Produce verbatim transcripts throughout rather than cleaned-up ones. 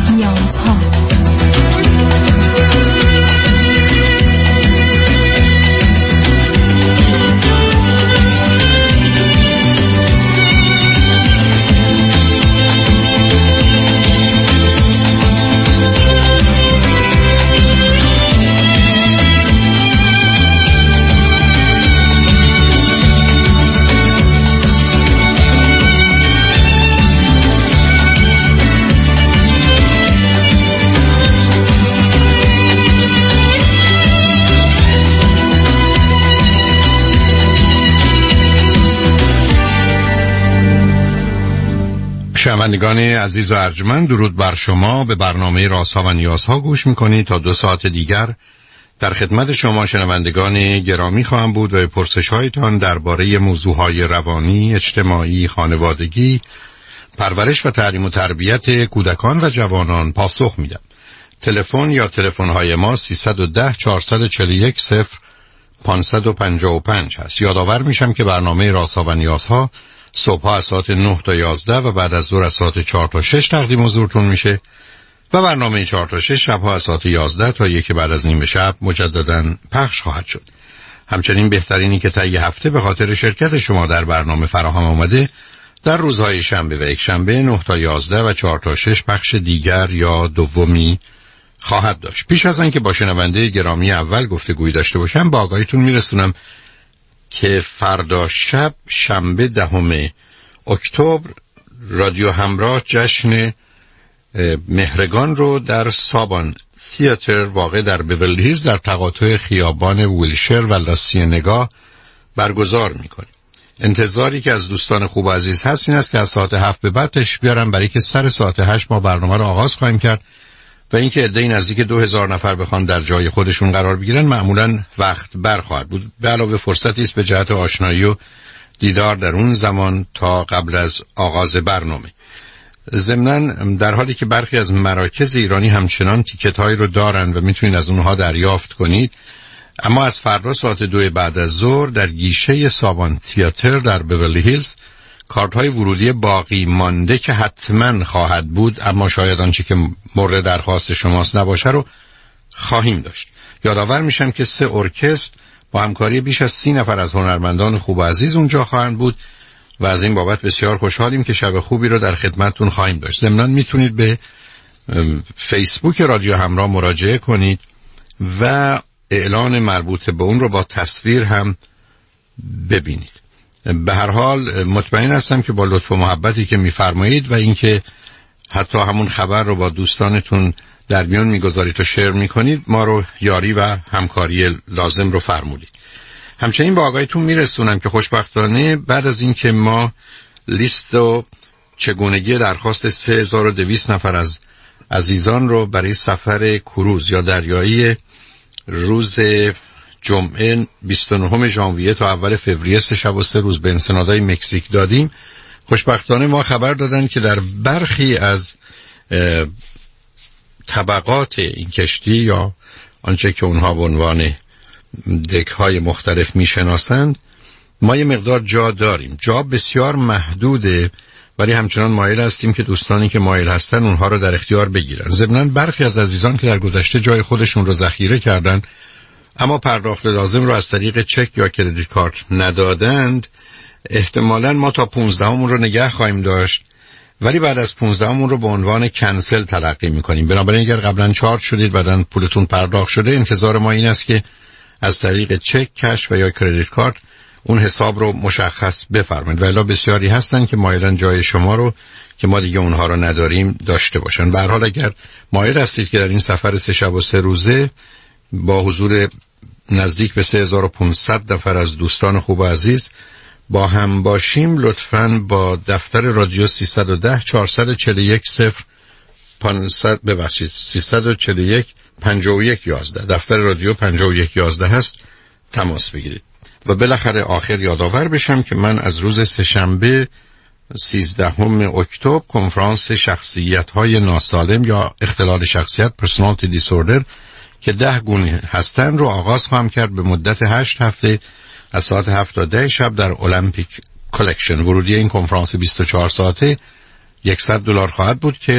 نیازها. شنوندگان عزیز و ارجمند، درود بر شما. به برنامه رازها و نیازها گوش میکنید. تا دو ساعت دیگر در خدمت شما شنوندگان گرامی خواهم بود و به پرسش هایتان درباره موضوعهای روانی، اجتماعی، خانوادگی، پرورش و تعلیم و تربیت کودکان و جوانان پاسخ میدم. تلفن یا تلفن های ما سیصد و ده چهارصد و چهل و یک صفر پانصد و پنجاه و پنج هست. یادآور میشم که برنامه رازها و نیازها صبح از ساعت نه تا یازده و بعد از ظهر از ساعت چهار تا شش تقدیم حضورتون میشه و برنامه چهار تا شش شبها از ساعت یازده تا یک بعد از نیم شب مجدداً پخش خواهد شد. همچنین بهترینی که طی هفته به خاطر شرکت شما در برنامه فراهم آمده در روزهای شنبه و یک شنبه نه تا یازده و چهار تا شش پخش دیگر یا دومی خواهد داشت. پیش از آنکه با شنونده گرامی اول گفتگویی داشته باشم، با آگاهیتون میرسونم که فردا شب شنبه دهم اکتبر رادیو همراه جشن مهرگان رو در سابان تئاتر واقع در بیورلی هیلز در تقاطع خیابان ویلشر و لاسینگا برگزار میکنه. انتظاری که از دوستان خوب و عزیز هست این است که از ساعت هفت به بعد تشریف بیارن، برای که سر ساعت هشت ما برنامه رو آغاز خواهیم کرد و اینکه عده‌ای نزدیک دو هزار نفر بخوان در جای خودشون قرار بگیرن معمولاً وقت برخواهد بود. به علاوه فرصتی است به جهت آشنایی و دیدار در اون زمان تا قبل از آغاز برنامه. ضمناً در حالی که برخی از مراکز ایرانی همچنان تیکت هایی رو دارن و میتونید از اونها دریافت کنید، اما از فردا ساعت دو بعد از ظهر در گیشه سابان تئاتر در بیورلی هیلز کارت های ورودی باقی مانده که حتما خواهد بود، اما شاید آنچه که مورد درخواست شماست نباشه رو خواهیم داشت. یادآور میشم که سه ارکستر با همکاری بیش از سی نفر از هنرمندان خوب و عزیز اونجا خواهند بود و از این بابت بسیار خوشحالیم که شب خوبی رو در خدمتتون خواهیم داشت. ضمناً میتونید به فیسبوک رادیو همراه مراجعه کنید و اعلان مربوط به اون رو با تصویر هم ببینید. به هر حال مطمئن هستم که با لطف و محبتی که میفرمایید و اینکه حتی همون خبر رو با دوستانتون در میان میگذارید و شیر میکنید، ما رو یاری و همکاری لازم رو فرمودید. همچنین با آگاهیتون میرسونم که خوشبختانه بعد از اینکه ما لیست و چگونگی درخواست سه هزار و دویست نفر از عزیزان رو برای سفر کروز یا دریایی روز جمعه بیست و نهم ژانویه تا اول فوریه سه شب و سه روز به انسنادای مکزیک دادیم، خوشبختانه ما خبر دادن که در برخی از طبقات این کشتی یا آنچه که اونها به عنوان دک‌های مختلف میشناسند ما یه مقدار جا داریم. جا بسیار محدوده، ولی همچنان مایل هستیم که دوستانی که مایل هستن اونها رو در اختیار بگیرن. ضمناً برخی از عزیزان که در گذشته جای خودشون رو ذخیره کردن اما پرداخت لازم رو از طریق چک یا کردیت کارت ندادند، احتمالاً ما تا پونزدهمون رو نگه خواهیم داشت، ولی بعد از پونزدهمون رو به عنوان کنسل تلقی میکنیم. بنابراین اگر قبلا چارج شدید بعداً پولتون پرداخت شده، انتظار ما این است که از طریق چک، کش و یا کردیت کارت اون حساب رو مشخص بفرمایید. ولی بسیاری هستن که مایلن جای شما رو که ما دیگه اونها رو نداریم داشته باشن. به هر حال اگر مایل هستید که در این سفر سه شب و سه روزه با حضور نزدیک به سه هزار و پانصد نفر از دوستان خوب و عزیز با هم باشیم، لطفاً با دفتر رادیو سیصد و ده چهارصد و چهل و یک صفر پانصد ببخشید سیصد و چهل و یک پنجاه و یک یازده دفتر رادیو پنجاه و یک یازده هست تماس بگیرید. و بالاخره آخر یادآور بشم که من از روز سه‌شنبه سیزدهم اکتبر کنفرانس شخصیت‌های ناسالم یا اختلال شخصیت پرسونالیتی دیسوردر که ده گونه هستن رو آغاز خواهم کرد به مدت هشت هفته از ساعت هفت تا ده شب در المپیک کلکشن. ورودی این کنفرانس بیست و چهار ساعته صد دلار خواهد بود که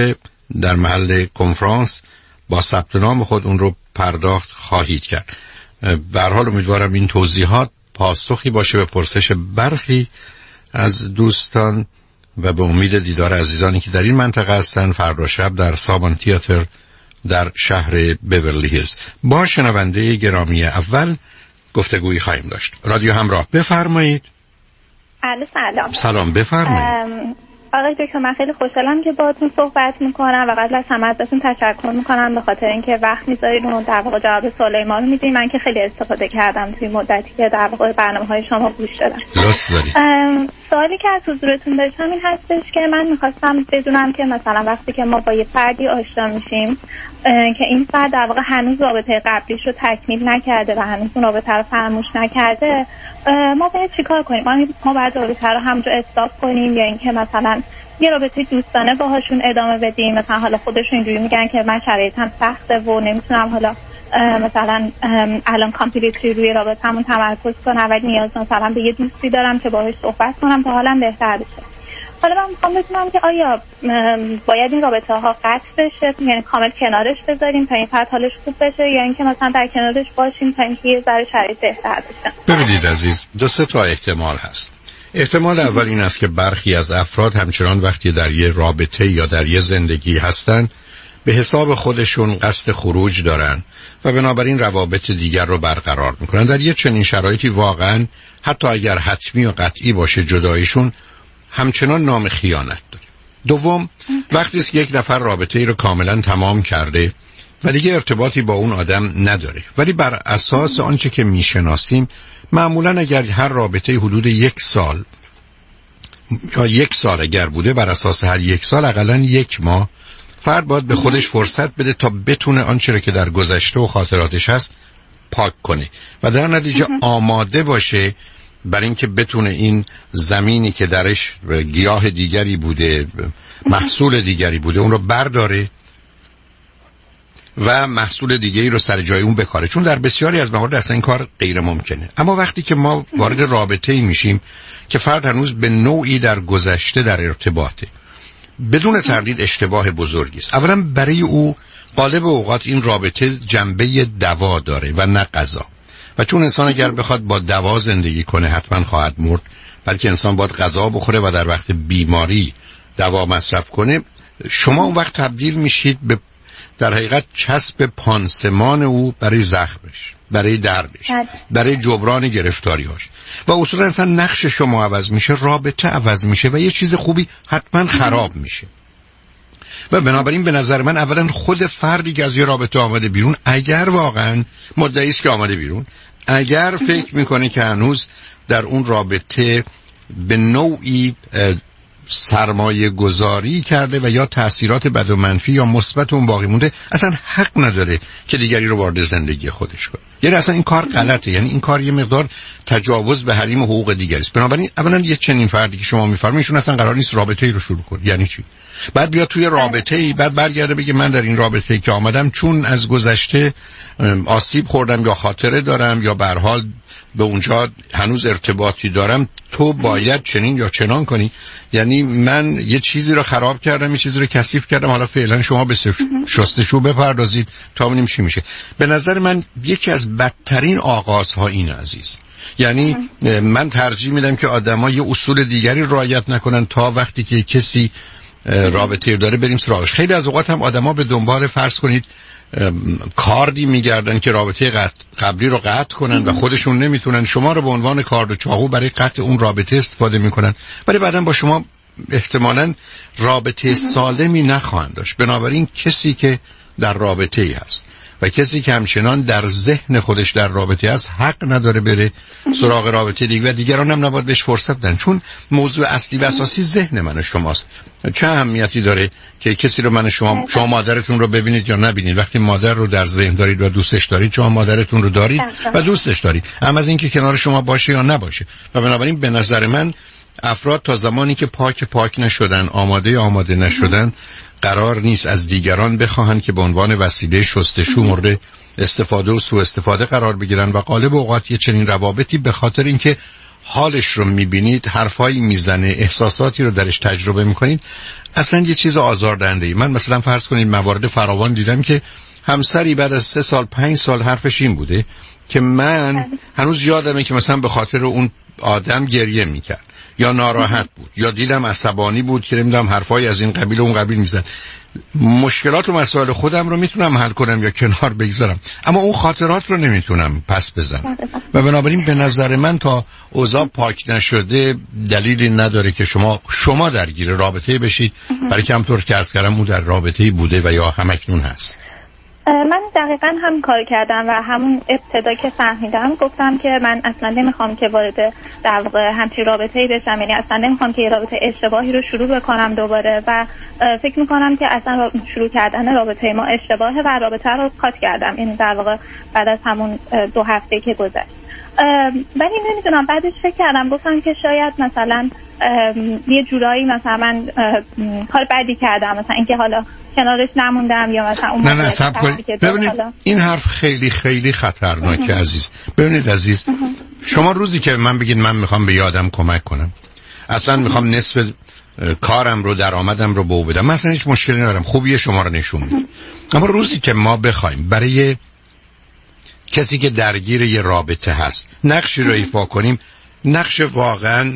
در محل کنفرانس با ثبت نام خود اون رو پرداخت خواهید کرد. به هر حال امیدوارم این توضیحات پاسخی باشه به پرسش برخی از دوستان و به امید دیدار عزیزانی که در این منطقه هستن فردا شب در سابان تئاتر در شهر بیورلی هیلز. با شنونده گرامی اول گفتگویی خواهیم داشت. رادیو همراه، بفرمایید. الو سلام. سلام، بفرمایید. آقای دکتر، من خیلی خوشحالم که باهاتون صحبت میکنم و قبل از همه ازتون تشکر میکنم به خاطر اینکه وقت میذارید و در واقع جواب سوالای ما رو میدید. من که خیلی استفاده کردم توی مدتی که در واقع برنامه‌های شما گوش دادم. لطف دارید. سوالی که از حضورتون داشتم این هستش که من میخواستم بدونم که مثلا وقتی که ما با یه فردی آشنا میشیم که این فرد در واقع هنوز رابطه قبلیش رو تکمیل نکرده و هنوز اون رابطه رو فراموش نکرده، ما باید چیکار کنیم؟ ما باید رابطه رو همونجا استاپ کنیم یا اینکه مثلا یه رابطه دوستانه باهاشون ادامه بدیم؟ مثلا حالا خودشون اینجوری میگن که من شرایطم سخته و نمیتونم حالا مثلا الان کامپلیتلی روی رابطه‌مون تمرکز کنم، ولی نیاز مثلا به یه دوستی دارم که باهاش صحبت کنم تا حالم بهتر بشه. حالا من میخوام بدونم که آیا باید این رابطه ها قطع بشه، یعنی کامل کنارش بذاریم تا این فرد حالش خوب بشه، یا اینکه مثلا در کنارش باشیم تا اینکه یه ذره شرایط بهتر بشه؟ ببینید عزیز، دو سه تا احتمال هست. احتمال اول این است که برخی از افراد همچنان وقتی در یه رابطه یا در یه زندگی هستن به حساب خودشون قصد خروج دارن و بنابراین روابط دیگر رو برقرار میکنن. در یه چنین شرایطی واقعا حتی اگر حتمی و قطعی باشه جدایشون همچنان نام خیانت داره. دوم، وقتی است یک نفر رابطه ای رو کاملا تمام کرده و دیگه ارتباطی با اون آدم نداره، ولی بر اساس آنچه که میشناسیم معمولا اگر هر رابطه حدود یک سال یا یک سال اگر بوده، بر اساس هر یک سال حداقل یک ماه فرد باید به خودش فرصت بده تا بتونه آنچه را که در گذشته و خاطراتش هست پاک کنه و در نتیجه آماده باشه برای اینکه بتونه این زمینی که درش گیاه دیگری بوده، محصول دیگری بوده، اون رو برداره و محصول دیگری رو سر جای اون بکاره، چون در بسیاری از موارد اصلا این کار غیر ممکنه. اما وقتی که ما وارد رابطه‌ای میشیم که فرد هنوز به نوعی در گذشته در ارتباطه، بدون تردید اشتباه بزرگی است. اولا برای او غالب اوقات این رابطه جنبه دوا داره و نه غذا، و چون انسان اگر بخواد با دوا زندگی کنه حتما خواهد مرد، بلکه انسان باید غذا بخوره و در وقت بیماری دوا مصرف کنه. شما اون وقت تبدیل میشید به در حقیقت چسب پانسمان او برای زخمش، برای دردش، برای جبران گرفتاریاش، و اصولا انسان نقش شما عوض میشه، رابطه عوض میشه و یه چیز خوبی حتما خراب میشه. و بنابراین به نظر من اولا خود فردی که از یه رابطه آمده بیرون، اگر واقعا مدعی است که آمده بیرون، اگر فکر میکنه که هنوز در اون رابطه به نوعی سرمایه گذاری کرده و یا تأثیرات بد و منفی یا مثبت اون باقی مونده، اصلا حق نداره که دیگری رو وارد زندگی خودش کنه. یعنی اصلا این کار غلطه، یعنی این کار یه مقدار تجاوز به حریم حقوق دیگری است. بنابراین اولا یه چنین فردی که شما میفرمایید ایشون اصلا قرار نیست رابطه ای رو شروع کنه. یعنی چی؟ بعد بیاد توی رابطه ای، بعد برگرده بگه من در این رابطه ای که آمدم چون از گذشته آسیب خوردم یا خاطره دارم یا به هر حال به اونجا هنوز ارتباطی دارم، تو باید چنین یا چنان کنی. یعنی من یه چیزی رو خراب کردم، یه چیزی رو کثیف کردم، حالا فعلا شما به شستشو بپردازید تا ببینیم چی میشه. به نظر من یکی از بدترین آغازها این عزیز، یعنی من ترجیح میدم که آدما یه اصول دیگری رعایت نکنن تا وقتی که کسی رابطه داره بریم سراغش. خیلی از اوقات هم آدما به دنبال فرض کنید کاردی میگردن که رابطه قبلی رو قطع کنن و خودشون نمیتونن، شما رو به عنوان کارد و چاقو برای قطع اون رابطه استفاده میکنن، ولی بعداً با شما احتمالاً رابطه سالمی نخواهند داشت. بنابراین کسی که در رابطه ای هست و کسی که همچنان در ذهن خودش در رابطه است حق نداره بره سراغ رابطه دیگه و دیگران هم نباید بهش فرصت بدن، چون موضوع اصلی و اساسی ذهن من و شماست. چه اهمیتی داره که کسی رو من شما شما مادرتون رو ببینید یا نبینید؟ وقتی مادر رو در ذهن دارید و دوستش دارید، شما مادرتون رو دارید و دوستش دارید، اما از اینکه کنار شما باشه یا نباشه. و بنابراین به نظر من افراد تا زمانی که پاک پاک نشدن، آماده آماده نشدن، قرار نیست از دیگران بخواهند که به عنوان وسیله شستشو مورد استفاده و سوء استفاده قرار بگیرن. و غالب اوقات یه چنین روابطی به خاطر اینکه حالش رو میبینید، حرفایی میزنه، احساساتی رو درش تجربه میکنید، اصلا یه چیز آزاردهنده. من مثلا فرض کنید موارد فراوان دیدم که همسری بعد از سه سال پنج سال حرفش این بوده که من هنوز یادمه که مثلا به خاطر اون آدم گریه میکرد یا ناراحت بود یا دیدم عصبانی بود که نمیدونم حرفایی از این قبیل و اون قبیل میزد. مشکلات و مسائل خودم رو میتونم حل کنم یا کنار بگذارم، اما اون خاطرات رو نمیتونم پس بزنم و بنابراین به نظر من تا اوضاع پاک نشده دلیلی نداره که شما شما درگیر رابطه بشید، برای که همطور که عرض کردم اون در رابطه‌ای بوده و یا همکنون هست. من دقیقاً هم کار کردم و همون ابتدا که فهمیدم گفتم که من اصلا نمیخوام که وارد در واقع همچین رابطه‌ای بشم، یعنی اصلا نمیخوام که یه رابطه اشتباهی رو شروع بکنم دوباره و فکر میکنم که اصلا شروع کردن رابطه ما اشتباهه و رابطه رو کات کردم، این در واقع بعد از همون دو هفته که گذشت. ولی نمیدونم بعدش فکر کردم گفتم که شاید مثلا یه جورایی مثلا من کار بدی کردم، مثلا اینکه حالا کنارش نموندم یا مثلا اون نه نه سب کنید. ببینید این حرف خیلی خیلی خطرناکه عزیز. ببینید عزیز، شما روزی که من بگید من میخوام به یادم کمک کنم، اصلا میخوام نصف کارم رو درآمدم رو به او بدم، مثلا هیچ مشکلی ندارم، خوبیه شما رو نشون میده. اما روزی که ما بخوایم برای کسی که درگیر یه رابطه هست نقشی رو ایفا کنیم، نقش واقعا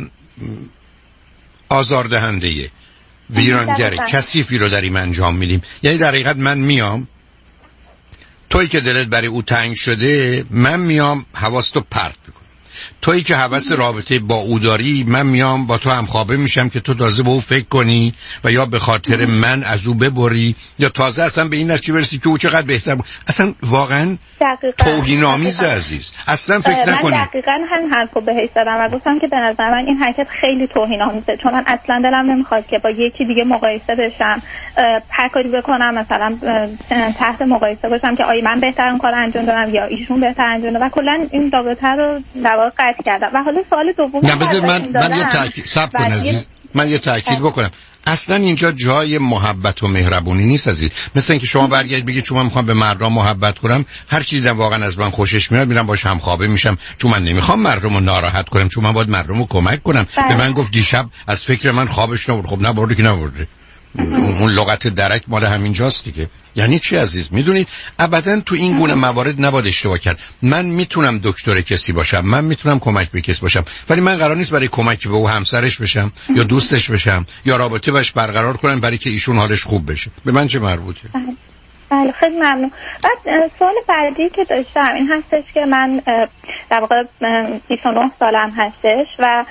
آزاردهنده‌ایه، ویرانگره، کثیفی رو داریم انجام میدیم. یعنی در حقیقت من میام، تویی که دلت برای او تنگ شده من میام حواستو پرت میکنم، تویی که هوس رابطه با او داری من میام با تو همخوابه میشم که تو تازه به او فکر کنی و یا به خاطر من از او ببری یا تازه اصلا به این نتیجه برسی که او چقدر بهتر بود. اصلا واقعا توهین‌آمیزه عزیز، اصلا فکر نکنید. من دقیقاً هم حرفو بهش زدم و گفتم که به نظر من این حرکت خیلی توهین‌آمیزه، چون من اصلا دلم نمیخواد که با یکی دیگه مقایسه بشم، هر کاری بکنم مثلا تحت مقایسه باشم که آیا من بهتر اون کارو انجام دادم یا ایشون بهتر انجام داد و کلا این رابطه رو در واقع قطع کردم. و حالا سوال دوم نه بذار من من یه تاکید صبر کن عزیز، من یه تاکید بکنم. اصلا اینجا جای محبت و مهربونی نیست عزیز. مثل اینکه شما برگردید بگید چون من میخوام به مردم محبت کنم، هر کی دیدم واقعا از من خوشش میاد میرم باش همخوابه میشم، چون من نمیخوام مردم رو ناراحت کنم، چون من باید مردم رو کمک کنم. به من گفت دیشب از فکر من خوابش نبرد. خب نبرده که نبرده، اون لغت درک مال همین جاست دیگه. یعنی چی عزیز؟ میدونید ابدا تو این گونه موارد نباید اشتباه کرد. من میتونم دکتر کسی باشم، من میتونم کمک به کسی باشم، ولی من قرار نیست برای کمک به او همسرش بشم یا دوستش بشم یا رابطه باش برقرار کنم برای که ایشون حالش خوب بشه. به من چه مربوطه؟ بله خیلی ممنون. بعد سوال بعدی که داشتم این هستش که من در واقع بیست و نه سالم هستش و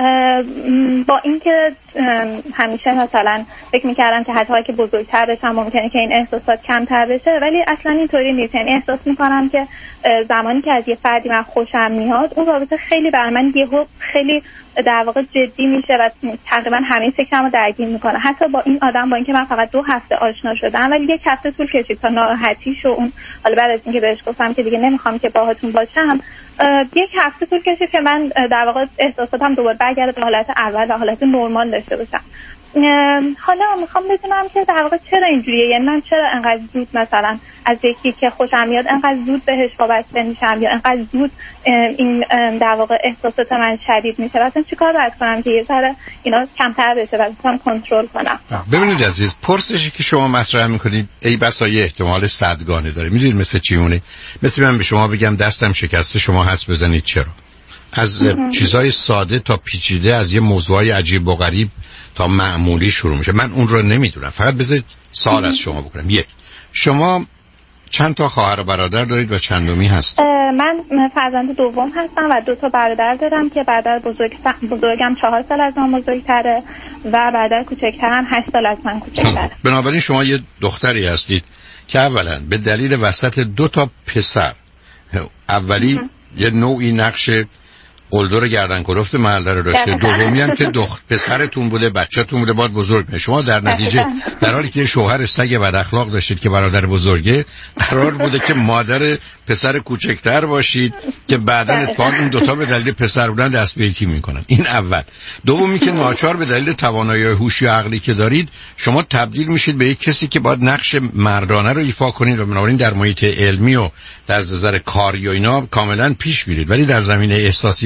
با اینکه همیشه مثلا فکر میکردم که حتی که بزرگتر بشم ممکنه که این احساسات کمتر بشه، ولی اصلا اینطوری نیست. یعنی احساس میکنم که زمانی که از یه فردی من خوشم میاد اون رابطه خیلی برای من یهو خیلی در واقع جدی میشه و تقریبا همه فکرم رو درگیر میکنه. حتی با این آدم با اینکه من فقط دو هفته آشنا شدم ولی یک هفته طول کشید تا ناراحتیش و اون حالا بعد از اینکه بهش گفتم که دیگه نمیخوام که باهاتون باشم، یک هفته طول کشید که من در واقع احساساتم دوباره برگرده به حالت اول و حالت نرمال داشته باشم. حالا میخوام بدونم که در واقع چرا اینجوریه، یعنی من چرا انقدر زود مثلا از یکی که خوشم میاد انقدر زود بهش وابسته میشم یا انقدر زود این در واقع احساسات من شدید میشه. مثلا چیکار باید کنم که یه ذره اینا کمتر بشه و بتونم کنترل کنم؟ ببینید عزیز، پرسشی که شما مطرح میکنید ای بسا یه احتمال صدگانه داره. میدونید مثل چیونه؟ مثل من به شما بگم دستم شکسته شما حدس بزنید چرا. از چیزای ساده تا پیچیده، از یه موضوعای عجیب و غریب تا معمولی شروع میشه. من اون رو نمیدونم، فقط بذارید سوال از شما بکنم. یک، شما چند تا خواهر و برادر دارید و چندمی هست؟ من فرزند دوم هستم و دو تا برادر دارم که برادر بزرگ بزرگم چهار سال از من بزرگتره و برادر کوچکترم هشت سال از من کوچکتره. بنابراین شما یه دختری هستید که اولا به دلیل وسط دو تا پسر، اولی یه نوعی نقش قلدر گردن کلفت محله رو داشته، دومی هم که دختر پسرتون بوده، بچه‌تون بوده، باید بزرگ بشه. شما در نتیجه در حالی که شوهر سگ بد اخلاق داشتید که برادر بزرگه، قرار بوده که مادر پسر کوچکتر باشید که بعداً اتفاق این دوتا به دلیل پسر بودن دست به یکی میکنن. این اول. دومی که ناچار به دلیل توانایی هوشی و عقلی که دارید شما تبدیل میشید به یک کسی که باید نقش مردانه رو ایفا کنید و بنابراین در محیط علمی و در نظر کاری و اینا کاملا پیش میرید، ولی در زمینه احساسی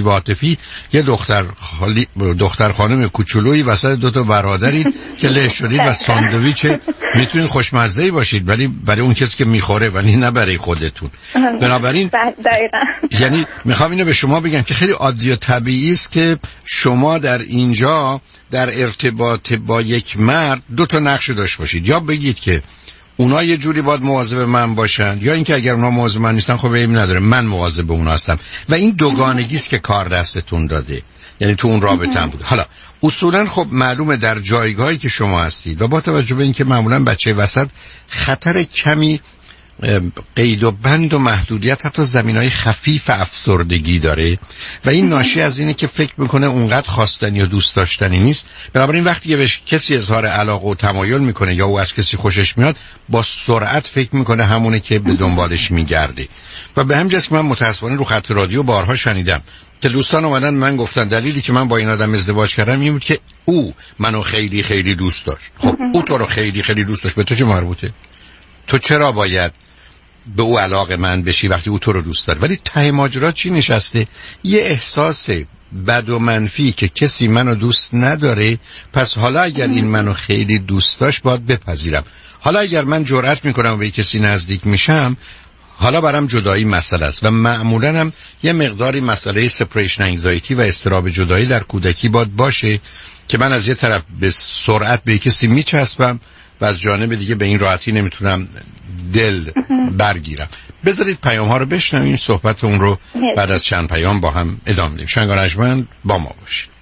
و عاطفی یه دختر خالی دختر خانم کوچولویی وسط دو تا برادرید که له شدید و ساندویچ میتونید خوشمزه‌ای باشید ولی برای اون کسی که میخوره ولی نه برای خودتون. بنابراین دقیقاً یعنی میخوام اینو به شما بگم که خیلی عادی و طبیعی است که شما در اینجا در ارتباط با یک مرد دو تا نقش داشته باشید، یا بگید که اونا یه جوری باید مواظب من باشن، یا اینکه اگر اونا مواظب من نیستن خب عیبی نداره من مواظب اونا هستم. و این دوگانگی است که کار دستتون داده، یعنی تو اون رابطه هم بود. حالا اصولا خب معلومه در جایگاهی که شما هستید و با توجه به اینکه معمولا بچه وسط خطر کمی قید و بند و محدودیت حتی زمینهای خفیف افسردگی داره و این ناشی از اینه که فکر میکنه اونقدر خواستنی و دوست داشتنی نیست. بنابراین وقتی که بهش کسی اظهار علاقه و تمایل میکنه یا او از کسی خوشش میاد با سرعت فکر میکنه همونه که به دنبالش میگرده. و به همین جاست که من متاسفانه رو خط رادیو بارها شنیدم که دوستان اومدن من گفتن دلیلی که من با این آدم ازدواج کردم این بود که او منو خیلی خیلی دوست داشت. خب او تو رو خیلی خیلی دوست داشت، به تو چه مربوطه؟ تو چرا باید به او علاقه من بشی وقتی او تو رو دوست داره؟ ولی ته ماجرا چی نشسته؟ یه احساس بد و منفی که کسی منو دوست نداره، پس حالا اگر این منو خیلی دوست داشت باید بپذیرم. حالا اگر من جرأت میکنم و به کسی نزدیک میشم حالا برام جدایی مسئله است و معمولا هم یه مقداری مسئله سپریشن انگزایتی و اضطراب جدایی در کودکی باید باشه که من از یه طرف به سرعت به کسی میچسبم و از جانب دیگه به این راحتی نمیتونم دل برگیرم. بذارید پیام ها رو بشنویم، صحبت اون رو بعد از چند پیام با هم ادامه بدیم. شنگانجمن با ما باشید.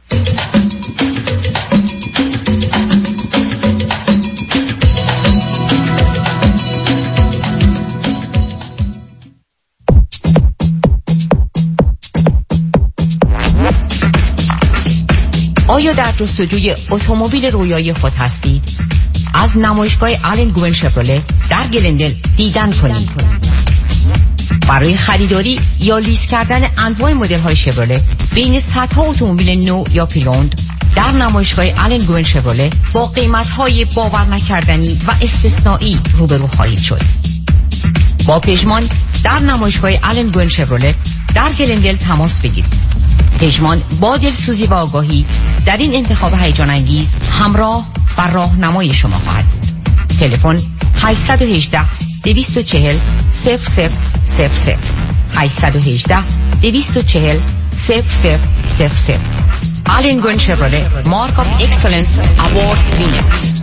آیا در جستجوی اتومبیل رویایی خود هستید؟ از نمایشگاه آلن گوین شفرله در گلندل دیدن کنید. برای خریداری یا لیز کردن انواع مدل های شفرله بین صدها اتومبیل نو یا پری‌اوند در نمایشگاه آلن گوین شفرله با قیمت های باور نکردنی و استثنایی روبرو خواهید شد. با پژمان در نمایشگاه آلن گوین شفرله در گلندل تماس بگیرید. پژمان با دلسوزی و آگاهی در این انتخاب هیجان انگیز همراه و راهنمای شما خواهد بود. تلفن هشت یک هشت دو چهار صفر صفر صفر صفر هشت یک هشت دو چهار صفر صفر صفر صفر. آلن گوین شفرله مارک آف اکسلنس اوارد وینر.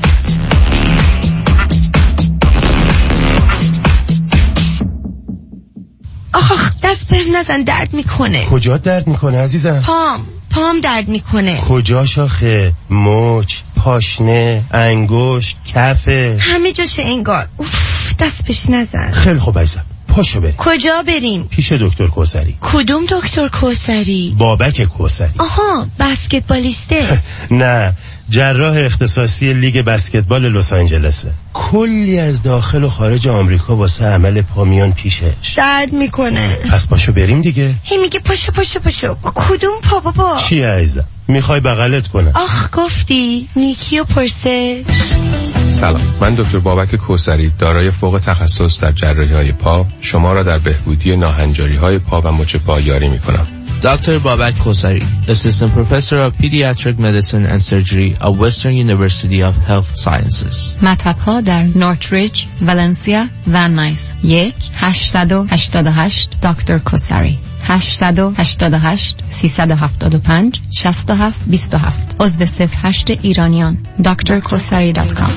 آخ دست به نزن، درد میکنه. کجا درد میکنه عزیزم؟ پام پام درد میکنه. کجا شاخه؟ مچ، پاشنه، انگشت، کفه، همه جاشه انگار. اوف دست بهش نزن. خیلی خوب عزیزم، پاشو بریم. کجا بریم؟ پیش دکتر کوثری. کدوم دکتر کوثری؟ بابک کوثری. آها بسکتبالیسته. نه، جراح اختصاصی لیگ بسکتبال لس آنجلسه. کلی از داخل و خارج آمریکا واسه عمل پا میان پیشش. درد میکنه. پس پاشو بریم دیگه. هی میگه پاشو پاشو پاشو. کدوم پا بابا؟ چی عزیزم؟ میخوای بغلت کنم؟ آخ گفتی نیکی و پرسه. سلام، من دکتر بابک کوثری دارای فوق تخصص در جراحی‌های پا شما را در بهبودی ناهنجاری‌های پا و مچ پا یاری می‌کنم. Doctor Babak Kosari, Assistant Professor of Pediatric Medicine and Surgery at Western University of Health Sciences. مطب‌ها در نورتریج، ولنسیا و نایس. یک هشت هشت هشت دکتر کوثری هشت هشت هشت سه هفت پنج شش هفت دو هفت عضو صفر هشت ایرانیان دکتر کوثری دات کام.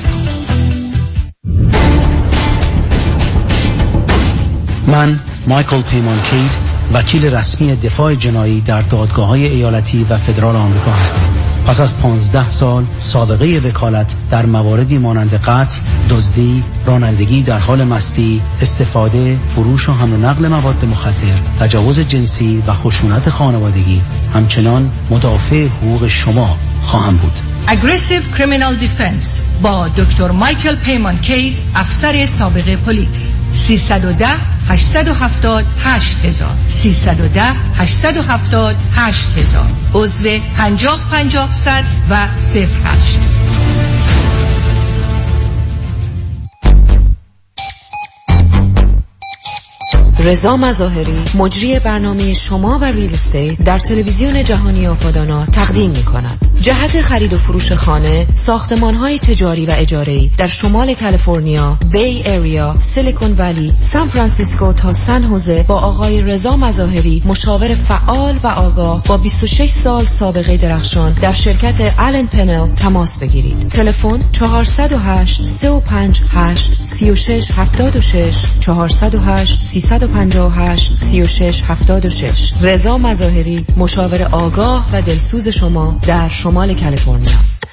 من مایکل پیمانکید وکیل رسمی دفاع جنایی در دادگاه‌های ایالتی و فدرال آمریکا هستم. پس از پانزده سال سابقه وکالت در مواردی مانند قتل، دزدی، رانندگی در حال مستی، استفاده، فروش و حمل و نقل مواد مخدر، تجاوز جنسی و خشونت خانوادگی، همچنان مدافع حقوق شما خواهم بود. Aggressive Criminal Defense با دکتر مایکل پیمانکید، افسر سابق پلیس. سیصد و ده هشتصد و هفتاد هشت هزار سیصد و ده هشتصد و هفتاد هشت هزار عضو پنجاه پنجاه صد و صفر هشت. رضا مظاهری مجری برنامه شما و ریل استیت در تلویزیون جهانی آپادانا تقدیم می‌کند. جهت خرید و فروش خانه، ساختمان‌های تجاری و اجاره‌ای در شمال کالیفرنیا، بی ایریا، سیلیکون ولی، سان فرانسیسکو تا سن هوزه با آقای رضا مظاهری، مشاور فعال و آگاه با بیست و شش سال سابقه درخشان در شرکت آلن پنل تماس بگیرید. تلفن چهار صفر هشت سه و پنج هشت سه و شش هفت شش چهار صفر هشت سه پنج هشت سه و شش هفت شش. رضا مظاهری، مشاور آگاه و دلسوز شما در شمال کالیفرنیا.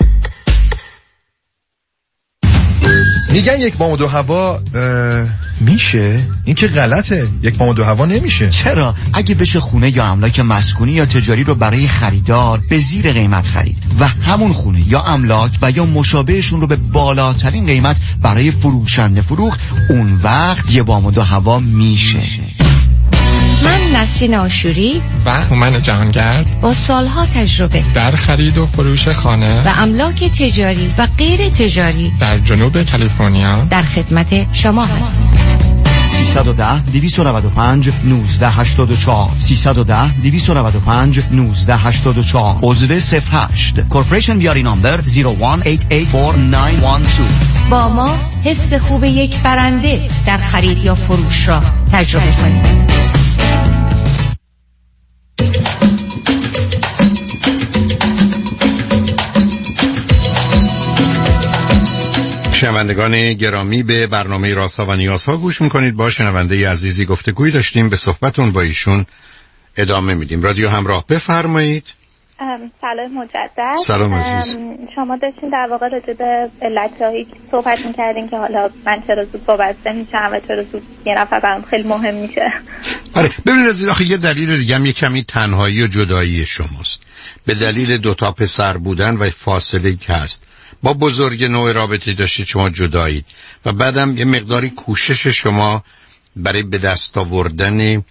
میگن یک بام و دو هوا میشه؟ این که غلطه. یک بام و دو هوا نمیشه. چرا؟ اگه بشه خونه یا املاک مسکونی یا تجاری رو برای خریدار به زیر قیمت خرید و همون خونه یا املاک و یا مشابهشون رو به بالاترین قیمت برای فروشنده فروخت، اون وقت یه بام و دو هوا میشه. من نسرین آشوری و هومن جهانگرد با سالها تجربه در خرید و فروش خانه و املاک تجاری و غیر تجاری در جنوب کالیفرنیا در خدمت شما هستیم. سیصد و ده دویست و نود و پنج نوزده هشتاد و چهار سیصد و ده دویست و نود و پنج نوزده هشتاد و چهار عضو صفر هشت کورپوریشن بیاری نامبر صفر یک هشت هشت چهار نه یک دو. با ما حس خوب یک برنده در خرید یا فروش را تجربه کنید. شنوندگان گرامی، به برنامه راسا و نیاسا گوش میکنید. با شنونده عزیزی گفتگویی داشتیم، به صحبتون با ایشون ادامه میدیم. رادیو همراه، بفرمایید. سلام مجدد. سلام عزیز. شما داشتین در واقع راجع به علت‌هایی صحبت میکردین که حالا من چرا زود وابسته میشم و چرا زود یه نفر برام خیلی مهم میشه. آره ببینید عزیز، آخه یه دلیل دیگه هم یه کمی تنهایی و جدایی شماست، به دلیل دوتا پسر بودن و فاصله که هست. با بزرگ نوع رابطه داشتید شما جدایید و بعدم یه مقداری کوشش شما برای به دست آوردن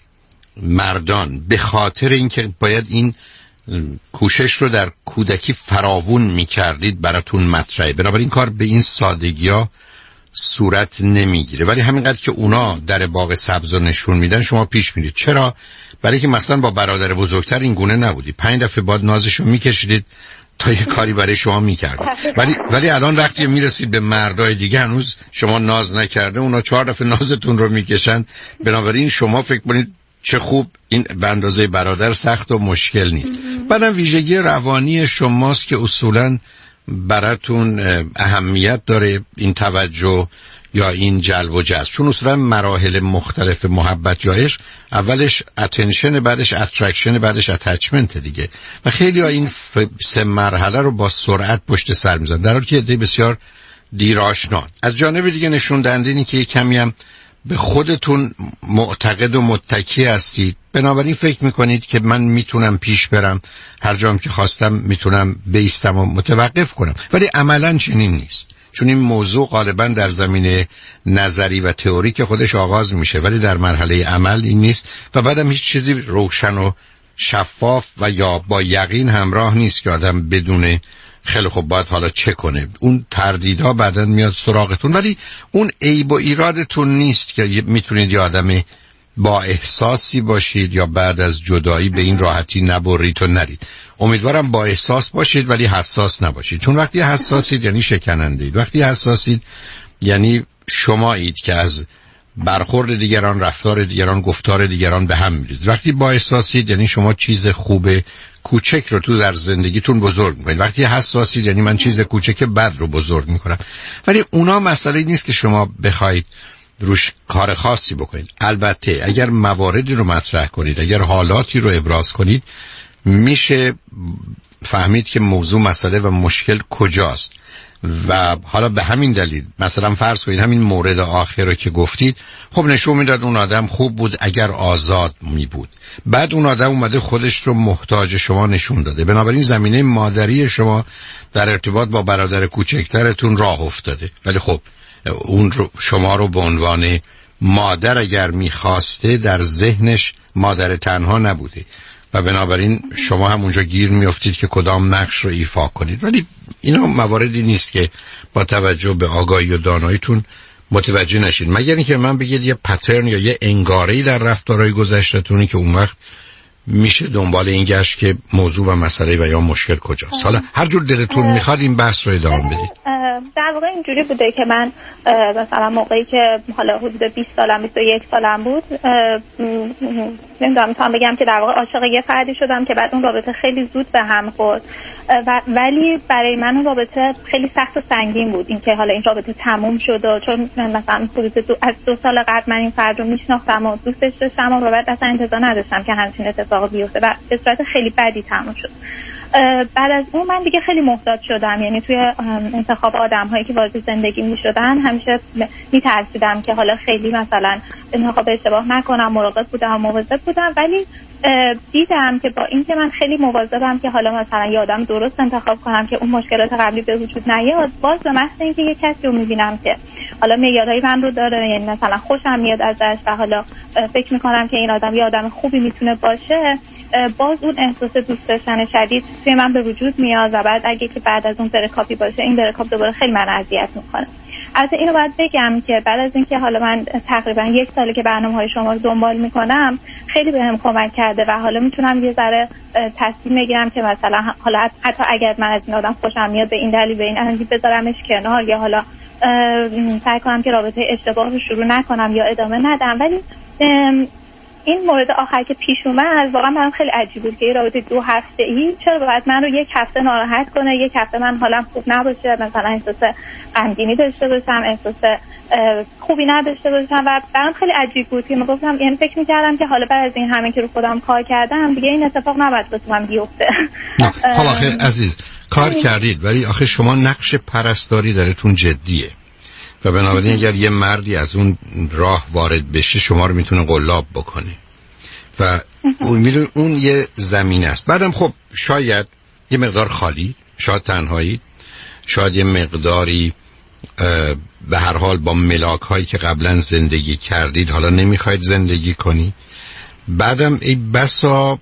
مردان به خاطر اینکه باید این کوشش رو در کودکی فراوون می‌کردید براتون مطرحه. بنابراین کار به این سادگی ها صورت نمیگیره، ولی همینقدر که اونا در باغ سبز رو نشون میدن شما پیش میرید. چرا؟ برای که مثلا با برادر بزرگتر این گونه نبودی، پنج دفعه بعد نازشو میکشیدید تا یه کاری برای شما میکردید، ولی ولی الان وقتی میرسید به مردای دیگه هنوز شما ناز نکرده، اونا چهار دفعه نازتون رو میکشن. بنابراین شما فکر کنید چه خوب این به اندازه برادر سخت و مشکل نیست. بعدم ویژگی روانی شماست که اصولاً براتون اهمیت داره این توجه یا این جلب و جذب، چون اصولا مراحل مختلف محبت یا عشق، اولش اتنشن، بعدش اترکشن، بعدش اتچمنت دیگه، و خیلی ها این سه مرحله رو با سرعت پشت سر میزنن، در حالی که عده بسیار دیر آشنا. از جانب دیگه نشون دهنده اینه که کمی هم به خودتون معتقد و متکی هستید، بنابراین فکر میکنید که من میتونم پیش برم، هر جام که خواستم میتونم بیستم و متوقف کنم، ولی عملا چنین نیست، چون این موضوع غالبا در زمینه نظری و تئوری که خودش آغاز میشه، ولی در مرحله عمل این نیست و بعدم هیچ چیزی روشن و شفاف و یا با یقین همراه نیست که آدم بدونه خیلی خوب باید حالا چه کنه. اون تردیدها بعداً میاد سراغتون، ولی اون عیب و ایرادتون نیست که میتونید یه آدم با احساسی باشید یا بعد از جدایی به این راحتی نبرید و نرید. امیدوارم با احساس باشید ولی حساس نباشید، چون وقتی حساسید یعنی شکننده اید، وقتی حساسید یعنی شمایید که از برخورد دیگران، رفتار دیگران، گفتار دیگران به هم میریزید. وقتی با احساسید یعنی شما چیز خوب کوچک رو تو در زندگیتون بزرگ میکنید. وقتی حساسید یعنی من چیز کوچک بد رو بزرگ میکنم. ولی اونا مسئله نیست که شما بخواید روش کار خاصی بکنید. البته اگر مواردی رو مطرح کنید، اگر حالاتی رو ابراز کنید، میشه فهمید که موضوع، مسئله و مشکل کجاست. و حالا به همین دلیل مثلا فرض کنید همین مورد آخر رو که گفتید، خب نشون میداد اون آدم خوب بود اگر آزاد می بود، بعد اون آدم اومده خودش رو محتاج شما نشون داده، بنابراین زمینه مادری شما در ارتباط با برادر کوچکترتون راه افتاده. ولی خب اون رو شما رو به عنوان مادر اگر میخواسته، در ذهنش مادر تنها نبوده و بنابراین شما هم اونجا گیر میافتید که کدام نقش رو ایفا کنید. ولی اینا مواردی نیست که با توجه به آگاهی و داناییتون متوجه نشید، مگر اینکه من بگید یه پترن یا یه انگاره‌ای در رفتارهای گذشته‌تونی که اون وقت میشه دنبال این گشت که موضوع و مسئله و یا مشکل کجاست. حالا هر جور دلتون میخواد این بحث رو ادامه بدید. در واقع اینجوری بوده که من مثلا موقعی که حالا حدود بیست سالم بیست و یک سالم بود، نمیدونم میتونم بگم که در واقع عاشق یه فردی شدم که بعد اون رابطه خیلی زود به هم خورد، ولی برای من اون رابطه خیلی سخت و سنگین بود، اینکه حالا این رابطه تموم شد و چون مثلا حدود دو از دو سال قبل من این فرد رو میشناختم و دوستش داشتم و بعد اصلا انتظار نداشتم که همچین اتفاقی بیفته و به صورت خیلی بدی تموم شد. بعد از اون من دیگه خیلی محتاط شدم، یعنی توی انتخاب آدم هایی که وارد زندگی می شدن همیشه می ترسیدم که حالا خیلی مثلا انتخاب اشتباه نکنم، مراقب بودم و مواظب بودم، ولی دیدم که با این که من خیلی مواظبم که حالا مثلا یه آدم درست انتخاب کنم که اون مشکلات قبلی به وجود نیاد، باز به محض اینکه یه کسی رو می بینم که حالا معیارهای من رو داره، یعنی مثلا خوشم میاد ازش و حالا فکر می کنم که این آدم یه آدم خوبی میتونه باشه، باز اون احساس دوست داشتن شدید توی من به وجود میاد و بعد اگه که بعد از اون برکاپی باشه، این برکاپ دوباره خیلی من اذیت میکنه. البته اینو باید بگم که بعد از اینکه حالا من تقریبا یک ساله که برنامه‌های شما رو دنبال میکنم، خیلی بهم کمک کرده و حالا میتونم یه ذره تصمیم بگیرم که مثلا حالا حتی اگر من از این آدم خوشم میاد به این دلیل به این دلیل بذارمش کنار یا حالا سعی کنم که رابطه اشتباه رو شروع نکنم یا ادامه ندم. ولی این مورد آخر که پیش اومد واقعا برام خیلی عجیب بود که یه رابطه دو هفته ای چرا باید من رو یک هفته ناراحت کنه، یک هفته من حالم خوب نباشه، مثلا احساس غمگینی داشته باشم، احساس خوبی نداشته باشم و برام خیلی عجیب بود که من گفتم، یعنی فکر می‌کردم که حالا بعد از این همه که رو خودم کار کردم دیگه این اتفاق نباید واسه من بیفته. خب آخه عزیز کار کردید، ولی آخه شما نقش پرستاری درتون جدیه و بنابراین اگر یه مردی از اون راه وارد بشه شما رو میتونه قلاب بکنه و اون میدون اون یه زمین است. بعدم خب شاید یه مقدار خالی، شاید تنهایی، شاید یه مقداری به هر حال با ملاک هایی که قبلا زندگی کردید حالا نمیخواید زندگی کنی. بعدم ای بسا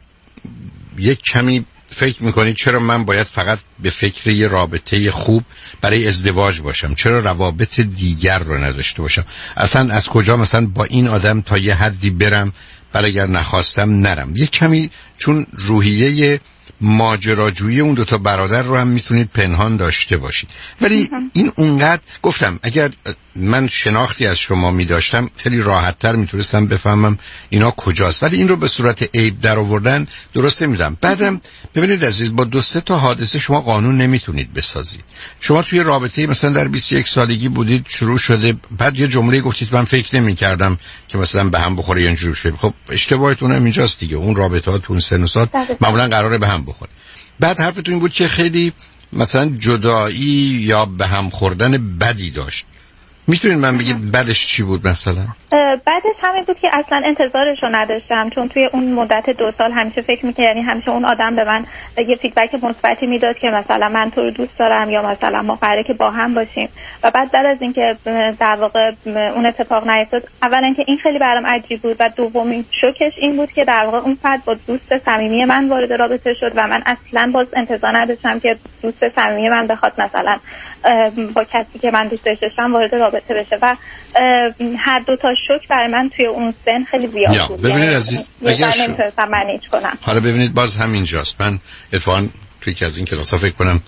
یه کمی فکر میکنید چرا من باید فقط به فکر یه رابطه خوب برای ازدواج باشم، چرا روابط دیگر رو نداشته باشم، اصلا از کجا مثلا با این آدم تا یه حدی برم ولی اگر نخواستم نرم. یه کمی چون روحیه ماجراجویی اون دوتا برادر رو هم میتونید پنهان داشته باشید، ولی این اونقدر گفتم اگر من شناختی از شما میداشتم خیلی راحت‌تر میتونستم بفهمم اینا کجاست، ولی این رو به صورت عیب در آوردن درست نمیدونم. بعدم ببینید عزیز، با دو سه تا حادثه شما قانون نمیتونید بسازید. شما توی رابطه مثلا در بیست و یک سالگی بودید، شروع شده، بعد یه جمله گفتید من فکر نمی‌کردم که مثلا به هم بخوره یا اینجوری شه. خب اشتباهتون هم اینجاست دیگه، اون رابطه‌هاتون سن و سال معمولا قراره به هم بخوره. بعد حرفتون این بود که خیلی مثلا جدایی یا به هم خوردن بدی داشت. میتونید من بگید بعدش چی بود مثلا؟ بعدش همین بود که اصلا انتظارش رو نداشتم، چون توی اون مدت دو سال همیشه فکر می‌کردم، یعنی همیشه اون آدم به من یه فیدبک مثبتی میداد که مثلا من تو رو دوست دارم یا مثلا ما قراره که با هم باشیم و بعد بعد از اینکه در واقع اون اتفاق نیفتاد، اولا که این خیلی برام عجیب بود و دومین شوکش این بود که در واقع اون فرد با دوست صمیمی من وارد رابطه شد و من اصلا باز انتظار نداشتم که دوست صمیمی من بخواد مثلا با کسی که من دوست داشتم وارد رابطه بشه و هر دو تا شوک برای من توی اون سن خیلی زیاد بود. ببینید عزیز، اگر شو... نمیتونستم منیج کنم. حالا ببینید باز همینجاست. من اتفاقا توی که از این کلاس‌ها فکر کنم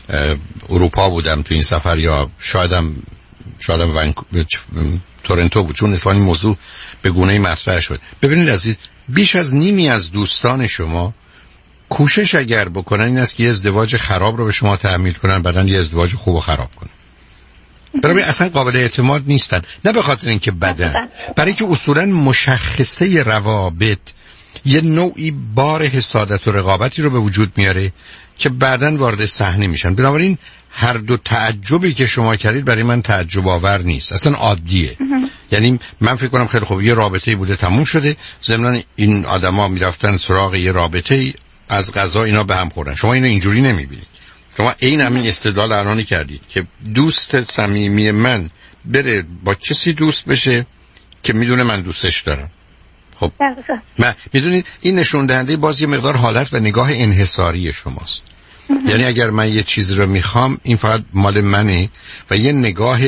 اروپا بودم تو این سفر یا شایدم شایدم ونکو... تورنتو بود، چون اتفاقا این موضوع به گونه‌ای مطرح شد. ببینید عزیز، بیش از نیمی از دوستان شما کوشش اگر بکنن این است که یه ازدواج خراب رو به شما تحمیل کنن، بعدن یه ازدواج خوب و خراب کنن. برای اصلا قابل اعتماد نیستن، نه به خاطر اینکه بدن، برای که اصولا مشخصه روابط یه نوعی بار حسادت و رقابتی رو به وجود میاره که بعدن وارد صحنه میشن. بنابراین هر دو تعجبی که شما کردید برای من تعجب آور نیست، اصلا عادیه. یعنی من فکر کنم خیلی خوب یه رابطه‌ای بوده تموم شده، ضمن این آدما میرفتن سراغ یه رابطه‌ای، از قضا اینا به هم خوردن. شما اینو اینجوری نمیبینید. شما این همین استدلال الانی کردید که دوست صمیمی من بره با کسی دوست بشه که میدونه من دوستش دارم. خب من میدونید این نشون دهنده باز یه مقدار حالت و نگاه انحصاری شماست. یعنی اگر من یه چیز رو میخوام این فقط مال منه و یه نگاه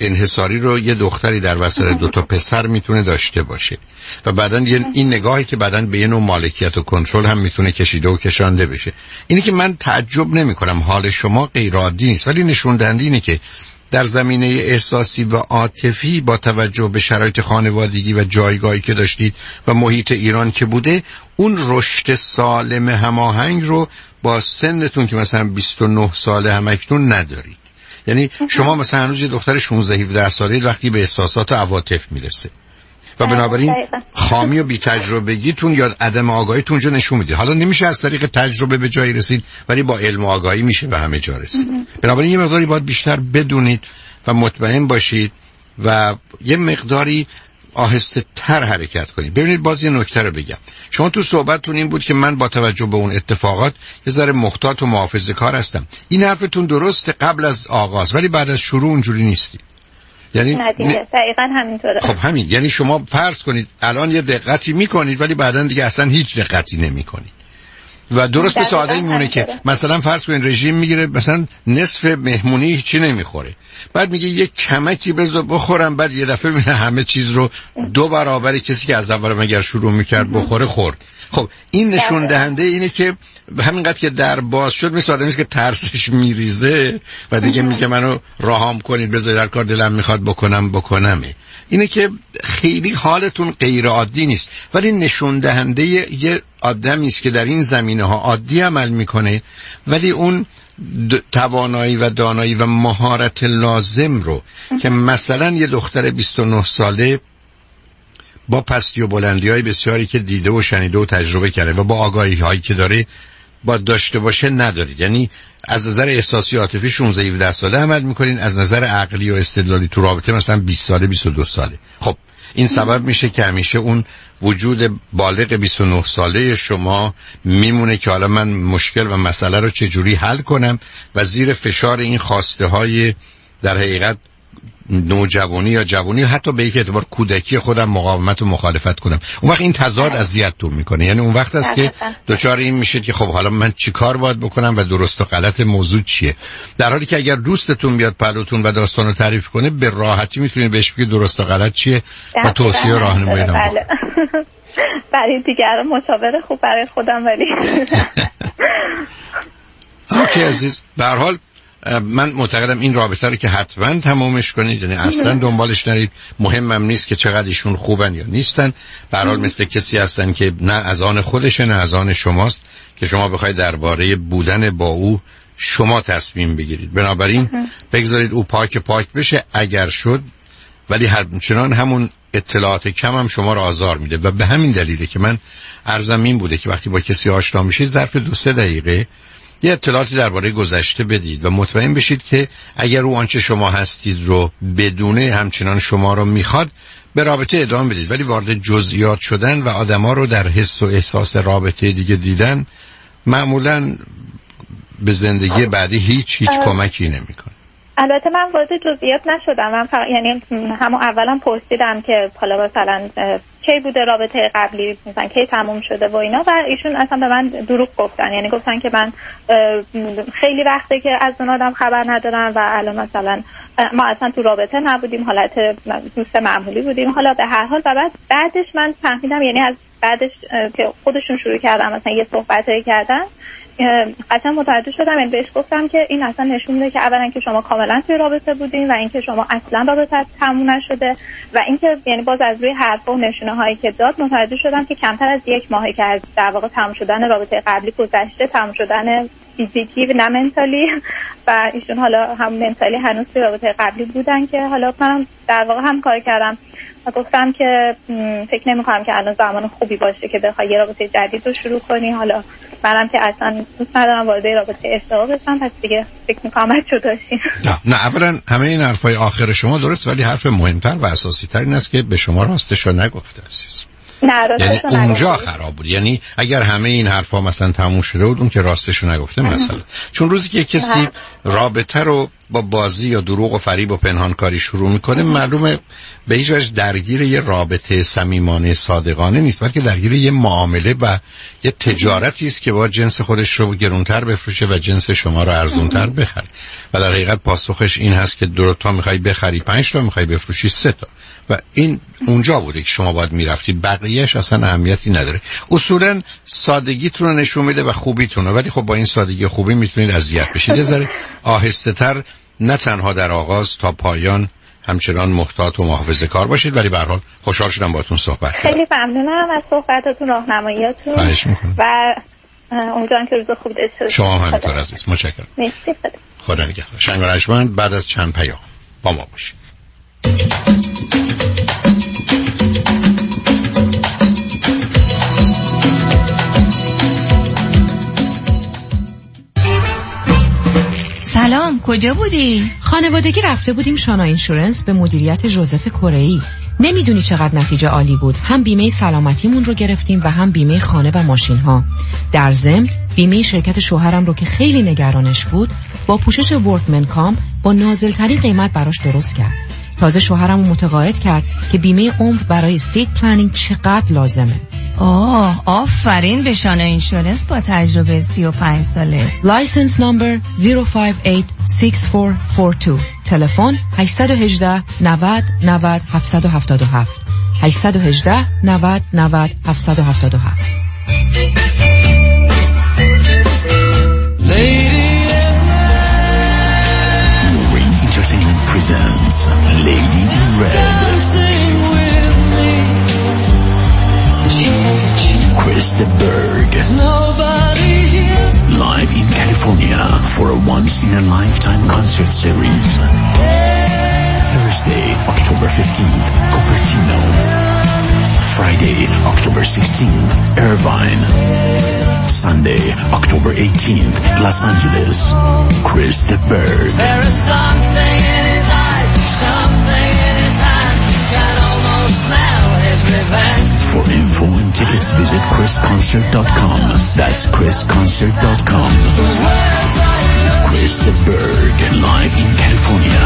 انحصاری رو یه دختری در وسط دو تا پسر میتونه داشته باشه و بعدن این نگاهی که بعدن به یه نوع مالکیت و کنترل هم میتونه کشیده و کشانده بشه. اینی که من تعجب نمی کنم حال شما غیر عادی نیست، ولی نشون دهنده اینه که در زمینه احساسی و عاطفی با توجه به شرایط خانوادگی و جایگاهی که داشتید و محیط ایران که بوده، اون رشد سالم هماهنگ رو با سنتون که مثلا بیست و نه ساله همکنون ندارید. یعنی شما مثلا هنوز یه دختر شانزده هفده ساله وقتی به احساسات و عواطف میرسه و بنابراین خامی و بی تجربگیتون یا عدم آگاهیتون جو نشون میده. حالا نمیشه از طریق تجربه به جایی رسید، ولی با علم و آگاهی میشه به همه جا رسید. بنابراین یه مقداری باید بیشتر بدونید و مطمئن باشید و یه مقداری آهسته تر حرکت کنید. ببینید باز یه نکته رو بگم. شما تو صحبتتون این بود که من با توجه به اون اتفاقات یه ذره محتاط و محافظه‌کار هستم. این حرفتون درسته قبل از آغاز، ولی بعد از شروع اونجوری نیستی. یعنی ندیگه دقیقاً همینطوره. خب همین، یعنی شما فرض کنید الان یه دقتی میکنید ولی بعداً دیگه اصلا هیچ دقتی نمیکنید و درست به ساده میمونه که مثلا فرض کنید رژیم میگیره مثلا نصف مهمونی هیچی نمیخوره، بعد میگه یه کمکی بذار بخورم، بعد یه دفعه میبینه همه چیز رو دو برابر کسی که از اول مگر شروع میکرد بخوره خورد. خب این نشون دهنده اینه که همینقدر که در باز شد مثل آدمیست که ترسش میریزه و دیگه میگه منو راهام کنید بذارید هر کار دلم میخواد بکنم بکنمه. اینه که خیلی حالتون غیر عادی نیست، ولی نشون دهنده یه آدمی است که در این زمینه ها عادی عمل میکنه ولی اون توانایی و دانایی و مهارت لازم رو که مثلا یه دختر بیست و نه ساله با پستی و بلندی های بسیاری که دیده و شنیده و تجربه کرده و با آگاهی هایی که داره با داشته باشه ندارید. یعنی از نظر احساسی عاطفی شانزده هفده ساله عمل میکنین، از نظر عقلی و استدلالی تو رابطه مثلا بیست ساله بیست و دو ساله. خب این سبب میشه که همیشه اون وجود بالغ بیست و نه ساله شما میمونه که حالا من مشکل و مسئله رو چجوری حل کنم و زیر فشار این خواسته های در حقیقت نوجوانی یا جوانی حتی به یک اعتبار کودکی خودم مقاومت و مخالفت کنم. اون وقت این تضاد اذیتتون میکنه. یعنی اون وقت است که دچار این میشید که خب حالا من چی کار باید بکنم و درست و غلط موضوع چیه، در حالی که اگر دوستتون بیاد پلوتون و داستان رو تعریف کنه به راحتی میتونید بهش بگید درست و غلط چیه و توصیه و راهنمایی بدید. بله. برای دیگران مشاور خوب، برای خودم ولی اوکی عزیز. به هر حال من معتقدم این رابطه رو که حتما تمامش کنید، یعنی اصلا دنبالش نرید. مهمم نیست که چقدر ایشون خوبن یا نیستن، به هر حال مثل کسی هستن که نه از آن خودشه نه از آن شماست که شما بخواید درباره بودن با او شما تصمیم بگیرید. بنابراین بگذارید او پاک پاک بشه اگر شد، ولی همچنان همون اطلاعات کم هم شما رو آزار میده و به همین دلیله که من عرضم این بوده که وقتی با کسی آشنا میشید ظرف دو سه دقیقه یه اطلاعاتی درباره گذشته بدید و مطمئن بشید که اگر او آنچه شما هستید رو بدونه همچنان شما رو میخواد به رابطه ادامه بدید، ولی وارد جزئیات شدن و آدما رو در حس و احساس رابطه دیگه دیدن معمولاً به زندگی بعدی هیچ هیچ کمکی نمیکنه. البته من وارد جزئیات نشدم، من فقط یعنی همون اولا پرسیدم که حالا مثلا کی بوده رابطه قبلی، مثلا کی تموم شده و اینا، و ایشون اصلا به من دروغ گفتن. یعنی گفتن که من خیلی وقته که از اون آدم خبر ندارم و الان مثلا ما اصلا تو رابطه نبودیم، حالت دوست معمولی بودیم. حالا به هر حال و بعد بعدش من فهمیدم، یعنی از بعدش که خودشون شروع کردن مثلا یه صحبتایی کردن اصلا متوجه شدم. یعنی بهش گفتم که این اصلا نشون میده که اولا که شما کاملا توی رابطه بودین و اینکه شما اصلا رابطه تموم نشده و اینکه یعنی باز از روی حرفا و نشونه هایی که داد متوجه شدم که کمتر از یک ماهی که از در واقع تموم شدن رابطه قبلی گذشته، تموم شدن فیزیکی و نه منتالی، و ایشون حالا هم منتالی هنوز توی رابطه قبلی بودن که حالا منم در واقع هم کار کردم و گفتم که فکر نمی‌کنم که الان زمان خوبی باشه که بخوای یه رابطه جدید رو شروع کنی. حالا منم که اصلا دوست ندارم وارد رابطه اشتباه بشم، پس دیگه فکر می‌کنم از جداشیم. نه نه اولا همه این حرفای آخر شما درست، ولی حرف مهمتر و اساسی‌تر این است که به شما راستش رو نگفته عزیز. یعنی اونجا خراب بود. یعنی اگر همه این حرفا مثلا تموم شده بود اون که راستشو نگفته مثلا، چون روزی که کسی رابطه رو با بازی یا دروغ و فریب و پنهانکاری شروع میکنه، معلومه به هیچ وجه درگیر یه رابطه صمیمانه صادقانه نیست، بلکه درگیر یه معامله و یه تجارتی است که با جنس خودش رو گرونتر بفروشه و جنس شما رو ارزونتر بخره. و در حقیقت پاسخش این هست که دو تا میخوای بخری، پنج تا میخوای بفروشی سه تا. و این اونجا بوده که شما باید میرفتی، بقیهش اصلا اهمیتی نداره. اصولا سادگیتون رو نشون میده و خوبیتون رو، ولی خب با این سادگی خوبی میتونید اذیت بشید. یه ذره آهسته تر، نه تنها در آغاز تا پایان همچنان محتاط و محافظه کار باشید. ولی به هر حال خوشحال شدم باهاتون صحبت کردم. خیلی ممنونم از صحبتاتون، راهنماییاتون و امیدوارم که روز خوبی داشته باشید. شما هم همینطور عزیز، متشکرم. مرسی. خدا نگهدار. شنگ و رجمند بعد از چند پیام با ما باشید. سلام، کجا بودی؟ خانوادگی رفته بودیم شانا اینشورنس به مدیریت ژوزف کره‌ای. نمیدونی چقدر نتیجه عالی بود. هم بیمه سلامتیمون رو گرفتیم و هم بیمه خانه و ماشین ها. در ضمن بیمه شرکت شوهرم رو که خیلی نگرانش بود با پوشش ورکمن کامپ با نازل‌ترین قیمت براش درست کرد. تازه شوهرم رو متقاعد کرد که بیمه عمر برای استیت پلنینگ چقدر لازمه. آه، آفرین به شانا اینشورنس با تجربه سی و پنج ساله. لایسنس نمبر صفر پنج هشت شش چهار چهار دو. تلفن هشت یک هشت نود نود هفت هفت هفت هشت یک هشت نود نود هفت هفت هفت. Marine Entertainment presents Lady in Red. Chris de Burgh live in California for a once-in-a-lifetime concert series. Thursday, October fifteenth, Cupertino. Friday, October sixteenth, Irvine. Sunday, October eighteenth, Los Angeles. Chris de Burgh. There is something in his eyes, something in his hands. You can almost smell his revenge. For info and tickets, visit chris concert dot com. That's chris concert dot com. Chris de Burgh, live in California.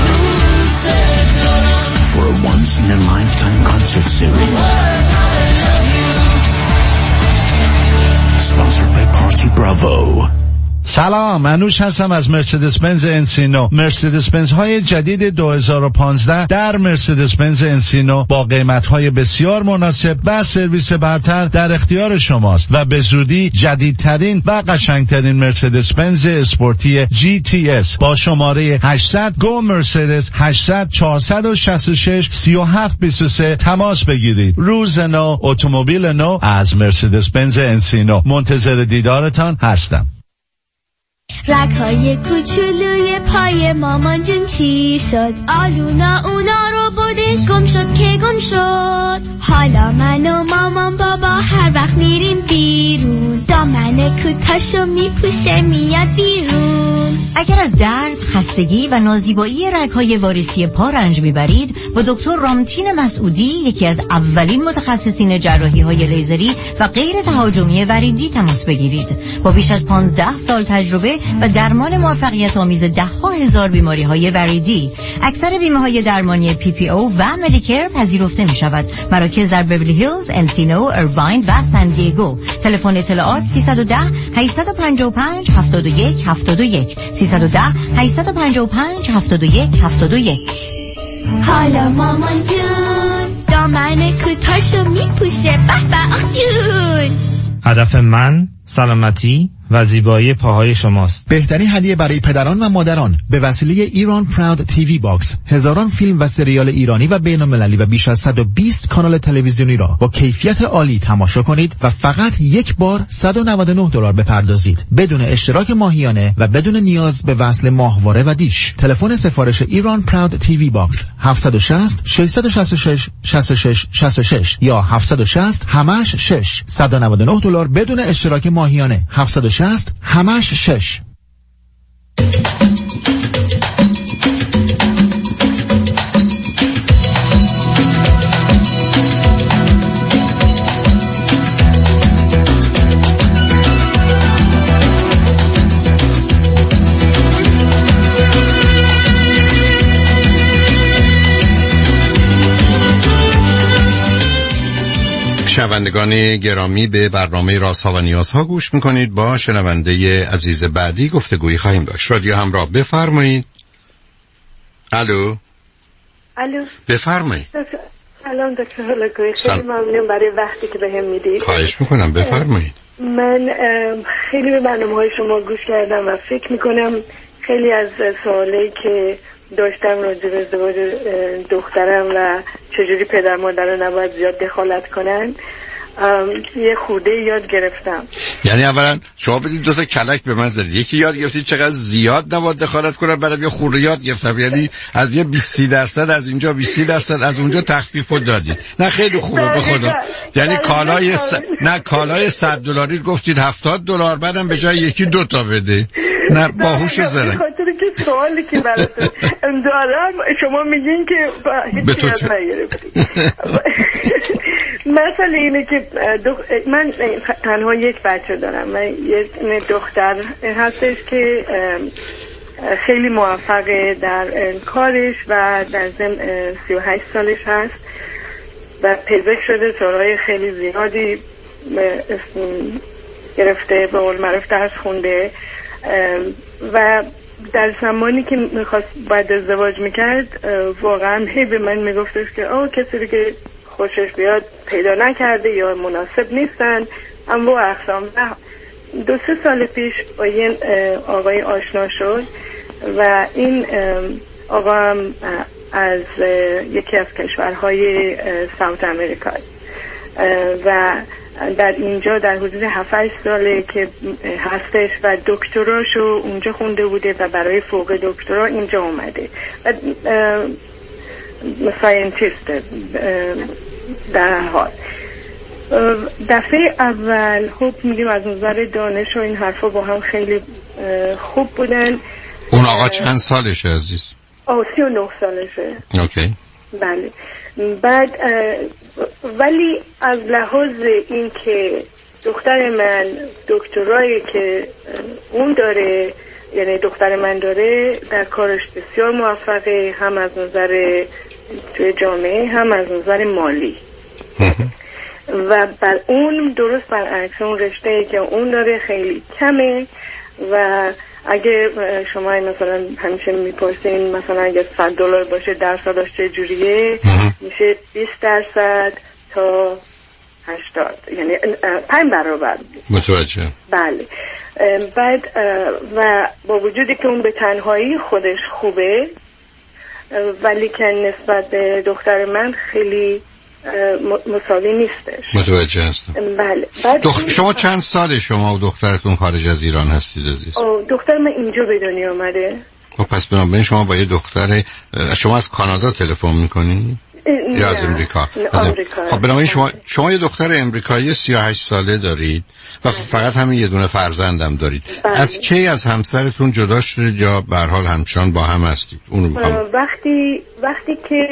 For a once-in-a-lifetime concert series. Sponsored by Party Bravo. سلام، منوش هستم از مرسدس بنز انسینو. مرسدس بنز های جدید دو هزار و پانزده در مرسدس بنز انسینو با قیمت های بسیار مناسب و سرویس برتر در اختیار شماست و به زودی جدیدترین و قشنگترین مرسدس بنز اسپورتی جی تی اس با شماره هشتصد گو مرسدس هشتصد چهارصد و شصت و شش سی و هفت بیست و سه تماس بگیرید. روز نو، اتومبیل نو از مرسدس بنز انسینو. منتظر دیدارتان هستم. رگ‌های کوچولوی پای مامان جون چی شد؟ آلونا اونا رو بردش، گم شد که گم شد. حالا من و مامان بابا هر وقت میریم بیرون، دامن کوتاشو میپوشه میاد بیرون. اگر از درد، خستگی و نازیبایی رگ‌های واریسی پا رنج میبرید، با دکتر رامتین مسعودی، یکی از اولین متخصصین جراحی‌های لیزری و غیر تهاجمی وریدی تماس بگیرید. با بیش از پانزده سال تجربه و درمان موفقیت آمیز ده ها هزار بیماری های وریدی، اکثر بیمه های درمانی پی پی او و مدیکر پذیرفته می شود. مراکز در بیولی هیلز، انسینو، ایرواین و سان دیگو. تلفن اطلاعات سیصد و ده هشتصد و پنجاه و پنج هفتاد و یک هفتاد و یک سیصد و ده هشتصد و پنجاه و پنج هفتاد و یک هفتاد و یک. حالا مامان جون دامن کوتاشو میپوشه، به به آخ جون. هدف من سلامتی و زیبایی پاهای شماست. بهترین هدیه برای پدران و مادران به وسیله ایران پراود تیوی باکس، هزاران فیلم و سریال ایرانی و بین‌المللی و بیش از صد و بیست کانال تلویزیونی را با کیفیت عالی تماشا کنید و فقط یک بار صد و نود و نه دلار بپردازید بدون اشتراک ماهیانه و بدون نیاز به وصل ماهواره و دیش. تلفن سفارش ایران پراود تیوی باکس هفت شش صفر شش شش شش شش شش شش شش یا هفت شش صفر همش شش صد و نود و نه دلار بدون اشتراک ماهیانه هفت شش صفر همش شش. شنوندگان گرامی، به برنامه رازها و نیازها گوش میکنید. با شنونده عزیز بعدی گفتگویی خواهیم داشت. رادیو همراه، بفرمایید. الو الو بفرمایید. سلام دکتر هلاکویی، خیلی ممنون برای وقتی که بهم میدید. خواهش میکنم، بفرمایید. من خیلی به برنامه‌های شما گوش کردم و فکر میکنم خیلی از سوالایی که داشتم راجع به ازدواج دخترم و چجوری پدر مادرها نباید زیاد دخالت کنن یه خورده یاد گرفتم. یعنی اولا شما بدید دو تا کلک به من زدید، یکی یاد گرفتید چقدر زیاد نباید دخالت کنن، بعدم یه خورده یاد گرفتم، یعنی از یه بیست درصد از اینجا بیست درصد از اونجا تخفیف دادید. نه خیلی خوبه به خدا. یعنی کالای س... نه کالای صد دلاری گفتید هفتاد دلار، بعدم به جای یکی دو تا بده. نه باهوش زدن. خاطر که سوالی که براتون دارم شما میگین که هیچ یاد نگرفتید. مثلا اینه که دخ... من تنها یک بچه دارم و یک دختر هستش که خیلی موفقه در کارش و در ضمن سی و هشت سالش هست و پزشک شده، سالهای خیلی زیادی گرفته، به قول معروف درس خونده و در زمانی که میخواست بعد ازدواج میکرد واقعا هی به من میگفتش که آه کسی که خوشش بیاد پیدا نکرده یا مناسب نیستن اما اقسام. دو سه سال پیش با یه آقای آشنا شد و این آقا هم از یکی از کشورهای ساوت امریکا و در اینجا در حدود هفت هشت ساله که هستش و دکتراشو اونجا خونده بوده و برای فوق دکترا اینجا اومده و ساینتیست در حال. دفعه اول خوب میگیم از نظر دانش و این حرفا با هم خیلی خوب بودن. اون آقا چند سالشه عزیز؟ آه سی و نه سالشه. اوکی. بله. بعد ولی از لحاظ این که دختر من دکترایی که اون داره، یعنی دختر من داره، در کارش بسیار موفقه، هم از نظر توی جامعه هم از نظر مالی و بر اون درست برعکس اون رشته‌ای که اون داره خیلی کمه و اگه شما مثلا همیشه میپرسین مثلا اگه صد دلار باشه درصدش چجوریه، میشه بیست درصد تا هشتاد، یعنی پنج برابر. متوجه. بله. بعد و با وجودی که اون به تنهایی خودش خوبه ولی که نسبت به دختر من خیلی مساوی نیستش. متوجه هستم. بله. بعد دخ... شما چند سال شما و دخترتون خارج از ایران هستید عزیز؟ دختر من اینجا به دنیا اومده. خب پس بنابراین شما با یه دختر، شما از کانادا تلفن میکنی؟ یا از امریکا؟ از امریکا. خب بنابراین شما شما یه دختر امریکایی سی و هشت ساله دارید و فقط همین یه دونه فرزندم دارید. بله. از کی از همسرتون جدا شدید یا به هر حال همچنان با هم هستید؟ اونو میخوام. وقتی وقتی که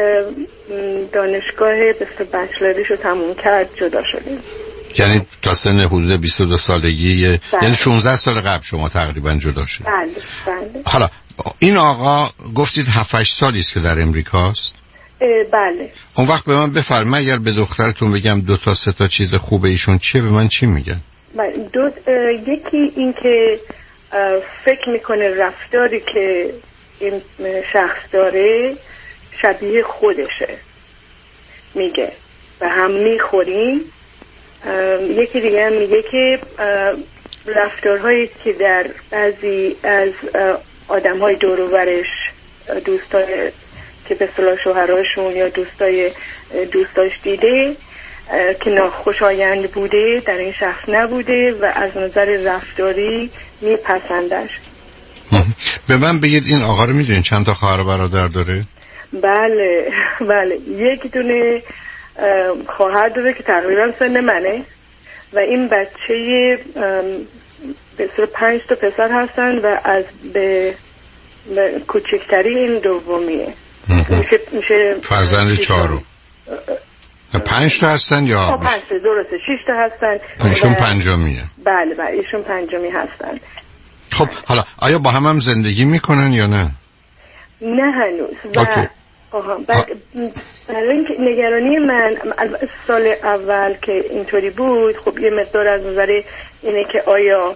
دانشگاه بچلریشو تموم کرد جدا شدیم. یعنی تا سن حدود بیست و دو سالگی. بله. یعنی شانزده سال قبل شما تقریبا جدا شدید. بله بله. حالا این آقا گفتید هفت هشت سالی است که در امریکاست؟ بله. اون وقت به من بفرمایید اگر به دخترتون بگم دو تا سه تا چیز خوبه ایشون چیه، به من چی میگن؟ دو یکی این که فکر میکنه رفتاری که این شخص داره شبیه خودشه، میگه و هم میخوریم. یکی دیگه هم میگه که رفتارهایی که در بعضی از آدم‌های دور و برش، دوستای که به اصطلاح شوهراشون یا دوستای دوستاش دیده که ناخوشایند بوده در این شخص نبوده و از نظر رفتاری میپسندش. به من بگید این آقا رو میدونین چند تا خواهر برادر داره؟ بله بله. یک دونه خواهر داره که تقریبا سن منه و این بچه به اصطلاح پنج تا پسر هستن و از به کوچکتری این دومیه. میشه میشه فرزند چهارم. پنج تا هستن یا پنج تا؟ درسته شش تا هستن. ایشون پنجمیه. بله بله ایشون پنجمی هستن. خب حالا آیا با هم هم زندگی میکنن یا نه؟ نه هنوز. و آها بعد برای اینکه نگرانی من از سال اول که اینطوری بود، خب یه مقدار از نظر اینه که آیا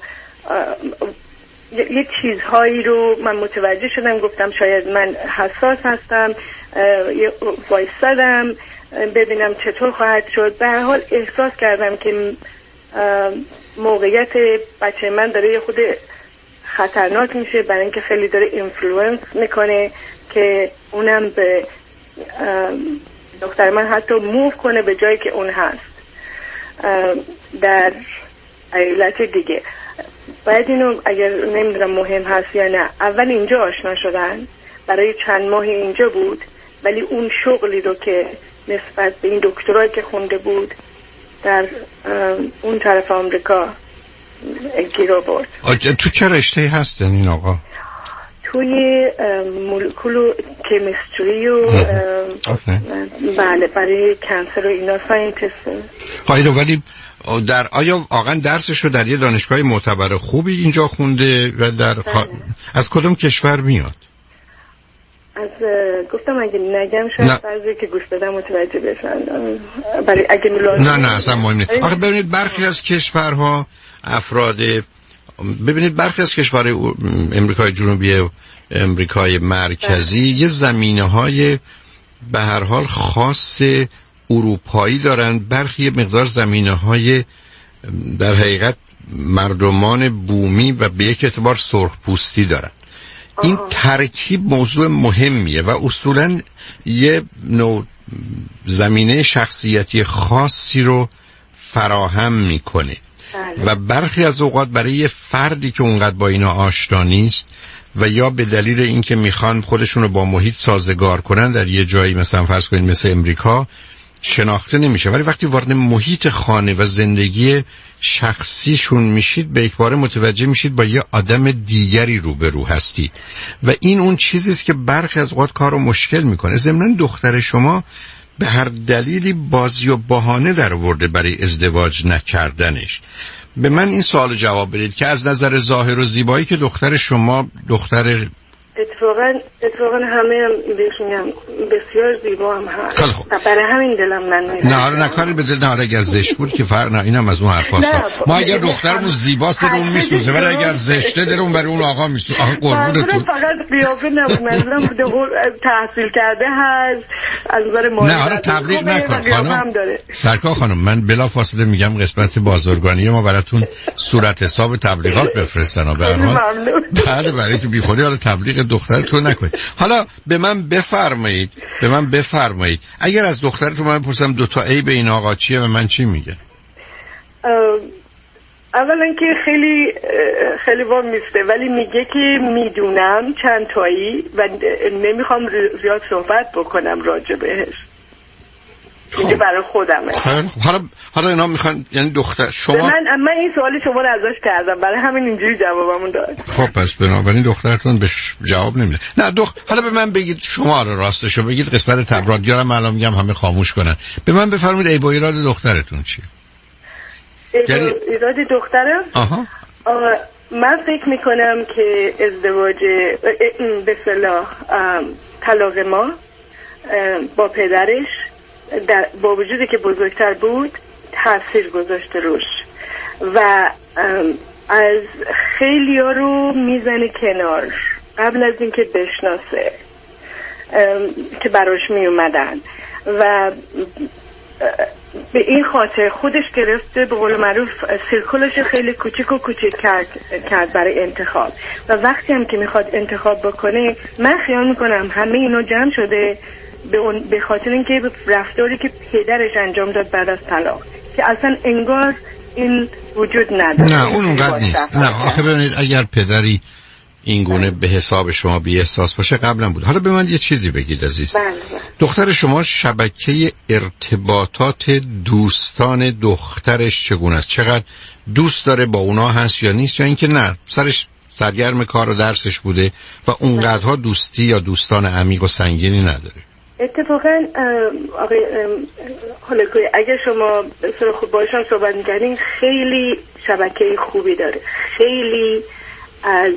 یه چیزهایی رو من متوجه شدم، گفتم شاید من حساس هستم، وایسادم ببینم چطور خواهد شد. به هر حال احساس کردم که موقعیت بچه من داره یه خود خطرناک میشه، برای اینکه خیلی داره اینفلوئنس میکنه که اونم به دختر من حتی موو کنه به جایی که اون هست در ایالت دیگه. باید اینو اگر نمیدونم مهم هست یا نه، اول اینجا آشنا شدن، برای چند ماه اینجا بود، ولی اون شغلی رو که نسبت به این دکترایی که خونده بود در اون طرف آمریکا گیر آورد. تو چه رشته هستن این آقا؟ توی مولکول کمیستری و بله برای کانسر و اینا ساینتیست. خواهید ولی در آیا واقعا درسش رو در یه دانشگاه معتبر خوبی اینجا خونده و در خوا... از کدوم کشور میاد؟ از گفتم اگه نگم شاید بعضی که گوش بدم متوجه بشن، برای اگه لازم نه نه اصلا مهم نیست. آخه ببینید برخی از کشورها افراد ببینید برخی از کشورهای امریکای جنوبی و امریکای مرکزی یه زمینه‌های به هر حال خاص اروپایی دارن، برخی مقدار زمینه‌های در حقیقت مردمان بومی و به یک اعتبار سرخپوستی دارن. این ترکیب موضوع مهمیه و اصولاً یه نوع زمینه شخصیتی خاصی رو فراهم میکنه و برخی از اوقات برای یه فردی که اونقدر با اینا آشنا نیست و یا به دلیل اینکه میخوان خودشون رو با محیط سازگار کنن در یه جایی مثلا فرض کنید مثل امریکا شناخته نمیشه، ولی وقتی وارد محیط خانه و زندگی شخصیشون میشید به یک باره متوجه میشید با یه آدم دیگری روبرو هستید و این اون چیزیست که برخی از اوقات کارو مشکل میکنه. ضمناً دختر شما به هر دلیلی بازی و بهانه در آورده برای ازدواج نکردنش. به من این سوال جواب بدید که از نظر ظاهر و زیبایی که دختر شما دختر اتفاقا اتفاقا همه هم بشینم بسیار زیبا هم هست، برای همین دلم من میاد. نه آره نکاری به دل نه آره اگر زشت بود که فرق نه، اینم از اون حرفاست. ما اگر دخترمون زیباست در اون میسوزه، ولی اگر زشته در اون برای اون آقا میسوزه. آقا قربونتون فقط قیافه نبود، منظورم تحصیل کرده هست از نظر مالی. نه آره تبلیغ نکن خانم سرکار خانم، من بلافاصله میگم قسمت بازرگانی ما براتون صورت حساب تبلیغات بفرستن به هر حال. بله برای که بیخودی حالا تبلیغ دخترتون نکنید. حالا به من بفرمایید به من بفرمایید اگر از دخترتون من بپرسم دو تا عیب این آقا چیه و من چی میگه؟ اولا که خیلی خیلی وام میسته، ولی میگه که میدونم چند تایی و نمیخوام زیاد صحبت بکنم راجع بهش. اینجا برای خودمه. حالا حالا اینا میخوان یعنی دختر شما من من این سوالی شما رو ازش کردم برای همین اینجوری جوابمون داد. خب پس بنابراین دخترتون بهش جواب نمیده. نه دخ... حالا به من بگید شما رو راستشو بگید، قسمت تبرادیا رو الان میگم همه خاموش کنن. به من بفرمایید عیب و ایراد دخترتون چیه؟ یعنی ایراد دخترم؟ آها. من فکر میکنم که ازدواج به اصطلاح طلاق ما با پدرش در با وجودی که بزرگتر بود تاثیر گذاشته روش و از خیلی ها رو میزنه کنار قبل از اینکه بشناسه که براش می اومدن و به این خاطر خودش گرفته به قول معروف سیرکلش خیلی کوچیک و کوچیک کرد, کرد برای انتخاب و وقتی هم که میخواد انتخاب بکنه من خیال میکنم همه اینا جمع شده به اون به خاطر اینکه رفتاری که پدرش انجام داد بعد از طلاق که اصلا انگار این وجود نداره. نه اون اونقدر نیست. نه آخه ببینید اگر پدری این گونه به حساب شما بی احساس باشه قبلا بود. حالا به من یه چیزی بگید عزیز. بله. دختر شما شبکه ارتباطات دوستان دخترش چگونه است؟ چقدر دوست داره با اونا هست یا نیست، یا اینکه نه سرش سرگرم کار و درسش بوده و اونقدرها دوستی یا دوستان عمیق و سنگینی نداره؟ اتفاقا آقای هولکوی اگه شما بسیار خوب باشن صحبت میکنین خیلی شبکه خوبی داره، خیلی از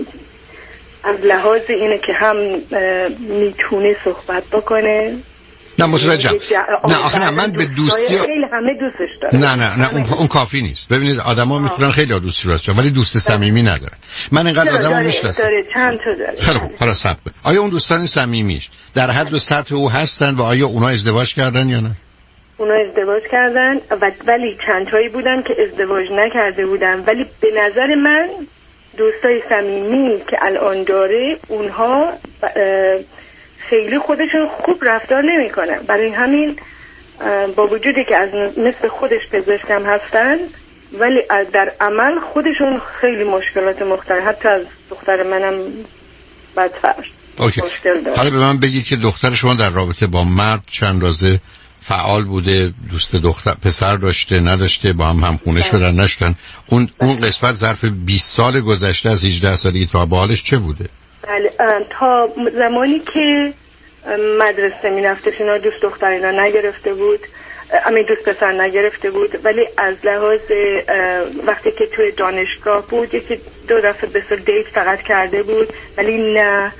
از لحاظ اینه که هم میتونه صحبت بکنه نه متوجهم. نه آخه نه من به دوستی خیلی همه دوستش دارم. نه نه نه اون, اون کافی نیست. ببینید آدما میتونن خیلی دوست داشته ولی دوست صمیمی ندارن. من اینقدر آدمو میشناسم. داره چند تا داره. خیلی خوب حالا صبر کن. آیا اون دوستان صمیمیش در حد و سطح او هستن و آیا اونا ازدواج کردن یا نه؟ اونا ازدواج کردن ولی چند تایی بودن که ازدواج نکرده بودن، ولی به نظر من دوستای صمیمی که الان داره اونها خیلی خودشون خوب رفتار نمیکنن. برای همین با وجودی که از مثل خودش پزشکم هستن ولی در عمل خودشون خیلی مشکلات مختلف، حتی از دختر منم بدتر مشکل داره. حالا به من بگید که دختر شما در رابطه با مرد چند رازه فعال بوده، دوست دختر پسر داشته نداشته، با هم همخونه شدن نشدن، اون اون قسمت ظرف بیست سال گذشته از هجده سالگی تا به حالش چه بوده؟ بله تا زمانی که مدرسه می رفتش اینا دوست دختر اینا نگرفته بود، امی دوست پسر نگرفته بود، ولی از لحاظ وقتی که توی دانشگاه بود یکی دو دفعه به صورت دیت فقط کرده بود ولی نه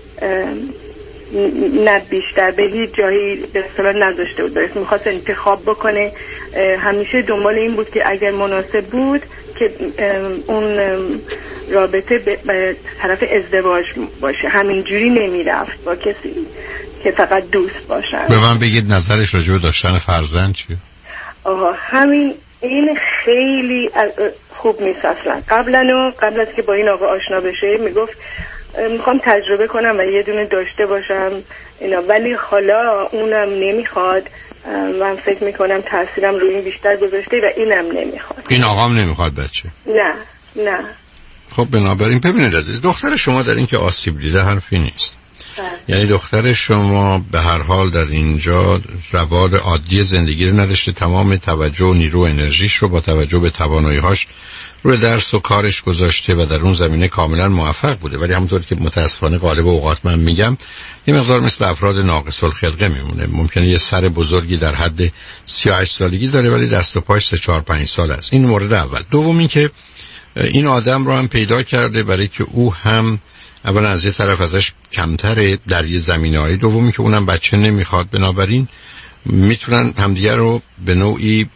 نه بیشتر به هیچ جایی به اصطلاح نذاشته بود. درست میخواست انتخاب بکنه، همیشه دنبال این بود که اگر مناسب بود که اون رابطه به طرف ازدواج باشه، همینجوری نمیرفت با کسی که فقط دوست باشن. به من بگید نظرش راجع به داشتن فرزند چیه؟ آها همین این خیلی خوب نیست اصلا. قبلا قبل از که با این آقا آشنا بشه میگفت میخوام تجربه کنم و یه دونه داشته باشم اینا، ولی حالا اونم نمیخواد. من فکر میکنم تاثیرم روی این بیشتر گذاشته و اینم نمیخواد. این آقام نمیخواد بچه؟ نه نه. خب بنابراین ببینید عزیز، دختر شما در این که آسیب دیده حرفی نیست. یعنی دختر شما به هر حال در اینجا روال عادی زندگی رو نداشته، تمام توجه و نیرو و انرژیش رو با توجه به توانایی‌هاش روی درس و کارش گذاشته و در اون زمینه کاملا موفق بوده، ولی همونطور که متاسفانه غالب اوقات من میگم یه مقدار مثل افراد ناقص الخلقه میمونه. ممکنه یه سر بزرگی در حد سی و هشت سالگی داره ولی دست و پاش سه چهار پنج سال است. این مورد اول. دوم این که این آدم رو هم پیدا کرده برای که او هم اولا از یه طرف ازش کمتره در یه زمینه‌های، دومی که اونم بچه نمیخواد، بنابراین میتونن همدیگه رو به نوعی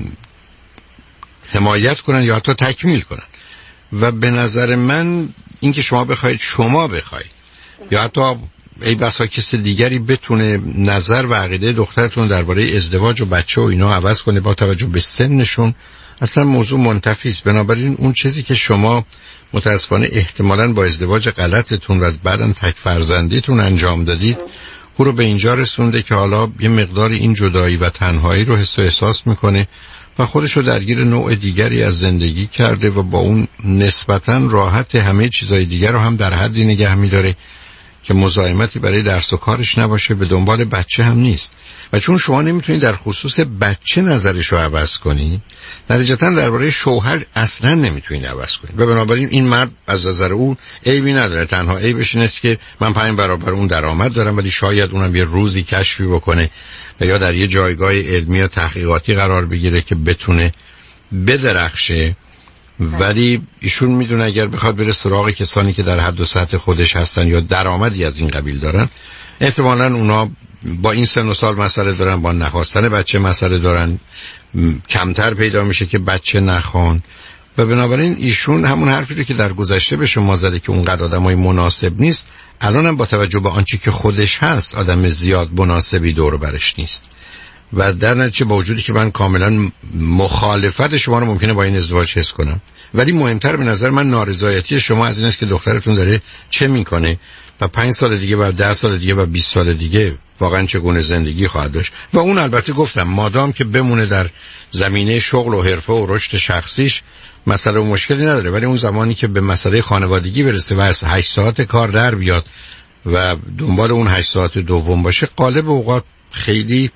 حمایت کنن یا حتی تکمیل کنن. و به نظر من این که شما بخواید شما بخواید یا حتی ای بسا کسی دیگری بتونه نظر و عقیده دخترتون درباره ازدواج و بچه و اینا عوض کنه با توجه به سنشون، اصلا موضوع منتفی است. بنابراین اون چیزی که شما متاسفانه احتمالاً با ازدواج غلطتون و بعداً تک فرزندیتون انجام دادید او رو به اینجا رسونده که حالا یه مقداری این جدایی و تنهایی رو حس و احساس میکنه و خودش رو درگیر نوع دیگری از زندگی کرده و با اون نسبتاً راحت همه چیزای دیگر رو هم در حدی نگه میداره که مزاحمتی برای درس و کارش نباشه، به دنبال بچه هم نیست. و چون شما نمیتونید در خصوص بچه نظرش رو عوض کنید، نتیجتاً درباره شوهر اصلا نمیتونید عوض کنید و بنابراین این مرد از نظر اون عیبی نداره. تنها عیبش اینه که من پنج برابر اون درآمد دارم ولی شاید اونم یه روزی کشفی بکنه و یا در یه جایگاه علمی یا تحقیقاتی قرار بگیره که بتونه بدرخشه، ولی ایشون میدونه اگر بخواد بره سراغ کسانی که در حد و سطح خودش هستن یا درآمدی از این قبیل دارن، احتمالاً اونا با این سن و سال مسئله دارن، با نخواستن بچه مسئله دارن، کمتر پیدا میشه که بچه نخوان و بنابراین ایشون همون حرفی رو که در گذشته به شما زده که اونقدر آدمای مناسب نیست، الان هم با توجه به آنچه که خودش هست آدم زیاد مناسبی دور برش نیست و در نتیجه با وجودی که من کاملا مخالفت شما رو ممکنه با این ازدواج حس کنم، ولی مهمتر به نظر من نارضایتی شما از این است که دخترتون داره چه میکنه و پنج سال دیگه و ده سال دیگه و بیست سال دیگه واقعا چگونه زندگی خواهد داشت. و اون البته گفتم مادام که بمونه در زمینه شغل و حرفه و رشد شخصیش مسئله و مشکلی نداره، ولی اون زمانی که به مسئله خانوادگی برسه و از هشت ساعت کار در بیاد و دنبال اون هشت ساعت دوم باشه، غالب اوقات خیلی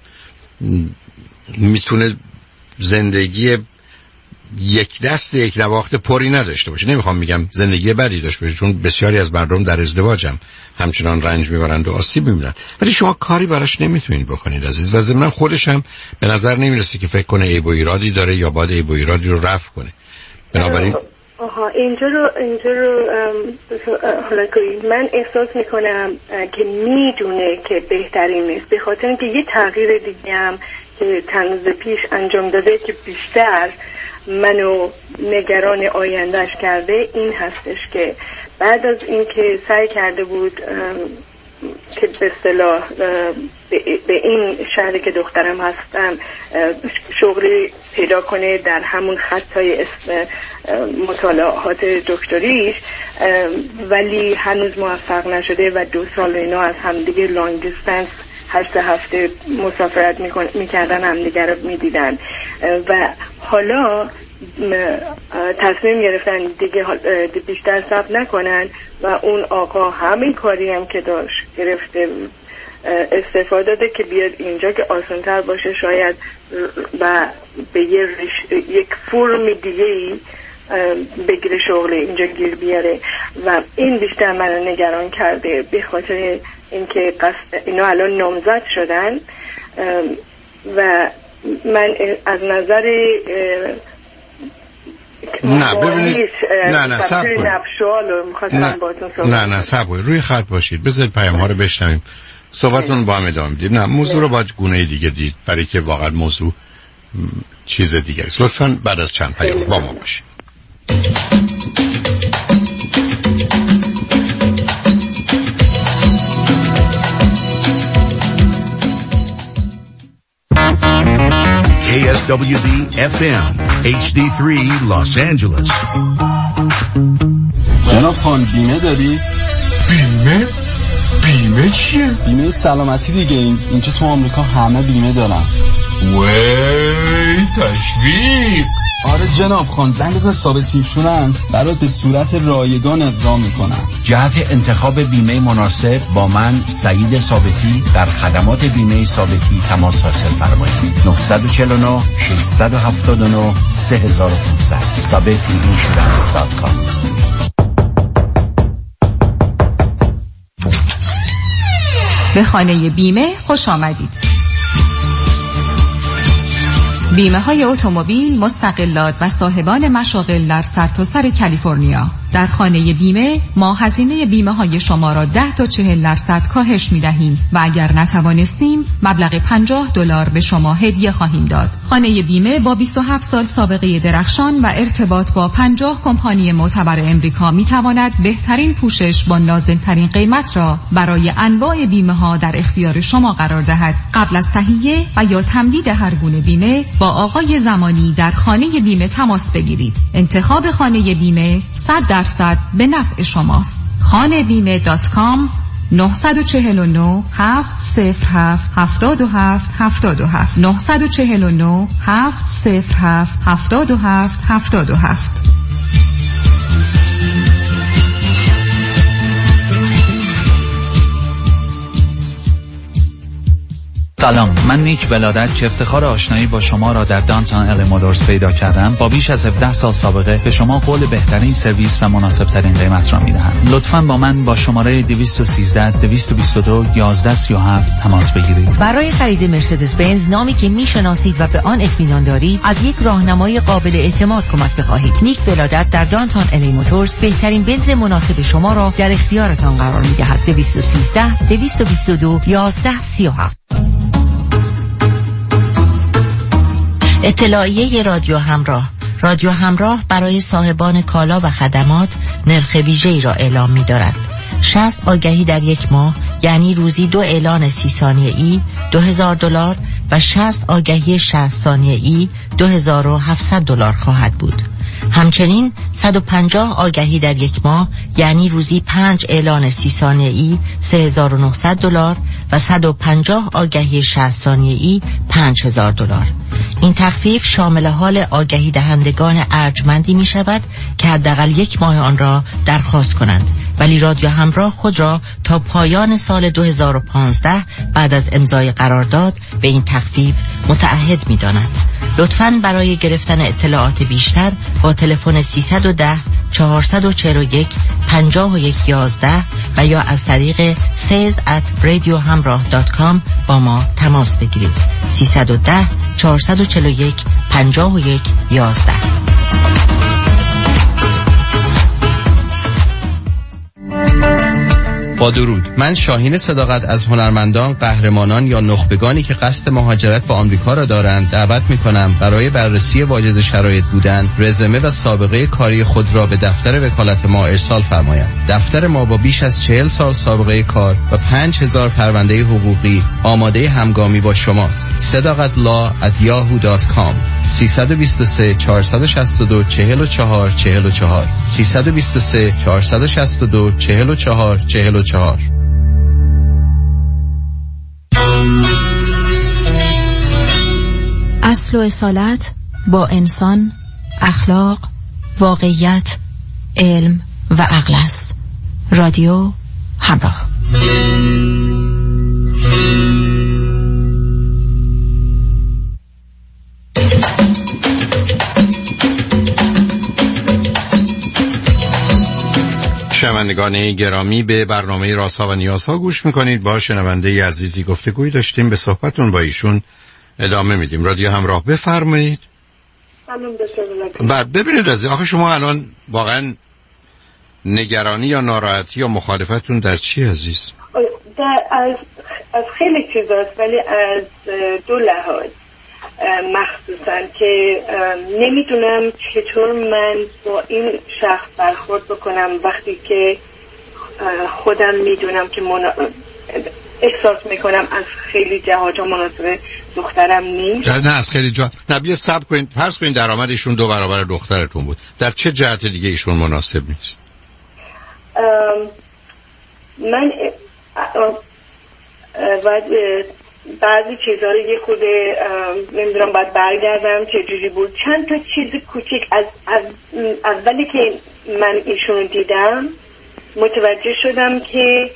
میتونه زندگی یک دست یک نواخت پری نداشته باشه. نمیخوام میگم زندگی بدی داشته باشه، چون بسیاری از مردم در ازدواجم همچنان رنج میبرند و آسیب میبینن، ولی شما کاری براش نمیتونید بکنید عزیز. و ضمن خودش هم به نظر نمیرسه که فکر کنه عیب و ایرادی داره یا باید عیب و ایرادی رو رفع کنه. بنابراین آها اینجا رو اینجا رو حالا که من احساس میکنم که میدونه که بهترین نیست، به خاطر اینکه یه تغییر دیگه هم که چند روز پیش انجام داده که بیشتر منو نگران آیندهش کرده این هستش که بعد از اینکه سعی کرده بود که به اصطلاح به این شهری که دخترم هستم شغلی پیدا کنه در همون خطای اسم مطالعات دکتریش، ولی هنوز موفق نشده و دو سال اینا از همدیگه لانگ دیستنس هشت هفته مسافرت میکردن، همدیگه رو میدیدن و حالا تصمیم گرفتن دیگه بیشتر صبر نکنن و اون آقا همین کاری هم که داشت گرفته استفاده داده که بیاد اینجا که آسان‌تر باشه شاید و به یه رش... یک فرم دیگه‌ای بگیره شغل اینجا گیر بیاره و این بیشتر منو نگران کرده به خاطر اینکه قصد اینا الان نامزد شدن و من از نظر نه ببینید نه نه صبر نه نه صبر روی خط باشید بذارید پیام ها رو بشنویم صحبتون با هم ادامه بدید. نه موضوع رو باید گونه دیگه دید برای که واقعا موضوع چیز دیگه است. لطفاً بعد از چند پیام با ما باشید. K S W D F M H D three Los Angeles. جناب خان بیمه داری؟ بیمه؟ بیمه چیه؟ بیمه سلامتی دیگه. این اینجا تو آمریکا همه بیمه دارن. وی تشویق. آره جناب خان زنگ بزن ثابت اینشورنس برات به صورت رایگان اقدام میکنن. جهت انتخاب بیمه مناسب با من سعید ثابتی در خدمات بیمه ثابتی تماس حاصل فرمایید. نه چهار نه شش هفت نه سه پانصد ثابتی اینشورنس دات کام. به خانه بیمه خوش آمدید. بیمه های اتومبیل، مستقلات و صاحبان مشاغل در سرتاسر کالیفرنیا. در خانه بیمه ما هزینه بیمه های شما را ده تا چهل درصد کاهش می دهیم و اگر نتوانستیم مبلغ پنجاه دلار به شما هدیه خواهیم داد. خانه بیمه با بیست و هفت سال سابقه درخشان و ارتباط با پنجاه کمپانی معتبر امریکا می تواند بهترین پوشش با نازل‌ترین قیمت را برای انواع بیمه ها در اختیار شما قرار دهد. قبل از تهیه و یا تمدید هر گونه بیمه با آقای زمانی در خانه بیمه تماس بگیرید. انتخاب خانه بیمه صد درصد به نفع شماست. خانه بیمه دات کام نه چهار نه هفت صفر هفت هفت هفت هفت هفت نه چهار نه هفت صفر هفت هفت هفت هفت هفت. سلام، من نیک ولادت که افتخار آشنایی با شما را در دانتان ال مودرز پیدا کردم با بیش از هفده سال سابقه به شما قول بهترین سرویس و مناسب ترین قیمت را میدهم. لطفاً با من با شماره دویست و سیزده دویست و بیست و دو یازده سی و هفت تماس بگیرید. برای خرید مرسدس بنز نامی که میشناسید و به آن اطمینان دارید از یک راهنمای قابل اعتماد کمک بخواهید. نیک ولادت در دانتان ال مودرز بهترین بنز مناسب شما را در اختیارتان قرار میدهد. دویست و سیزده دویست و بیست و دو یازده سی و هفت. اطلاعیه رادیو همراه. رادیو همراه برای صاحبان کالا و خدمات نرخ ویژه‌ای را اعلام می‌دارد. شصت آگهی در یک ماه یعنی روزی دو اعلان سی ثانیه‌ای دو هزار دلار و شصت آگهی شصت ثانیه‌ای دو هزار و هفتصد دلار خواهد بود. همچنین صد و پنجاه آگهی در یک ماه یعنی روزی پنج اعلان سی ثانیه‌ای سه هزار و نهصد دلار و صد و پنجاه آگهی شصت ثانیه‌ای پنج هزار دلار. این تخفیف شامل حال آگهی دهندگان ارجمندی می شود که حداقل یک ماه آن را درخواست کنند، ولی رادیو همراه خود را تا پایان سال دو هزار و پانزده بعد از امضای قرارداد به این تخفیف متعهد می داند. لطفاً برای گرفتن اطلاعات بیشتر با تلفن سیصد و ده چهارصد و چهل و یک پنجاه و یک یازده و یا از طریق سیلز ات رادیو همراه دات کام با ما تماس بگیرید. سیصد و ده چهارصد و چهل و یک پنجاه و یک یازده. با درود، من شاهین صداقت از هنرمندان، قهرمانان یا نخبگانی که قصد مهاجرت به آمریکا را دارند دعوت می‌کنم برای بررسی واجد شرایط بودن، رزومه و سابقه کاری خود را به دفتر وکالت ما ارسال فرمایند. دفتر ما با بیش از چهل سال سابقه کار و پنج هزار پرونده حقوقی آماده همگامی با شماست. صداقت لا ات یاهو دات کام سه دو سه چهار شش دو چهار چهار چهار چهار سه دو سه چهار شش دو چهار چهار چهار چهار. اصل و اصالت با انسان، اخلاق، واقعیت، علم و عقل است. رادیو همراه. شنوندگان گرامی، به برنامه رازها و نیازها گوش میکنید. با شنونده عزیزی گفتگویی داشتیم، به صحبتون با ایشون ادامه میدیم. رادیو همراه، بفرمایید. بعد ببینید از آخه شما الان واقعا نگرانی یا ناراحتی یا مخالفتون در چی عزیز؟ در از از خیلی چیزاست، ولی از دو لحاظ مخصوصا که نمیدونم چطور من با این شخص برخورد بکنم وقتی که خودم میدونم که منا... احساس میکنم از خیلی جهات مناسب دخترم نیست. نه از خیلی جا نه بیاد صبر کنید، فرض کنید درآمدشون دو برابر دخترتون بود، در چه جهت دیگه ایشون مناسب نیست؟ من باید بعضی چیزها رو یه خود نمیدونم باید برگردم چه جوری بود. چند تا چیز کوچیک از از اولی که من ایشون دیدم متوجه شدم که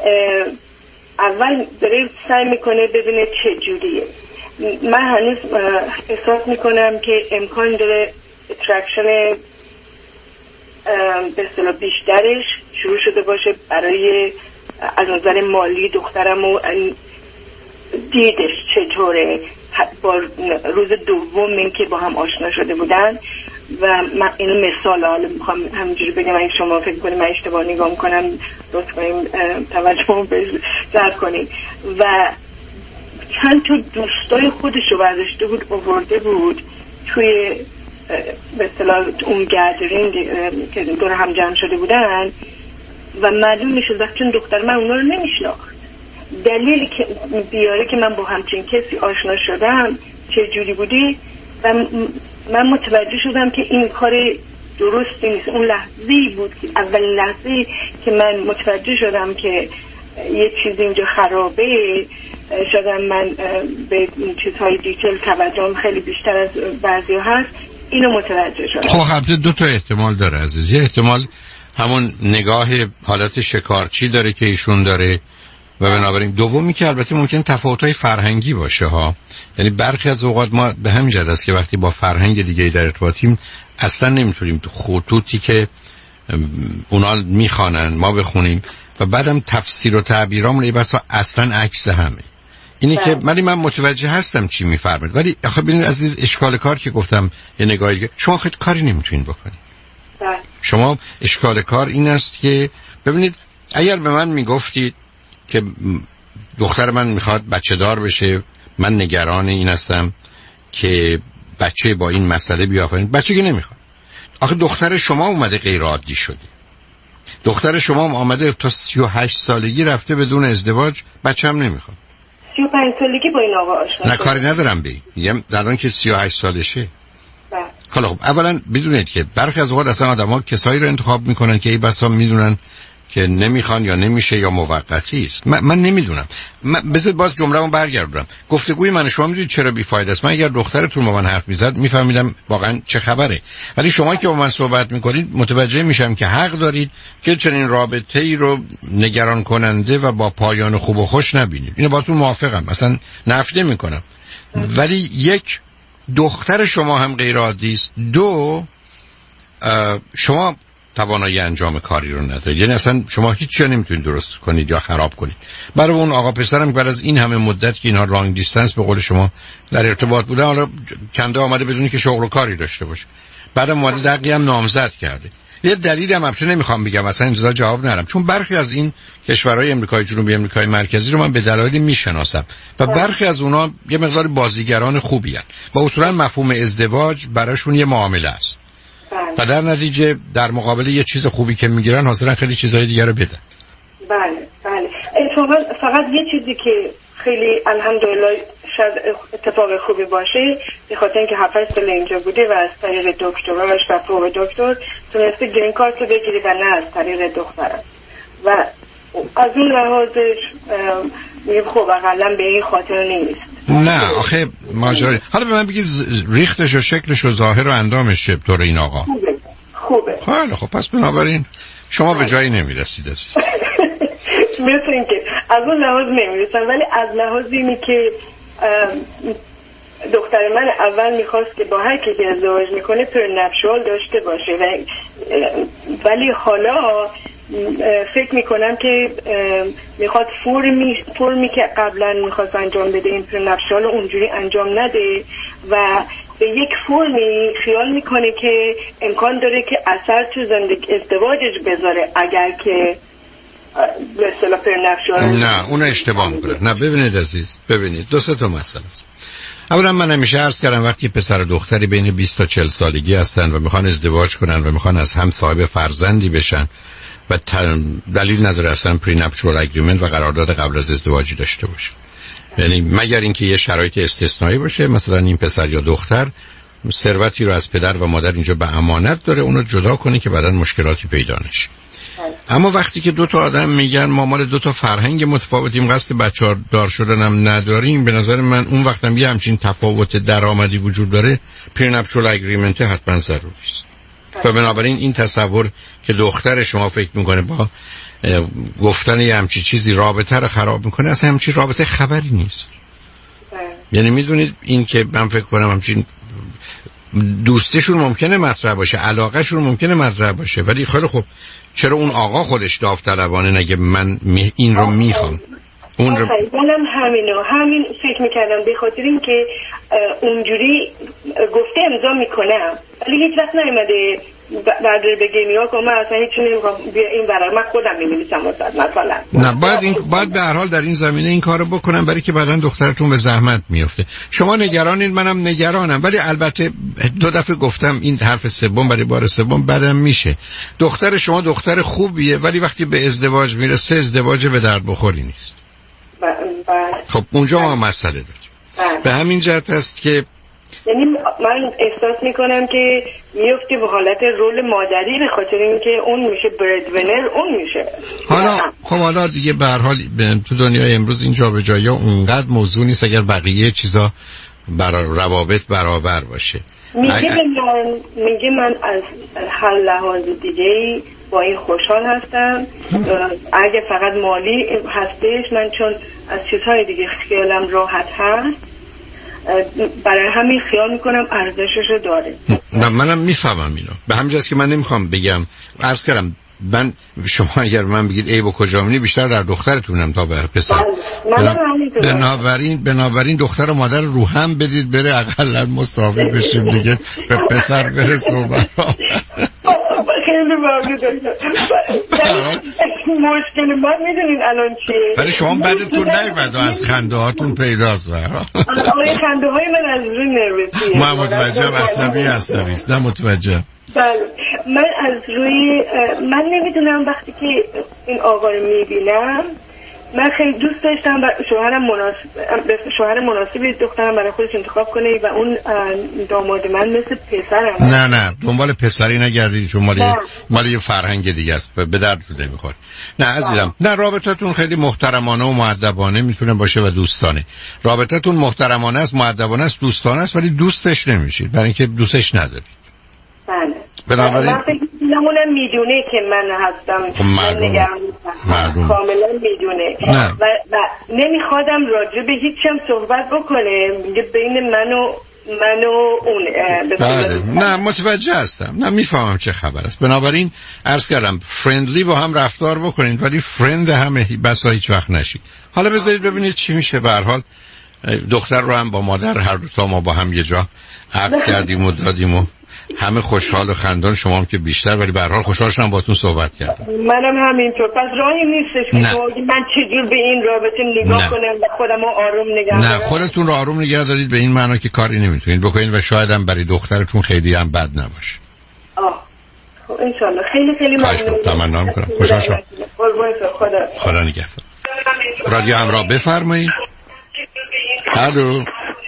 اول داره سعی میکنه ببینه چه جوریه. من هنوز احساس میکنم که امکان داره اترکشن به اصطلاح بیشترش شروع شده باشه برای از نظر مالی دخترم و دیدش چطوره با روز دوم این که با هم آشنا شده بودن. و من اینو مثال حالا میخوام همینجوری بگم اگه شما فکر کنید من اشتباه نگاه میکنم لطف کنیم توجه به جلب کنید. و چند تا دوستای خودش رو برداشته بود آورده بود توی به اصطلاح اون گردرینگ که دور هم جمع شده بودن و معلوم میشد وقتی چون دختر من اونا رو نمیشناخت. دلیلی که بیاره که من با همچین کسی آشنا شدم چه جوری بودی و من متوجه شدم که این کار درستی نیست. اون لحظه‌ای بود که اولین لحظه‌ای که من متوجه شدم که یه چیزی اینجا خرابه. شدم من به چیزهای دیتیل توجهم خیلی بیشتر از بعضی هست، اینو متوجه شدم. خب البته دو تا احتمال داره عزیز. یه احتمال همون نگاه حالت شکارچی داره که ایشون داره و بنابراین دومی که البته ممکن تفاوت‌های فرهنگی باشه ها. یعنی برخی از اوقات ما به همین جهت است که وقتی با فرهنگ دیگه در ارتباطیم اصلا نمیتونیم خطوطی که اونا میخوانن ما بخونیم و بعدم تفسیر و تعبیرامون ای بسا اصلا عکس همه. اینی ده. که من من متوجه هستم چی میفرمایید، ولی آخه ببینید عزیز اشکال کار که گفتم یه نگاهی که شما خیلی کاری نمیتونید بکنید. ده. شما اشکال کار این است که ببینید اگر به من میگفتید که دختر من میخواد بچه دار بشه، من نگران این هستم که بچه با این مسئله بیافرین، بچه که نمیخواد. آخه دختر شما اومده غیر عادی شده، دختر شما آمده تا سی و هشت سالگی رفته بدون ازدواج، بچه هم نمیخواد. سی و پنج سالگی با این آقا آشنا نه کاری ندارم بگم، میگم الان که سی و هشت سالشه. حالا خب اولا بدونید که برخی از اوقات اصلا آدم‌ها کسایی رو انتخاب میکنن که ای بسا میدونن که نمیخوان یا نمیشه یا موقتی است. من, من نمیدونم. بذار باز جمله‌مو برگردونم. گفتگوی من شما میدونید چرا بیفایده است. من اگر دخترتون با من حرف میزد میفهمیدم واقعا چه خبره. ولی شما که با من صحبت میکنید متوجه میشم که حق دارید که چنین رابطه‌ای رو نگران کننده و با پایان خوب و خوش نبینید. اینو باهاتون موافقم. اصلا نفی نمیکنم. ولی یک، دختر شما هم غیر عادی است. دو، شما توانایی انجام کاری رو ندارید. یعنی اصلا شما هیچ چیزی نمیتونید درست کنید یا خراب کنید. برای اون آقا پسرم بعد از این همه مدت که اینها لانگ دیستنس به قول شما در ارتباط بودن، حالا کنده آمده بدونی که شغل و کاری داشته باشه، بعدم اومده دقیقاً هم نامزد کرده. یه دلیلی هم البته نمیخوام بگم اصلا اینجا جواب ندارم، چون برخی از این کشورهای امریکای جنوبی، امریکای مرکزی رو من به دلایلی میشناسم و برخی از اونها یه مقدار بازیگران خوبی هستند و اصولا مفهوم ازدواج براشون یه معامله است و در نتیجه در مقابل یه چیز خوبی که میگیرن حاضرن خیلی چیزهای دیگه رو بدن. بله بله. اتفاقا فقط یه چیزی که خیلی الحمدلله شاید اتفاق خوبی باشه، به خاطر اینکه هفت سال اینجا بوده و از طریق دکتراش و فوق دکتر تونسته گرین کارت رو بگیری و نه از طریق دخترم و از اون لحاظش میگه خب اقلا به این خاطر نیست. نه آخه ماجرا. حالا به من بگید ریختش و شکلش و ظاهر و اندامش چطور این آقا؟ خوبه خوبه. خیلی خب پس بنابراین شما به جایی نمیرسید عزیز. مثل اینکه از اون لحاظ نمیرسن، ولی از لحاظ اینی که دختر من اول میخواست که با هر کی ازدواج میکنه پرنپشوال داشته باشه و ولی حالا فکر میکنم که میخواد فرمی فرمی که قبلا میخواست انجام بده این پرنپشوال اونجوری انجام نده و به یک فرمی خیال میکنه که امکان داره که اثر تو زندگی ازدواجش بذاره اگر که به اصطلاح پرنپشوال. نه اون اشتباه میکنه. نه ببینید عزیز، ببینید دو سه تا مسئله است. اولا من همیشه عرض کردم وقتی پسر و دختری بین بیست تا چهل سالگی هستن و میخوان ازدواج کنن و میخوان از هم صاحب فرزندی بشن و دلیل نداره اصلا پرینپچوال اگریمنت و قرارداد قبل از ازدواجی داشته باشه، یعنی مگر اینکه یه شرایط استثنایی باشه، مثلا این پسر یا دختر ثروتی رو از پدر و مادر اینجا به امانت داره، اونو جدا کنه که بعداً مشکلاتی پیدا نشه. اما وقتی که دو تا آدم میگن ما مال دو تا فرهنگ متفاوتیم، قصد بچه‌دار دار شدنم نداریم، به نظر من اون وقتم یه همچین تفاوت درآمدی وجود داره، پرینپچوال اگریمنت حتما ضروری است. و بنابراین این تصور که دختر شما فکر میکنه با گفتن یه همچین چیزی رابطه رو خراب میکنه، اصلا همچین رابطه خبری نیست. یعنی میدونید این که من فکر کنم همچین دوستشون ممکنه مطرح باشه، علاقهشون ممکنه مطرح باشه، ولی خیلی خب چرا اون آقا خودش داوطلبانه نگه من می این رو میخوام؟ اون رو منم همینو همین فکر میکردم، به خاطر اینکه اونجوری گفته امضا میکنم ولی هیچ وقت نیومده بردار بگه نیا که من اصلا هیچ نمیخوام بیا این برای من خودم می‌نویسم مثلا. نه باید این باید به هر حال در این زمینه این کارو بکنم، برای که بعداً دخترتون به زحمت میفته. شما نگرانید، منم نگرانم، ولی البته دو دفعه گفتم این حرف سوم برای بار سوم بعدم میشه. دختر شما دختر خوبیه ولی وقتی به ازدواج میرسه ازدواج به درد بخوری نیست. خب اونجا ما مسئله داریم. به همین جهت است که یعنی من احساس میکنم که میفتی به حالت رول مادری، به خاطر اینکه اون میشه بردوینر، اون میشه. حالا خب حالا دیگه به هر حال تو دنیای امروز این جابجایی‌ها اونقدر موضوع نیست اگر بقیه چیزا برای روابط برابر باشه. میگه من میگه من از هر لحاظ دیگه با این خوشحال هستم، اگه فقط مالی هستش من چون از چیزهای دیگه خیالم راحت هست، برای همین خیال میکنم ارزشش داره. نه منم میفهمم اینو، به همین جاست که من نمیخوام بگم، عرض کردم من شما اگر من بگید ای با کجا منی بیشتر در دخترتونم تا بر پسر. بنابراین بنابراین دختر و مادر رو هم بدید بره اقلا مساوی بشیم دیگه، به پسر بره صحبت. خیلی ممنون دارم. مشکل ما میدونین الان چیه؟ ولی شما بدتون نیومد از خنده هاتون پیداست برا. آره خنده های من از روی نروسیه. من متوجهم، عصبی هستم. نه متوجهم. بله من از روی من نمیدونم وقتی که این آقا رو میبینم من خیلی دوست داشتم شوهرم مناسب شوهر مناسبی دخترم برای خودش انتخاب کنه و اون داماد من مثل پسرم. نه نه دنبال پسری نگردید، چون مالی مالی یه فرهنگ دیگه است، به درد نمیخوره. نه عزیزم، نه رابطتون خیلی محترمانه و مؤدبانه میتونه باشه و دوستانه. رابطتون محترمانه است، مؤدبانه است، دوستانه است، ولی دوستش نمیشید برای اینکه دوستش ندارید. بله. بنابراین من فکر نمونم میدونه که من هستم. معلوم. کاملا میدونه. و, و نمیخوادم راجع به هیچ هم صحبت بکنه، میگه بین من و من و اون. بله. نه متوجه هستم، نه میفهمم چه خبر است. بنابراین عرض کردم فرندلی با هم رفتار بکنید ولی فرند هم بسا هیچ وقت نشید. حالا بذارید ببینید چی میشه. به هر حال دختر رو هم با مادر هر دو تا ما با هم یه جا عقد کردیم و دادیم و همه خوشحال و خندان، شما هم که بیشتر، ولی به هر حال خوشحال شدم باهاتون صحبت کردم. منم همینطور. پس راهی نیستش که من چجور به این رابطه نگاه کنم و خودم رو آروم نگه دارم؟ نه، خودتون رو آروم نگه دارید به این معنا که کاری نمیتونید بکنید و شاید هم برای دخترتون خیلی هم بد نباشه. آه خب انشالله. خیلی خیلی ممنون. تمنا میکنم. خوشحال شدم. خدا خدا نگهدار. رادیو همراه بفرمایید. الو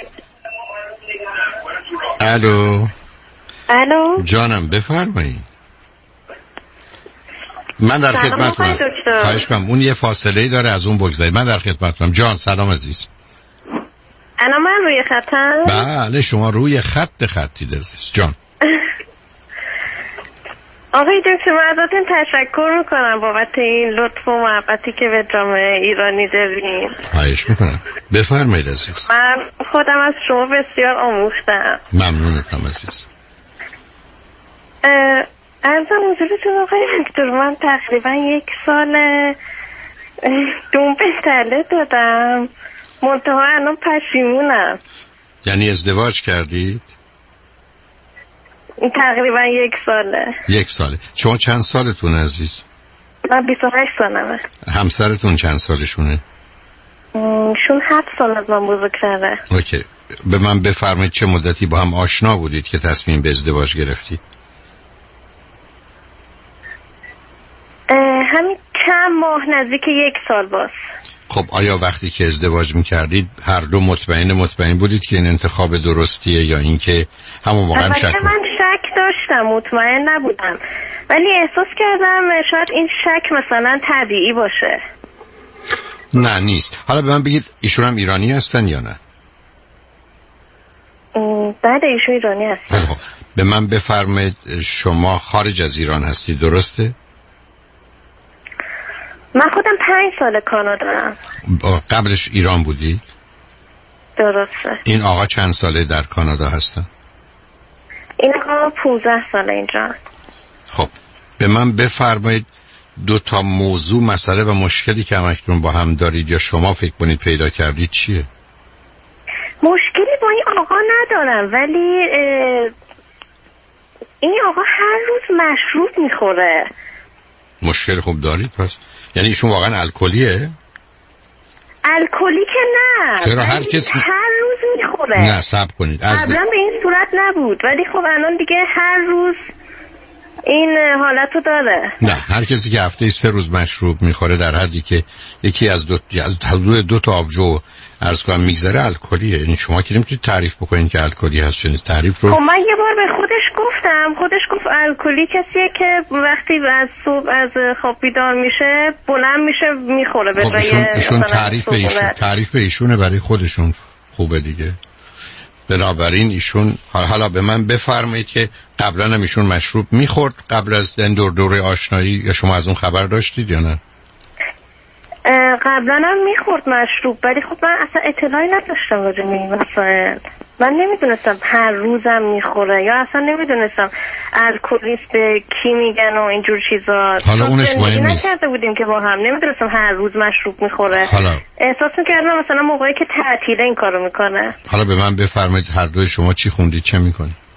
الو الو جانم بفرمایید. من در خدمتتونم. خواهش کنم اون یه فاصله ای داره، از اون بگذارید. من در خدمتتونم. جان سلام عزیز. الان من روی خطم؟ بله شما روی خط خطید عزیز. جان آقای دکتر من ازتون تشکر میکنم بابت این لطف و محبتی که به جامعه ایرانی دارین. خواهش میکنم بفرمایید عزیز. من خودم از شما بسیار آموختم. ممنونتم عزیز. ارزم حضورتون آقای دکتر من تقریبا یک سال دون به تله دادم، منتها الان پشیمونم. یعنی ازدواج کردید؟ تقریبا یک ساله. یک ساله. شما چند سالتون عزیز؟ من بیست و هشت سالمه. همسرتون چند سالشونه؟ شون هفت سال از من بزرگتره. اوکی. به من بفرمایید چه مدتی با هم آشنا بودید که تصمیم به ازدواج گرفتید؟ همین چند ماه، نزدیک یک سال باز. خب آیا وقتی که ازدواج میکردید هر دو مطمئن مطمئن بودید که این انتخاب درستیه یا اینکه همون موقع هم شک؟ من شک داشتم، مطمئن نبودم، ولی احساس کردم شاید این شک مثلا طبیعی باشه. نه نیست. حالا به من بگید ایشون هم ایرانی هستن یا نه؟ بعد ایشون ایرانی هستن. خب به من بفرمایید شما خارج از ایران هستید درسته؟ من خودم پنج سال کانادا دارم. قبلش ایران بودی؟ درسته. این آقا چند ساله در کانادا هستن؟ این آقا پونزده ساله اینجا. خب به من بفرمایید دو تا موضوع، مسئله و مشکلی که همکنون با هم دارید یا شما فکر کنید پیدا کردید چیه؟ مشکلی با این آقا ندارم، ولی این آقا هر روز مشروب میخوره. مشکل خوب دارید پس؟ یعنی ایشون واقعا الکلیه؟ الکلی که نه. چرا هر کس هر روز میخوره. نه صبر کنید. از قبلا به این صورت نبود، ولی خب الان دیگه هر روز این حالتو داره. نه هر کسی که هفته سه روز مشروب میخوره در حدی که یکی از دو از حدود دو تا آبجو عرض کنم میگذره الکلیه. یعنی شما که نمیتونید تعریف بکنید که الکلی هست. چنین تعریف رو خب من یه بار به خودش گفتم، خودش گفت الکلی کسیه که وقتی از صبح از خواب بیدار میشه بلند میشه میخوره به خب جای ایشون, ایشون تعریف ایشون تعریف ایشونه برای خودشون خوبه دیگه. بنابراین ایشون حالا به من بفرمایید که قبلا هم ایشون مشروب میخورد قبل از این دور دوره آشنایی، یا شما از اون خبر داشتید یا نه؟ قبلا هم میخورد مشروب، ولی خب من اصلا اطلاعی نداشتم راجع به این مسائل. من نمیدونستم هر روزم میخوره، یا اصلا نمیدونستم الکلیست به کی میگن و اینجور چیزا. حالا اونش مهم نیست. نکرده بودیم که با هم نمیدونستم هر روز مشروب میخوره. حالا احساس میکردم مثلا موقعی که تعطیله این کارو میکنه. حالا به من بفرمایید هر دوی شما چی خوندید، چه میکنید؟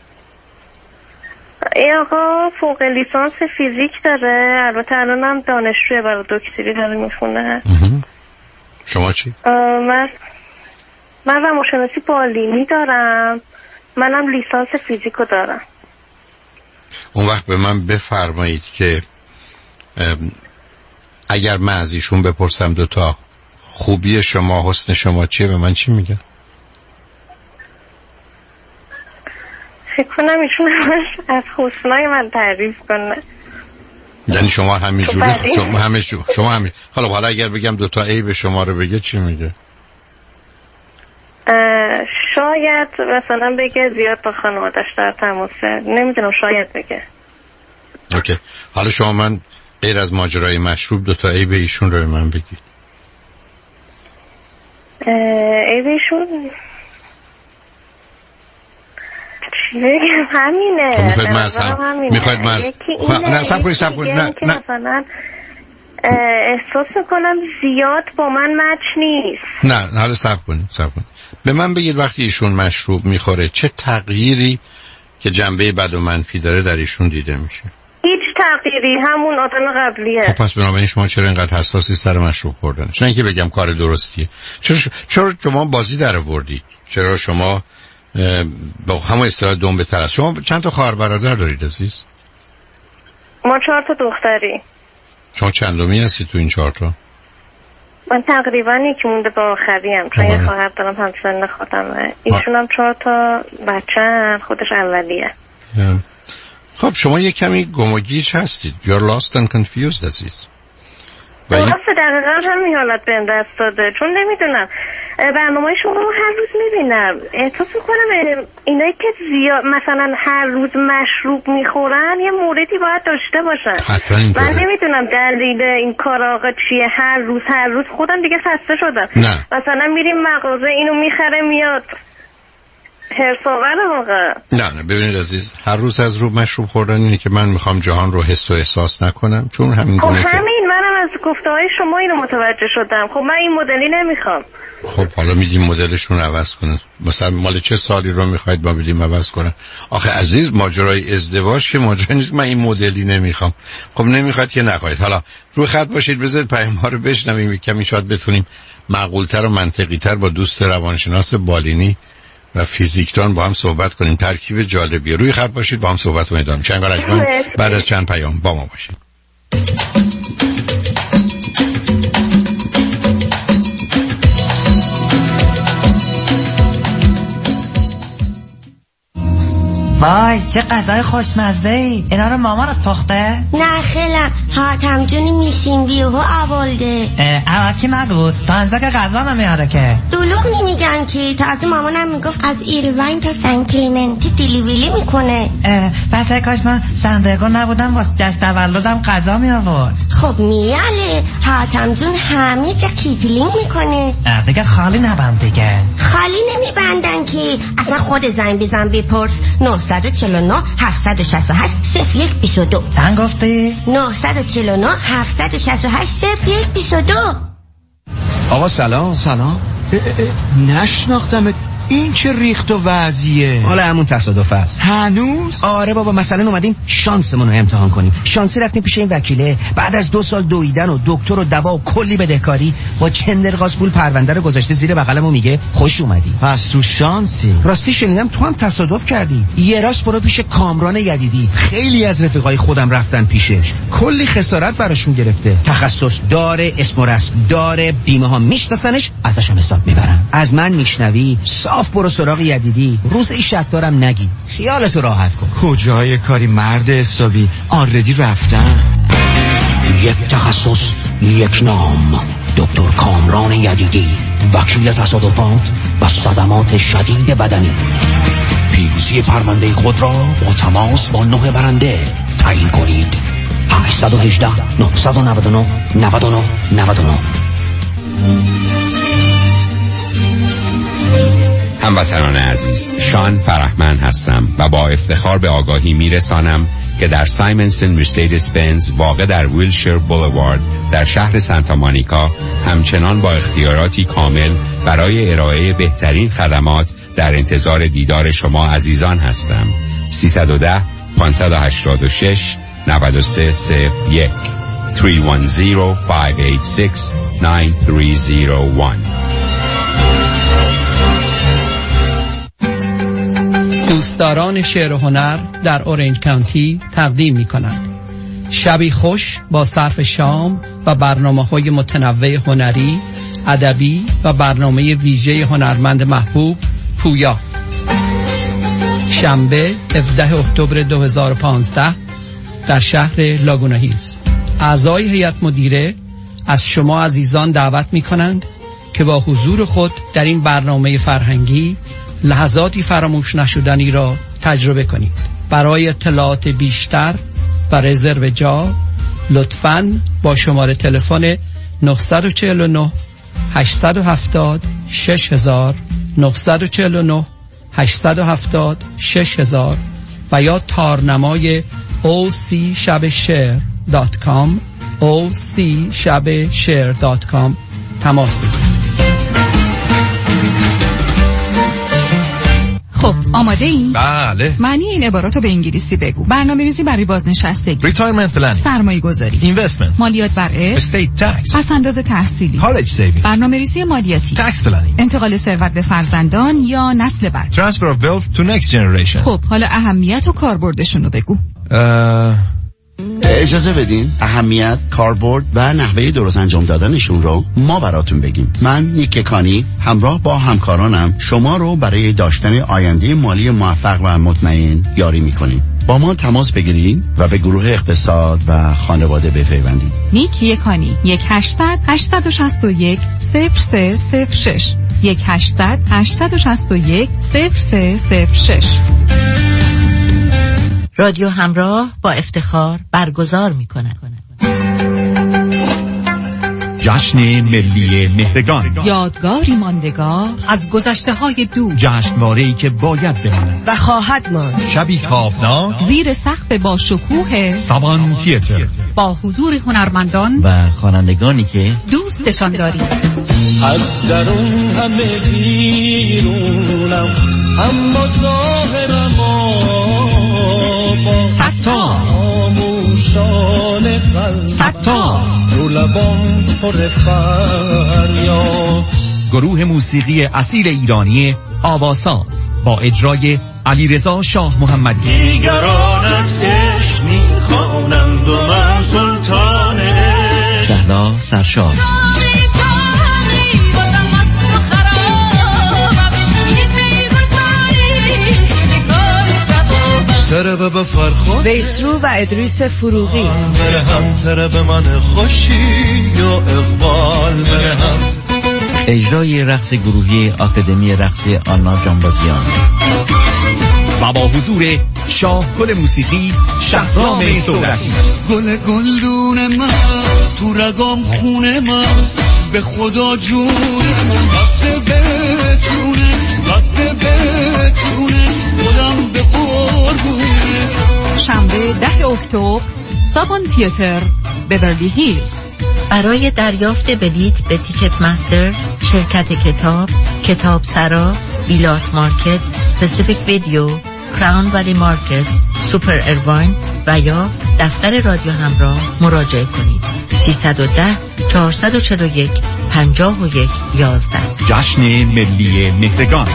ای آقا فوق لیسانس فیزیک داره، البته الان هم دانشجوی برای دکتری داره میخونه. شما چی؟ من من روانشناسی بالینی دارم، منم لیسانس فیزیکو دارم. اون وقت به من بفرمایید که اگر من از ایشون بپرسم دوتا خوبی شما حسن شما چیه، به من چی میگه؟ فکر کنم ایشون از حسنای من تعریف کنه. یعنی شما همینجوری شما همه شما همین حالا حالا اگر بگم دوتا عیب شما رو بگه چی میگه؟ شاید مثلا بگه زیاد با خانوادش در تماسه، نمیدونم، شاید بگه. اوکی. حالا شما من غیر از ماجرای مشروب دوتا عیب ایشون رو به من بگید. عیب ایشون بگم همینه. میخواید من از هم میخواید من نه سب کنید سب کنید نه نه مثلا احساس میکنم زیاد با من مچ نیست. نه حالا سب کنید سب کنید به من بگید وقتی ایشون مشروب میخوره چه تغییری که جنبه بد و منفی داره در ایشون دیده میشه؟ هیچ تغییری، همون آدم قبلیه. خب پس بنابراین شما چرا اینقدر حساسی سر مشروب خوردن؟ نه اینکه بگم کار درستیه. چرا چرا شما بازی در آوردید؟ چرا شما با همون اصطلاح دنبه تر است؟ شما چند تا خواهر برادر دارید عزیز؟ ما چهار تا دختری. شما چندمی هستی تو این چهار تا؟ من تقریبا یکی مونده به آخریم، چون یه خواهر دارم همسن خودمه. ایشون هم چهار تا بچه‌ن، خودش اولیه. خب شما یه کمی گم و گیج هستید. You're lost and confused عزیز. و این دقیقا همین حالت بهم دست داده، چون نمیدونم برنامه شما رو هر روز میبینم، احساس میکنم اینایی که زیاد مثلا هر روز مشروب میخورن یه موردی باید داشته باشن. من نمیدونم دلیل این کار آقا چیه. هر روز هر روز خودم دیگه خسته شدم. نه. مثلا میریم مغازه اینو میخره میاد هرساور واقعا. نه نه ببینید عزیز، هر روز از رو مشروب خوردن اینه که من میخوام جهان رو حس و احساس نکنم، چون همین گونه خب که همین منم از گفته های شما اینو متوجه شدم. خب من این مدلی نمیخوام. خب حالا میدیم مدلشون عوض کنن. مثلا مال چه سالی رو میخواید ما بدیم عوض کنن؟ آخه عزیز ماجرای ازدواج که ماجرا نیست من این مدلی نمیخوام. خب نمیخواد که نخواهید. حالا روی خط باشید، بذارید پیام ها رو بشنویم، کمی شاید بتونیم معقولتر و منطقی‌تر با دوست روانشناس بالینی و فیزیکدان با هم صحبت کنیم. ترکیب جالبیه. روی خط باشید، با هم صحبت رو ادامه می‌کنیم. چنگال بعد از چند پیام با ما باشید. وای چه غذای خوشمزه‌ای. اینا رو مامانت پخته؟ نه خیلم حاتم جونی میشین بیهو آورده. اواکی نگو تا انزا که غذا نمیاره که. دلوغ نمیگن که تازه مامانم میگفت از ایروین تا سن کلیمنتی دیلیویلی میکنه. پس کاش من سندرگو نبودم واسه جشن تولدم غذا می آورد. خب میاله حاتم جون همه جا کیتلینگ میکنه. دیگه خالی نبند دیگه. خالی نمیبندن که اصلا خود زنگ بزن بپرس. نه چهار نه هفت شش هشت صفر یک دو دو. چند گفتی؟ نه چهار نه هفت شش هشت صفر یک دو دو. آقا سلام. سلام. نشناختم. این چه ریخت و وضعیه؟ حالا همون تصادف است. هنوز؟ آره بابا، مثلا اومدیم شانسمون رو امتحان کنیم. شانسی رفتیم پیش این وکیله، بعد از دو سال دویدن و دکتر و دوا و کلی بدهکاری با چندرغاز پول پرونده رو گذاشته زیر بغلم و میگه خوش اومدی. پس تو شانسی. راستی شنیدم تو هم تصادف کردی. یه راست برو پیش کامران یدیدی، خیلی از رفیقای خودم رفتن پیشش، کلی خسارت براشون گرفته. تخصص داره، اسم و رسم داره، بیمه ها میشناسنش، ازش هم حساب میبرن. از من میشنوی صاف برو سراغ یدیدی، روز ای شک دارم نگی، خیالتو راحت کن. کجای کاری مرد حسابی، آردی رفتن. یک تخصص یک نام، دکتر کامران یدیدی، وکیل تصادفات و صدمات شدید بدنی. پیروزی پرونده خود را با تماس با نه برنده تعیین کنید. هشت یک هشت نه نه نه نه نه نه نه. هموطنان عزیز، شان فرحمن هستم و با افتخار به آگاهی میرسانم که در سایمنسن مرسدس بنز واقع در ویلشیر بولوارد در شهر سانتا مونیکا همچنان با اختیاراتی کامل برای ارائه بهترین خدمات در انتظار دیدار شما عزیزان هستم. سیصد و ده پانصد و هشتاد و شش نود و سه صفر یک سه یک صفر پنج هشت شش نه سه صفر یک. دوستداران شعر و هنر در اورنج کانتی تقدیم می کنند شبی خوش با صرف شام و برنامه‌های متنوع هنری، ادبی و برنامه ویژه هنرمند محبوب پویا. شنبه هفدهم اکتبر دو هزار و پانزده در شهر لاگونا هیلز. اعضای هیئت مدیره از شما عزیزان دعوت می کنند که با حضور خود در این برنامه فرهنگی لحظاتی فراموش نشدنی را تجربه کنید. برای اطلاعات بیشتر و رزرو جا لطفاً با شماره تلفن نه چهار نه هشت هفت صفر شش هزار نه چهار نه هشت هفت صفر شش هزار و یا تارنمای او سی شب شعر دات کام او سی شب شعر دات کام تماس بگیرید. خب آماده این؟ بله. معنی این عباراتو به انگلیسی بگو. برنامه‌ریزی برای بازنشستگی، ریتایرمنت پلن، سرمایه‌گذاری، اینوستمنت، مالیات بر ارث، استیت تکس، پس‌انداز تحصیلی، کالج سیوینگ، برنامه‌ریزی مالیاتی، تکس پلنینگ، انتقال ثروت به فرزندان یا نسل بعد، ترانسفر اف ویلث تو نکست جنریشن. خب حالا اهمیت و کاربردشون رو بگو. اه... اجازه بدین اهمیت، کاربرد و نحوه درست انجام دادنشون رو ما براتون بگیم. من نیک کانی همراه با همکارانم شما رو برای داشتن آینده مالی موفق و مطمئن یاری میکنیم. با ما تماس بگیرید و به گروه اقتصاد و خانواده بپیوندید. نیک یکانی یک هشتصد هشتصد و شصت و یک صفر سه صفر شش یک هشتصد هشتصد و شصت و یک صفر سه صفر شش. رادیو همراه با افتخار برگزار می‌کند جشن ملی مهرگان، یادگاری ماندگار از گذشته‌های دور، جشنواره‌ای که باید بماند و خواهد ماند، شبی تابناک زیر سقف با شکوه سابان تیاتر، با حضور هنرمندان و خوانندگانی که دوستشان داریم. از درون همه بیرونم اما ظاهرم ستا ستا رو لبان پر فریاد. گروه موسیقی اصیل ایرانی آواساز با اجرای علیرضا شاه محمدی. دیگرانت عشق میخوانند و من سلطان شهلا سرشار. تربه فرخواد ویسرو و ادریس فروغی. بره هم تربه من خوشی یا اقبال بره هم. اجرای رقص گروهی آکادمی رقص آنا جانبازیان و با حضور شاهگل موسیقی شهرام صورتی. گل گلدون من تو رگام خونه من به خدا جون بسته به جونه بسته به جونه خودم به قربونه. شنبه ده اکتبر سابان تیاتر بورلی هیلز. برای دریافت بلیت به تیکت مستر، شرکت کتاب، کتاب سرا، ایلات مارکت، پسیفیک ویدیو، کراون ولی مارکت، سوپر ایرواین و یا دفتر رادیو همراه مراجعه کنید. سیصد و ده چهارصد و چهل و یک پنجاه و یک یازده. جشن ملی مهرگان.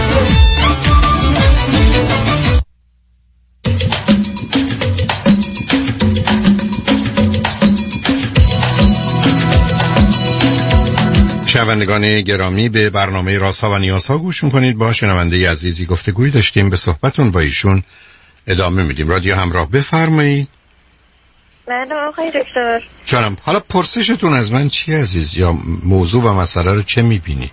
شنوندگان گرامی، به برنامه رازها و نیازها گوش میکنید. با شنونده عزیزی گفتگوی داشتیم، به صحبتون با ایشون ادامه میدیم. رادیو همراه، بفرمایید. بله آقای دکتر. جانم، حالا پرسشتون از من چی عزیز، یا موضوع و مسئله رو چه میبینید؟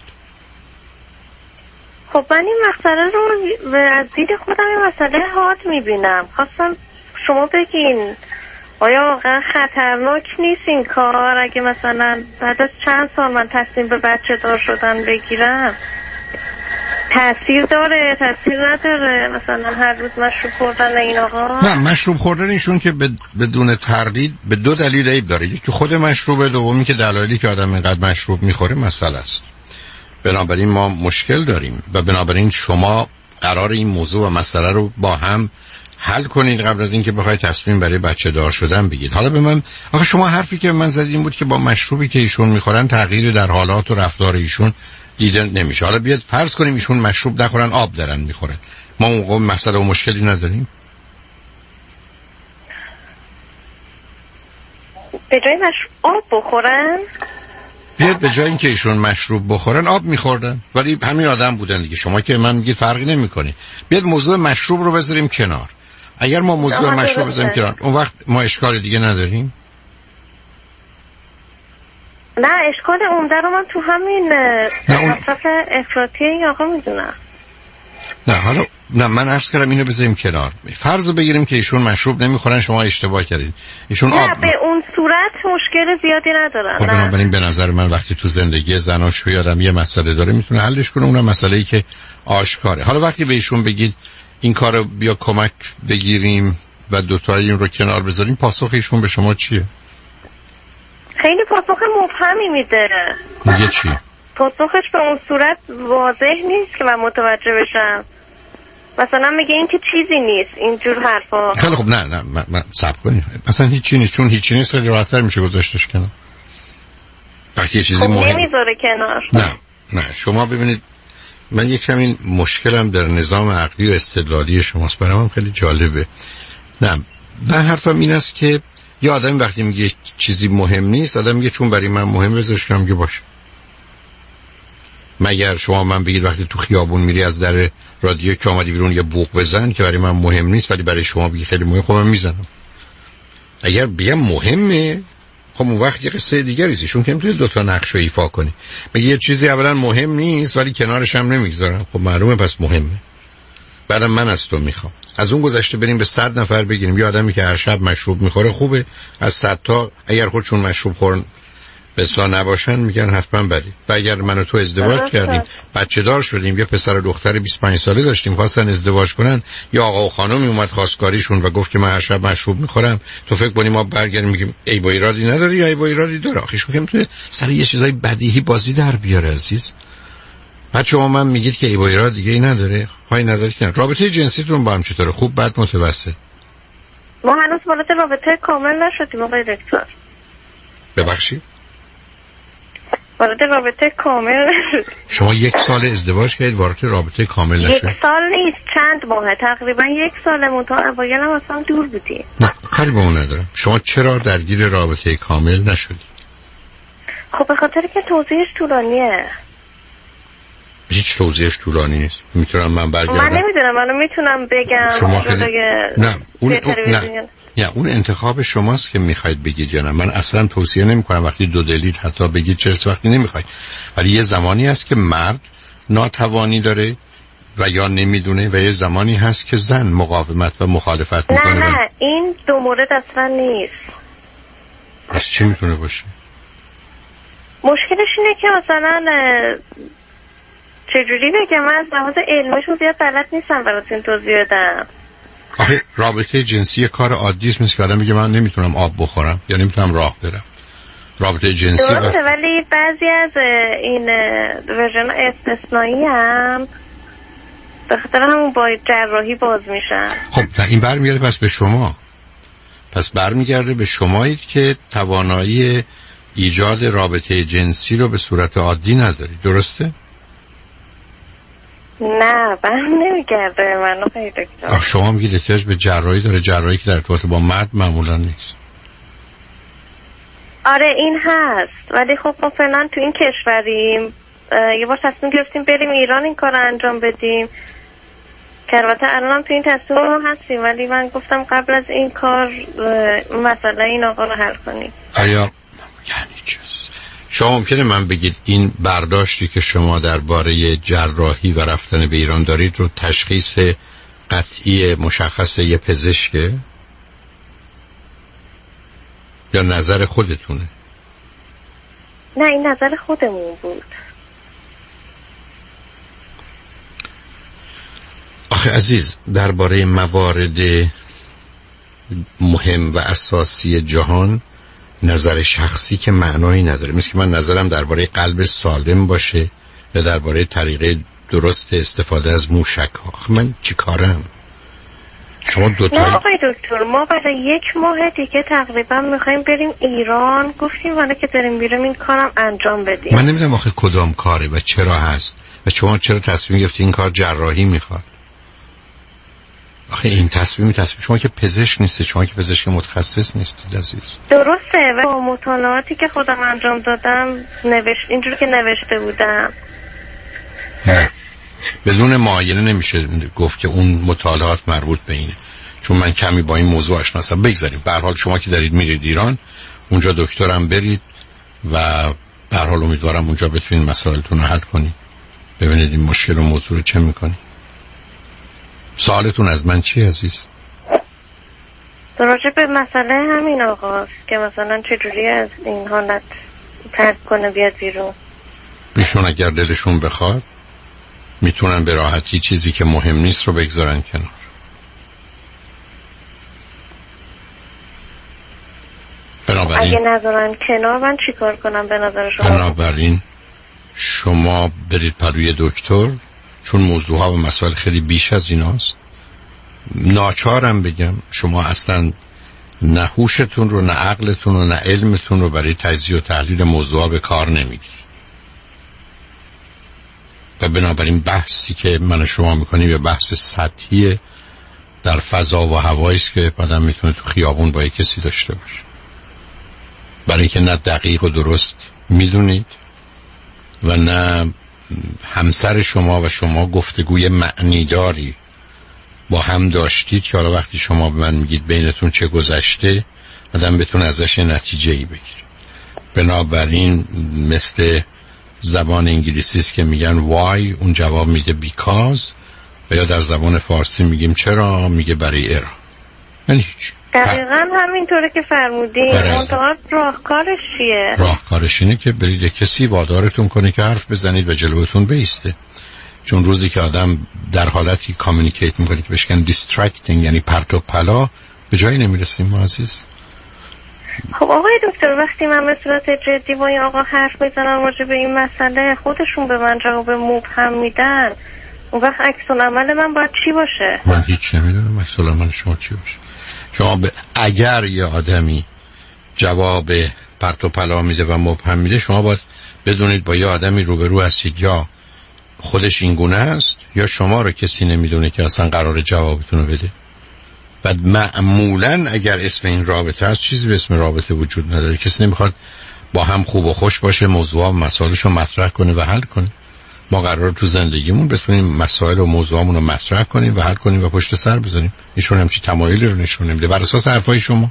خب من این مسئله رو از دید خودم این مسئله حاد میبینم. خواستم شما بگین آیا واقعا خطرناک نیست این کار؟ اگه مثلا بعد از چند سال من تصمیم به بچه دار شدن بگیرم تأثیر داره تأثیر نداره؟ مثلا هر روز مشروب خوردن این آقا؟ نه، مشروب خوردن ایشون که بدون تردید به دو دلیل عیب داره. یکی خود مشروبه، دومی که دلایلی که آدم اینقدر مشروب میخوره مسئله است. بنابراین ما مشکل داریم و بنابراین شما قرار این موضوع و مسئله رو با هم حل کنید قبل از اینکه بخواید تصمیم برای بچه دار شدن بگید. حالا به من، آخه شما حرفی که من زدید این بود که با مشروبی که ایشون میخورن تغییری در حالات و رفتار ایشون دیده نمیشه. حالا بیاد فرض کنیم ایشون مشروب نخورن، آب دارن میخورن، ما اون مسئله و مشکلی نداریم؟ به جای مشروب آب بخورن؟ بیاد به جای اینکه ایشون مشروب بخورن آب میخوردن، ولی همین آدم بودن دیگه. شما که من میگید فرقی نمیکنه. بیاد موضوع مشروب رو بذاریم کنار. اگر ما موضوع مشروب بذاریم کنار، اون وقت ما اشکال دیگه نداریم؟ نه، اشکال عمده رو من تو همین مصرف افراطی این آقا میدونم. نه حالا نه، من عرض کردم اینو بذاریم کنار. فرض رو بگیریم که ایشون مشروب نمیخورن، شما اشتباه کردید. ایشون نه آب به اون صورت مشکل زیادی ندارن. خب بنابراین به نظر من وقتی تو زندگی زناشویی آدم یه مسئله داره میتونه حلش کنه، اونم مسئله‌ای که آشکاره. حالا وقتی به ایشون بگید این کارو بیا کمک بگیریم و دوتایی این رو کنار بذاریم، پاسخ ایشون به شما چیه؟ خیلی پاسخ مبهمی میده. میگه چی؟ پاسخش به اون صورت واضح نیست که من متوجه بشم. مثلا میگه این که چیزی نیست، اینجور حرفا. خیلی خب نه نه من, من صبر کنید، اصلا هیچی نیست، چون هیچی نیست خیلی راحت‌تر میشه گذاشتش کنار. وقتی یه چیزی خب مهم نمیذاره کنار. نه نه شما ببینید، من یک کمی مشکلم در نظام عقلی و استدلالی شماست، برام خیلی جالبه. نه من حرفم این است که یه آدمی وقتی میگه چیزی مهم نیست، آدم میگه چون برای من مهم بذارش کنم، میگه باشه. مگر شما من بگید وقتی تو خیابون میری از در رادیو که آمدی بیرون یه بوق بزن که برای من مهم نیست، ولی برای شما بگی خیلی مهم، خب من میزنم. اگر بگم مهمه، خب اون وقت یه قصه دیگریه، چون که نمیتونی دو تا نقش رو ایفا کنی. بگی یه چیزی اولا مهم نیست ولی کنارش هم نمیگذارم، خب معلومه پس مهمه. بعدم من از تو میخوام. از اون گذشته بریم به صد نفر بگیریم یه آدمی که هر شب مشروب میخوره خوبه، از صد تا اگر خودشون مشروب خورن بسا نباشن میگن حتما بده. و اگر من و تو ازدواج کردیم، بچه دار شدیم، یه پسر و دختر بیست و پنج ساله داشتیم، خواستن ازدواج کنن، یا آقا و خانمی اومد خواستگاریشون و گفت که من هر شب مشروب میخورم، تو فکر کنی ما برگردیم میگیم ای با ایرادی نداری یا ای با ایرادی داره؟ آخه شما میتونه سر یه چیزای بدیهی بازی در بیاره عزیز. بعد شما من میگید که ای با ایراد دیگه ای نداره، پای نداره که رابطه جنسیتون با هم چطوره؟ خوب، بد، متوسط؟ ما هنوز وارد رابطه کامل نشدیم آقای دکتر. ببخشید؟ وارد رابطه کامل نشد. شما یک سال ازدواج کردید وارد رابطه کامل نشد؟ یک سال نیست، چند ماه، تقریبا یک سالمون، تا اوایل هم اصلا دور بودیم. نه کاری با اون ندارم. شما چرا درگیر رابطه کامل نشدید؟ خب به خاطر که توضیحش طولانیه. هیچ توضیحش طولانی نیست. میتونم من برگردم؟ من نمیدونم، منو میتونم بگم شما خیلی... نه اون, اون... نه یا اون انتخاب شماست که میخواید بگید یا نه. من اصلا توصیه نمی کنم وقتی دو دلید حتی بگید چرا وقتی نمیخواید، ولی یه زمانی هست که مرد ناتوانی داره و یا نمیدونه و یه زمانی هست که زن مقاومت و مخالفت میکنه. نه نه این دو مورد اصلا نیست. پس چی میتونه باشه؟ مشکلش اینه که مثلا چجوری بگم، من از لحاظ علمیشون زیاد بلد نیستم براتون توضیح بدم. آخه رابطه جنسی کار عادی است، مثل که آدم میگه من نمیتونم آب بخورم یا نمیتونم راه برم. رابطه جنسی درسته و... ولی بعضی از این ورژن استثنایی هم به خاطر همون با جراحی باز میشن. خب این برمیگرده پس به شما، پس برمیگرده به شمایید که توانایی ایجاد رابطه جنسی رو به صورت عادی نداری، درسته؟ نه بر نمیگرده منو پیدا کنم. آخه شما میگید احتیاج به جراحی داره، جراحی که در ارتباط با مرد معمولا نیست. آره این هست، ولی خب ما فعلا تو این کشوریم، یه بار تصمیم گرفتیم بریم ایران این کار رو انجام بدیم که البته الان تو این تصمیم ما هستیم، ولی من گفتم قبل از این کار مسئله این آقا رو حل کنیم. آیا یعنی چی؟ شما ممکنه من بگید این برداشتی که شما درباره جراحی و رفتن به ایران دارید رو تشخیص قطعی مشخص یه پزشکه یا نظر خودتونه؟ نه این نظر خودمون بود. آخه عزیز درباره موارد مهم و اساسی جهان نظر شخصی که معنایی نداره. مثل که من نظرم درباره قلب سالم باشه یا درباره طریقه درست استفاده از موشک ها. من چی کارم؟ شما دوتایی... نه آقای دکتر ما برای یک ماه دیگه تقریبا میخوایم بریم ایران، گفتیم حالا که داریم بیرون این کارم انجام بدیم. من نمیدونم آخه کدام کاره و چرا هست و شما چرا تصمیم گرفتی این کار جراحی میخواد. آخه این تصمیم تصمیم شما که پزشک نیستی، شما که پزشک متخصص نیستید عزیز. درسته و با مطالعاتی که خودم انجام دادم نوشت اینجوری که نوشته بودم. نه بدون معاینه نمیشه گفت که اون مطالعات مربوط به اینه، چون من کمی با این موضوع آشنا هستم. بگذاریم به هر حال شما که دارید میرید ایران اونجا دکترم برید و به هر حال امیدوارم اونجا بتونید مسائلتون رو حل کنید، ببینید این مشکل و موضوع رو چه میکنید. سوالتون از من چی عزیز؟ راجع به مسئله همین آقاست که مثلا چجوری از این حالت ترک کنه بیاد بیرون. ایشون اگر دلشون بخواد میتونن به راحتی چیزی که مهم نیست رو بگذارن کنار. بنابراین اگه نذارن کنار من چی کار کنم به نظر شما؟ بنابراین شما برید پروی دکتر، چون موضوع ها و مسائل خیلی بیش از ایناست. ناچارم بگم شما اصلا نه هوشتون رو، نه عقلتون رو، نه علمتون رو برای تجزیه و تحلیل موضوعا به کار نمیگیرید و بنابراین بحثی که من و شما میکنیم یه بحث سطحی در فضا و هوایی است که آدم میتونه تو خیابون با یک کسی داشته باشه، برای اینکه نه دقیق و درست میدونید و نه همسر شما و شما گفتگوی معنیداری با هم داشتید که حالا وقتی شما به من میگید بینتون چه گذشته آدم بتونه ازش نتیجه‌ای بگیره. بنابراین مثل زبان انگلیسی است که میگن why، اون جواب میده because، و یا در زبان فارسی میگیم چرا، میگه برای ارا. یعنی هیچ. دقیقا همینطوره که فرمودی. منطقه راهکارش چیه؟ راهکارش اینه که برید کسی وادارتون کنه که حرف بزنید و جلوتون بیسته. چون روزی که آدم در حالتی کامیونیکیت میکنه که بهش میگن دیسترکتینگ، یعنی پرت و پلا، به جایی نمیرسیم ما عزیز. خب آقای دکتر، وقتی من به صورت جدی با این آقا حرف میزنم راجع به این مسئله، خودشون به من جواب مبهم میدن، اون وقت عکس العمل من باید چی باشه؟ من هیچ نمیدونم عکس العمل شما چی باشه. شما ب... اگر یه آدمی جواب پرت و پلا میده و مبهم میده، شما باید بدونید با یه آدمی روبرو هستید یا خودش این گونه است یا شما رو کسی نمیدونه که اصلا قرار جوابتون رو بده. بعد معمولا اگر اسم این رابطه هست، چیزی به اسم رابطه وجود نداره. کسی نمیخواد با هم خوب و خوش باشه، موضوع و مسائلش رو مطرح کنه و حل کنه. ما قرار تو زندگیمون بتونیم مسائل و موضوعامون رو مطرح کنیم و حل کنیم و پشت سر بذاریم. ایشون همچین تمایلی رو نشون نمیده بر اساس حرفای شما.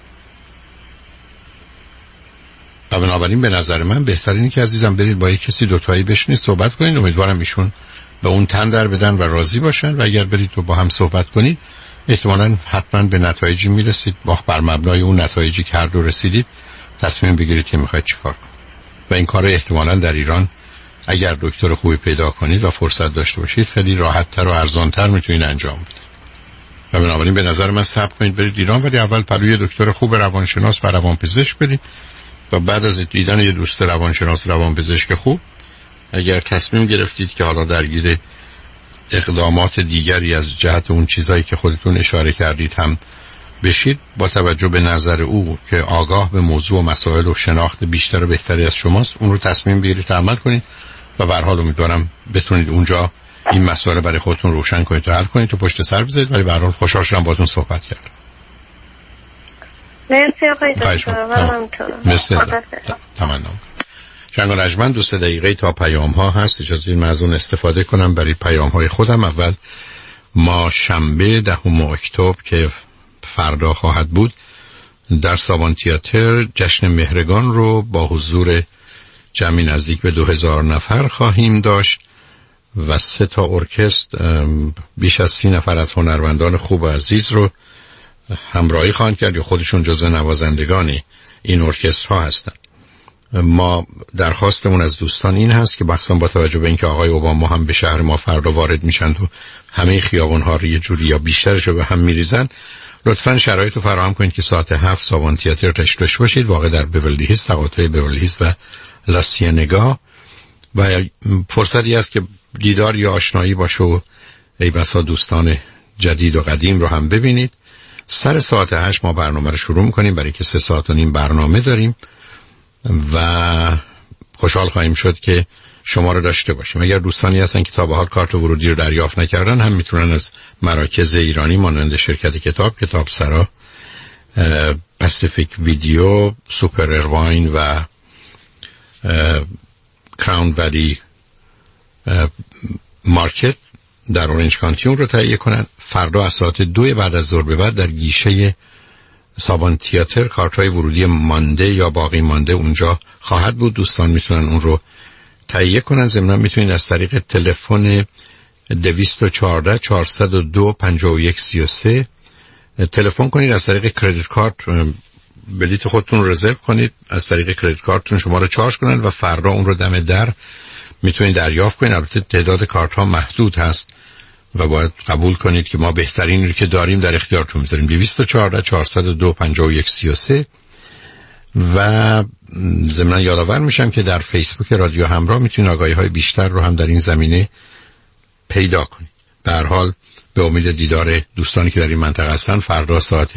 و بنابراین به نظر من بهترینه که عزیزم برید با یک کسی دوتایی بشینید صحبت کنید. امیدوارم ایشون به اون تن در بدن و راضی باشن و اگر برید تو با هم صحبت کنید احتمالاً حتما به نتایجی میرسید. با بر مبنای اون نتایجی که هر دو رسیدید تصمیم بگیرید که میخواید چیکار کنید. و این کار احتمالاً در ایران اگر دکتر خوبی پیدا کنید و فرصت داشته باشید خیلی راحت‌تر و ارزان‌تر میتونید انجام بدید. و بنابراین به نظر من صبر کنید برید ایران، ولی اول پلوی دکتر خوب روانشناس و روانپزشک برید و بعد از دیدن یه دوست روانشناس روانپزشک خوب اگر تصمیم گرفتید که حالا درگیر اقدامات دیگری از جهت اون چیزایی که خودتون اشاره کردید هم بشید، با توجه به نظر او که آگاه به موضوع و مسائل و شناخت بیشتر و بهتری از شماست، اون رو تصمیم بگیرید عمل کنید و به هر حال امیدوارم بتونید اونجا این مسائل برای خودتون روشن کنید و حل کنید و پشت سر بذارید. ولی به هر حال خوشحال شدم باهاتون صحبت کردم. مرسی آقای دکتر. مرسی. تمام. چند رجمن دو سه دقیقه تا پیام ها هست، اجازه بدید من از اون استفاده کنم برای پیام های خودم. اول ما شنبه دهم اکتبر که فردا خواهد بود در سابان تئاتر جشن مهرگان رو با حضور جمعی نزدیک به دو هزار نفر خواهیم داشت و سه تا ارکستر بیش از سی نفر از هنرمندان خوب و عزیز رو همراهی خواهند کرد یا خودشون جزو نوازندگان این ارکسترها هستند. ما درخواستمون از دوستان این هست که بخصوصا با توجه به اینکه آقای اوباما هم به شهر ما فردا وارد میشن و همه خیابون‌ها رو یه جوری یا بیشترش رو به هم میریزن، لطفاً شرایط رو فراهم کنید که ساعت هفت سابان تئاتر تشریف باشید. واقع در بیورلی هیلز، تقاطع بیورلی هیلز و لا سینگا، و فرصتی است که دیدار یا آشنایی باشه و ای بسا دوستان جدید و قدیم رو هم ببینید. سر ساعت هشت ما برنامه رو شروع می‌کنیم، برای که سه ساعت و نیم برنامه داریم و خوشحال خواهیم شد که شما رو داشته باشیم. اگر دوستانی هستن که تا به حال کارت ورودی رو دریافت نکردن هم میتونن از مراکز ایرانی مانند شرکت کتاب، کتاب سرا، پاسیفیک ویدیو، سوپر ارواین و کراون ولی مارکت در اورنج کانتی اون رو تهیه کنن. فردا از ساعت دو بعد از ظهر به بعد در گیشه سابان تئاتر کارت‌های ورودی مانده یا باقی مانده اونجا خواهد بود. دوستان میتونن اون رو تهیه کنن. ضمن میتونید از طریق تلفن دویست و چهارده چهارصد و دو پنجاه و یک سی و سه تلفن کنید. از طریق کردیت کارت بلیت خودتون رو رزرو کنید، از طریق کردیت کارتتون شما رو چارج کنن و فردا اون رو دم در میتونید دریافت کنید. البته تعداد کارت ها محدود هست و باید قبول کنید که ما بهترین رو که داریم در اختیارتون میذاریم. دویست و چهارده چهارصد و دو پنجاه و یک سی و سه و ضمن یادآور میشم که در فیسبوک رادیو همراه میتونید آگاهی های بیشتر رو هم در این زمینه پیدا کنید. به هر حال به امید دیدار دوستانی که در این منطقه هستن فردا ساعت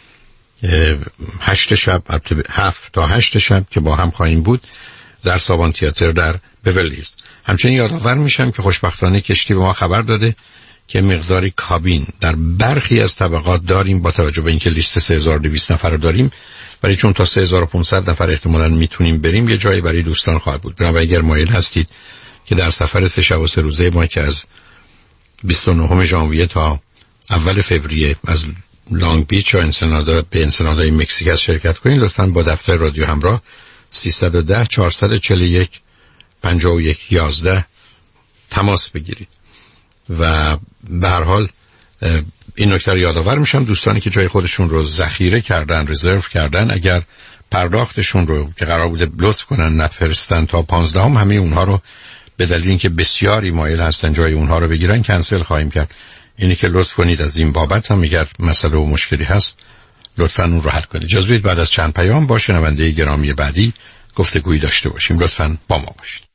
هشت شب، هفت تا هشت شب که با هم خواهیم بود در ساوان تئاتر در بیولیز. همچنین یادآور میشم که خوشبختانه کشتی به ما خبر داده که مقداری کابین در برخی از طبقات داریم، با توجه به اینکه لیست سه هزار و دویست نفر داریم، ولی چون تا سه هزار و پانصد نفر احتمالاً میتونیم بریم، یه جایی برای دوستان خواهد بود. بنابراین اگر مایل هستید که در سفر سه شب و سه روزه ما که از بیست و نهم ژانویه تا اول فوریه از لانگ بیچ و انسنادا به انسنادای مکزیک شرکت کنید، لطفاً با دفتر رادیو همراه سیصد و ده چهارصد و چهل و یک پنجاه و یک یازده تماس بگیرید. و به هر حال این نکته رو یادآور میشم دوستانی که جای خودشون رو ذخیره کردن، رزرو کردن، اگر پرداختشون رو که قرار بوده لطف کنن نفرستن تا پانزدهم، همه اونها رو به دلیل اینکه بسیاری مایل هستن جای اونها رو بگیرن کنسل خواهیم کرد. اینی که لطف کنید از این بابت هم اگر مسئله و مشکلی هست لطفاً اون رو حل کنید. اجازه بدید بعد از چند پیام با شنونده گرامی بعدی گفتگویی داشته باشیم. لطفاً با ما باشید.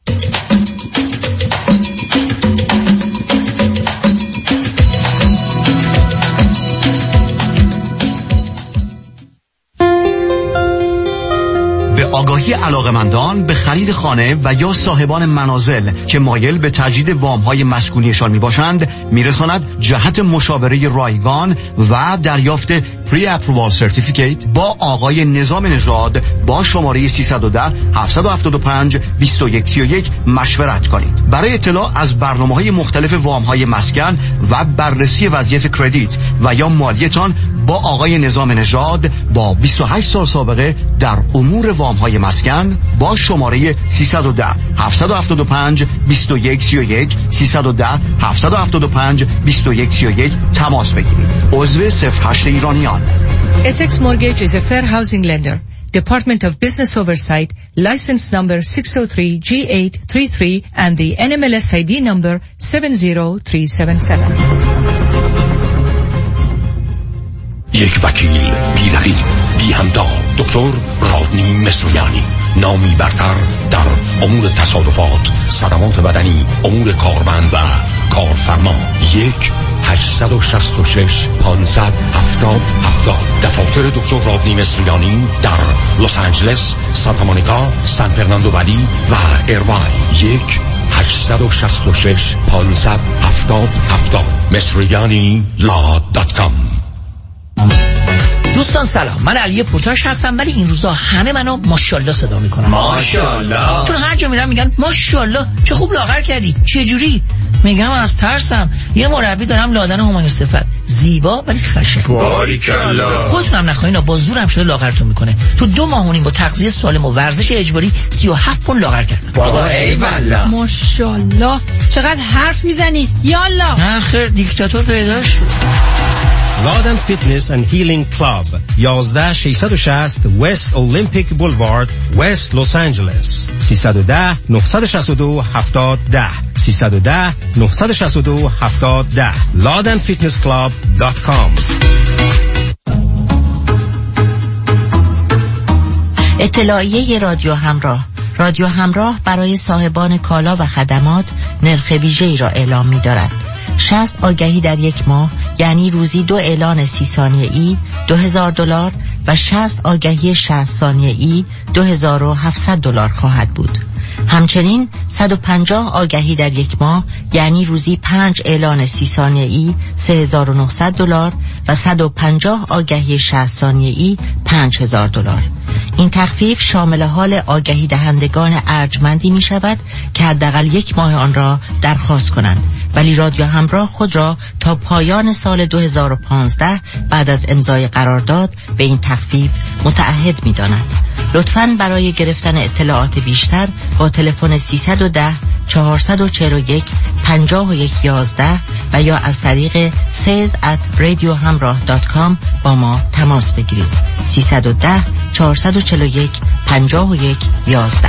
آگاهی علاقمندان به خرید خانه و یا صاحبان منازل که مایل به تجدید وام‌های مسکونیشان میباشند میرساند جهت مشاوره رایگان و دریافت پری اپرووال سرتیفیکیت با آقای نظام نژاد با شماره سیصد و ده هفتصد و هفتاد و پنج بیست و یک سی و یک مشورت کنید. برای اطلاع از برنامه‌های مختلف وام‌های مسکن و بررسی وضعیت کردیت و یا مالیتان با آقای نظام نژاد با بیست و هشت سال سابقه در امور وام‌های مسکن با شماره سیصد و ده هفتصد و هفتاد و پنج بیست و یک سی و یک سیصد و ده هفتصد و هفتاد و پنج بیست و یک سی و یک تماس بگیرید. عضو صفر هشت ایرانیان. Essex Mortgage is a fair housing lender. Department of Business Oversight, license number six oh three G eight three three and the N M L S I D number seven zero three seven seven. یک وکیل بی رقیب بی همتا، دکتر رادنی مصریانی، نامی برتر در امور تصادفات، صدمات بدنی، امور کارمند و کارفرما. یک هشتصد و شصت و شش پانصد هفتاد هفتاد. دفاتر دکتر رادنی مصریانی در لس آنجلس، سانتا مونیکا، سان فرناندو ولی و ایرواین. یک هشتصد و شصت و شش پانصد هفتاد هفتاد. مصریانی لا دات کام. دوستان سلام، من علی پورتاش هستم، ولی این روزا همه منو ماشاءالله صدا میکنن. ماشاءالله. چون هر جا میرم میگن ماشاءالله چه خوب لاغر کردی، چه جوری؟ میگم از ترسم. یه مربی دارم لادن همایون صفت، زیبا ولی خشن. باریکالله. خودتونم نخواهینا با زورم شده لاغرتون میکنه. تو دو ماه و نیم با تغذیه سالم و ورزش اجباری سی و هفت پوند لاغر کردم. بابا ای والله. ماشاءالله چقدر حرف میزنی. یالا. نه خیر دیکتاتور پیدا شد. لادن فیتنس اند هیلینگ کلاب یازده ششصد و شصت وست اولمپیک بولوارد وست لس آنجلس. سیصد و ده نهصد و شصت و دو هفتاد ده سیصد و ده نهصد و شصت و دو هفتاد ده لادن فیتنس کلاب دات کام. اطلاعیه رادیو همراه. رادیو همراه برای صاحبان کالا و خدمات نرخ ویژه‌ای را اعلام می‌دارد. شصت آگهی در یک ماه یعنی روزی دو اعلان سی ثانیه‌ای دو هزار دلار و شصت آگهی شصت ثانیه‌ای دو هزار و هفتصد دلار خواهد بود. همچنین صد و پنجاه آگهی در یک ماه یعنی روزی پنج اعلان سی ثانیه‌ای سه هزار و نهصد دلار و صد و پنجاه آگهی شصت ثانیه‌ای پنج هزار دلار. این تخفیف شامل حال آگهی دهندگان ارجمندی می شود که حداقل یک ماه آن را درخواست کنند، ولی رادیو همراه خود را تا پایان سال دو هزار و پانزده بعد از امضای قرارداد به این تخفیف متعهد می داند. لطفاً برای گرفتن اطلاعات بیشتر با تلفن سیصد و ده چهارصد و چهل و یک پنجاه و یک یازده و یا از طریق سیلز ات رادیو همراه دات کام با ما تماس بگیرید. سیصد و ده چهارصد و چهل و یک پنجاه و یک یازده.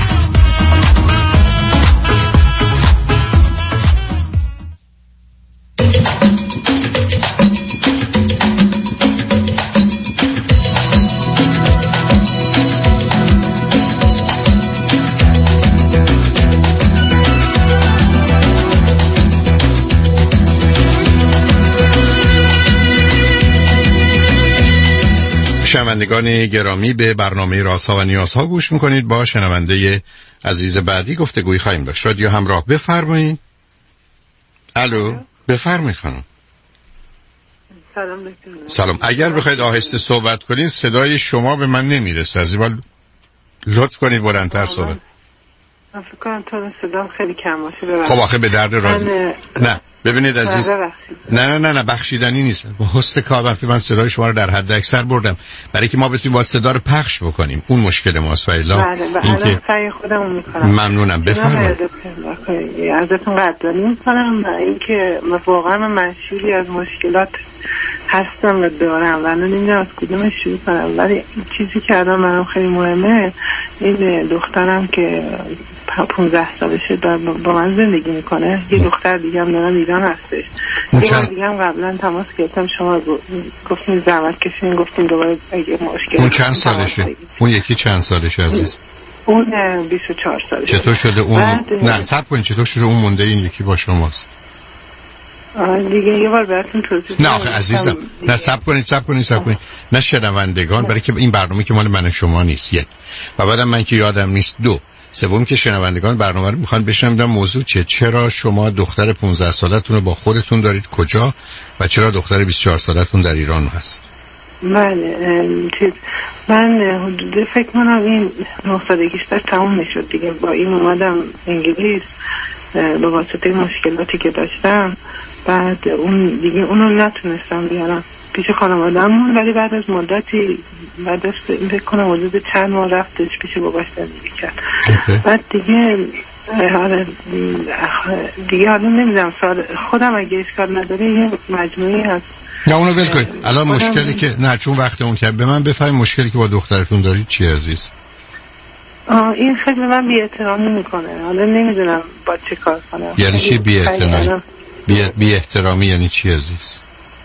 شنوندگان گرامی، به برنامه رازها و نیازها گوش میکنید. با شنونده عزیز بعدی گفتگوی خواهیم داشت. رادیو همراه، بفرمایید. الو، بفرمایید خانم. سلام دکتر. سلام. اگر بخواید آهسته صحبت کنید صدای شما به من نمیرسه، از این لطف کنید بلندتر صحبت. من فکر کنم تا صدام خیلی کم باشه. ببخشید. خب آخه به درد رادیو من... نه ببینید عزیز، نه نه نه نه بخشیدنی نیست. با حسن کار وقتی من صدای شما رو در حد اکثر بردم برای که ما بتونیم با صدا رو پخش بکنیم، اون مشکل ماست. و الا این که سعی خودمون میکنم. ممنونم. بفرمایید. ازتون قدردانی میکنم و اینکه واقعا من مشغولی از مشکلات هستم و دارم و نمیدونم از کدومش شروع کنم، ولی چیزی که الان برام خیلی مهمه این دخترم که پونزده سالشه با من زندگی میکنه. یه دختر دیگه هم دارم ایران هستش. یه بار دیگه هم قبلا تماس گرفتم، شما گفتین زحمت کشین، گفتین دوباره اگه مشکل. اون چند سالشه؟ اون یکی چند سالشه عزیز؟ اون بیست و چهار سالشه. چطور شده اون؟ نه صبر کنید، چطور شده اون مونده این یکی با شماست؟ دیگه یه بار براتون توضیح. نه آخه عزیزم، نه صبر کنید صبر کنید صبر کنید نه شنوندگان، برای که این برنامه که مال من و شما نیست، یک. و بعدم من که یادم نیست، دو. سوم که شنوندگان برنامه رو میخوان بشنون موضوع چیه. چرا شما دختر پانزده سالتون رو با خودتون دارید کجا و چرا دختر بیست و چهار سالتون در ایران هست؟ بله چیز من حدود فکر کنم این نه سالگیش داشت تموم میشد دیگه. با این اومدم انگلیس به واسطه مشکلاتی که داشتم. بعد اون دیگه اونو نتونستم بیارم پیش خانواده‌مون، ولی بعد از مدتی بعد از فکر کنم حدود چند ماه رفتش پیش باباش زندگی کرد. بعد دیگه حالا دیگه حالا نمیدونم خودم اگه اشکال نداره یه مجموعی هست. نه اونو ول کنید. الان مشکلی که نه چون وقت اون کرد به من بفرمایید مشکلی که با دخترتون دارید چی عزیز؟ آه این خیلی به من بی‌احترامی میکنه. حالا نمیدونم با چه کار کنم. یعنی چی بی‌احترامی؟ بی احترامی یعنی چی عزیز؟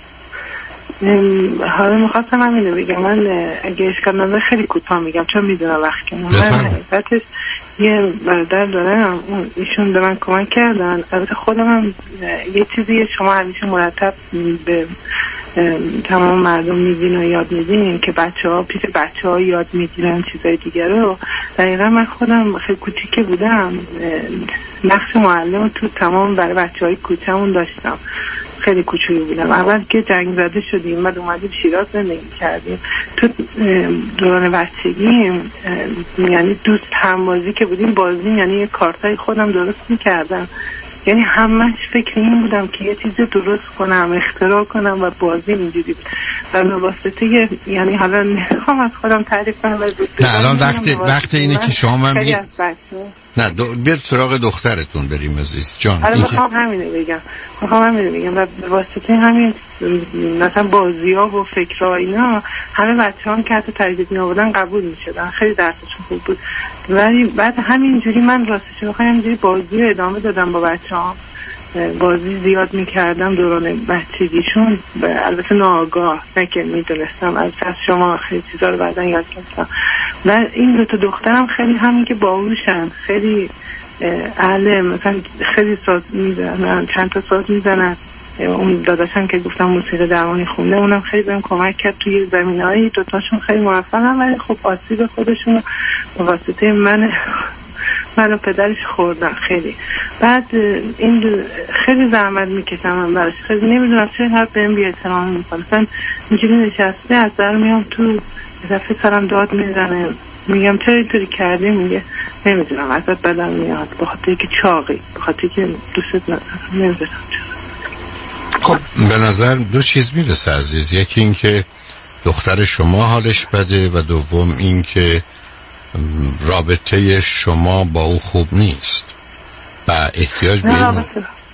حالا میخواستم همینو بگم. من اگه اشکال نداره خیلی کوتاه میگم چون میدونم وقت کنم. من حقیقتش یه برادر دارم، ایشون به من کمک کردن. البته خودم هم یه چیزی شما همیشه مرتب به تمام مردم میگین و یاد میدین که بچه ها پیش بچه ها یاد میگیرن چیزای دیگر رو. دقیقا من خودم خیلی کوچیکه بودم نقش معلم تو تمام برای بچه های کوچمون داشتم. خیلی کوچولی بودم. اول که جنگ زده شدیم بعد اومدیم شیراز زندگی کردیم. تو دوران بچگیم یعنی دوست همبازی که بودیم بازیم، یعنی یه کارتای خودم درست میکردم. یعنی همش فکر این بودم که یه چیز درست کنم، اختراع کنم و بازی اینجوری بود. و به واسطه یعنی حالا نمیخوام از خودم تعریف کنم. نه الان وقت وقت اینه که شما من بگید نه دو... بیاد سراغ دخترتون بریم عزیز جان. حالا میخوام همینه بگم میخوام همینه بگم و به واسطه همین مثلا بازی ها و فکرها اینا همه بچه هم که حتی تجدید می آوردن قبول می شدن. خیلی درسشون خوب بود. ولی بعد همینجوری من راستش بخوام همینجوری بازی رو ادامه دادم با بچه هم. بازی زیاد می کردم دوران بچگیشون، البته ناآگاه نه که می دونستم. از شما خیلی چیزا رو بعدن یاد گرفتم. و این دو تا دخترم خیلی همین که باهوشن، خیلی اهل مثلا خیلی ساز میزنن، چند تا ساز میزنن. اون داداشم که گفتم موسیقی درمانی خونده اونم خیلی بهم کمک کرد توی زمینه‌های. دوتاشون خیلی موفقن ولی خب آسیب خودشون به واسطه من من و پدرش خوردن خیلی. بعد این خیلی زحمت میکشم من براش. خیلی نمیدونم چه هر بهم بی‌احترامی میکنه. مثلا اینجوری نشسته از در میام تو دفعه سرم داد میزنه، میگم چرا اینطوری کردی؟ میگه نمیدونم ازت بدم میاد به خاطر که چاقی، به خاطر که دوستت ندارم. نمیدونم خب به نظر دو چیز میرسه عزیز. یکی این که دختر شما حالش بده و دوم این که رابطه شما با او خوب نیست و احتیاج به این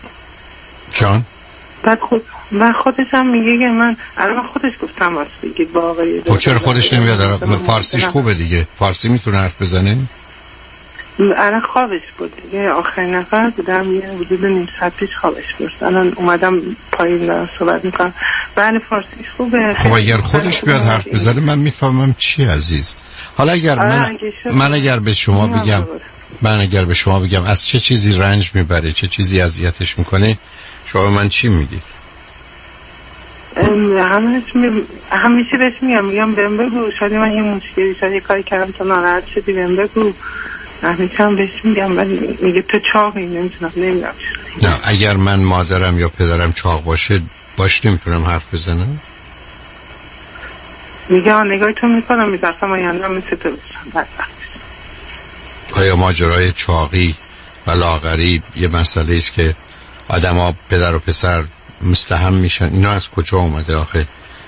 چون؟ بعد خود من خودش هم میگه که من الان خودش گفتم واسه بگید با آقای خب چرا خودش نمیاد؟ فارسیش خوبه دیگه، فارسی میتونه حرف بزنه؟ الان خوابش بود دیگه، آخرین نفر بودم یه حدود نیم ساعت پیش خوابش بود. الان اومدم پایین دارم صحبت میکنم. بله فارسیش خوبه. خب اگر خودش بیاد حرف بزنه من میفهمم چی عزیز. حالا اگر من من اگر به شما بگم من اگر به شما بگم از چه چیزی رنج میبره، چه چیزی اذیتش میکنه، شما من چی میگی؟ همش می... همیشه بهش میگم میگم بهم بگو شاید من یه مشکلی شاید یه کاری کردم تو ناراحت شدی بهم بگو. همیشه هم بهش میگم ولی میگه تو چاقی نمیتونم نمیدونم. نه اگر من مادرم یا پدرم چاق باشه باش نمیتونم حرف بزنم. میگه نگاه تو میکنم میدرسم آیندم مثل تو بشم. آیا ماجرای چاقی و لاغری یه مسئله است که آدم ها پدر و پسر مستهم میشن؟ اینا از کجا اومده آخه؟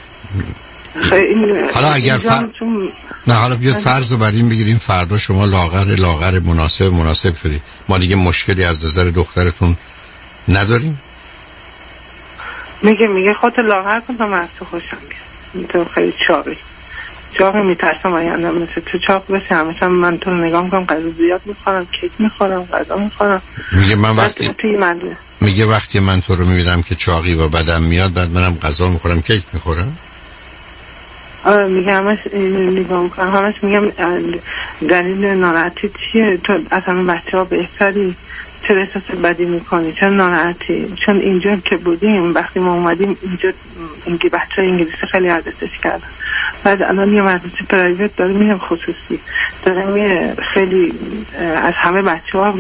حالا اگر فر... نه حالا بیاد فرض رو بر این بگیریم فردا شما لاغر لاغر مناسب مناسب شدید، ما دیگه مشکلی از نظر دخترتون نداریم؟ میگه میگه خودت لاغر کن تا من از تو خوشم بیاد، تو خیلی چاقی چاقی میترسم آیندم مثل تو چاق بشه. همیشه من تو رو نگاه میکنم غذا زیاد میخورم، کیک میخورم، غذا میخورم. میگه من وقتی میگه وقتی من تو رو میبینم که چاقی و بدم میاد بعد منم غذا میخورم کیک میخورم. آره میگه همش نگاه میکنم، همش میگم دلیل ناراحتی چیه؟ تو از همه بچه ها بهتری، چرا احساس بدی میکنی؟ چرا ناراحتی؟ چون اینجا که بودیم وقتی ما اومدیم اینجا اینگه بچه های انگلیسی خیلی عادتش کردن، بعد الان یه مدرسه پرایوت داره میرم خصوصی داره میره، خیلی از همه بچه ها.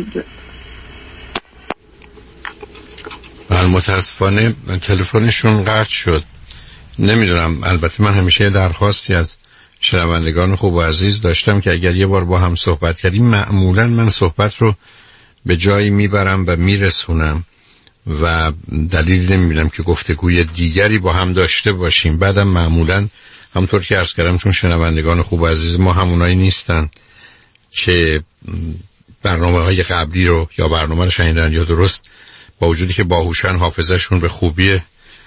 من متاسفانه تلفنشون قطع شد، نمیدونم. البته من همیشه یه درخواستی از شنوندگان خوب و عزیز داشتم که اگر یه بار با هم صحبت کردیم معمولا من صحبت رو به جایی میبرم و میرسونم و دلیل نمیبینم که گفتگوی دیگری با هم داشته باشیم. بعدم معمولا همطور که عرض کردم چون شنوندگان خوب و عزیز ما همونایی نیستن که برنامه های قبلی رو یا برنامه رو شنیدن یا درست با وجودی که باهوشن حافظه‌شون به خوبی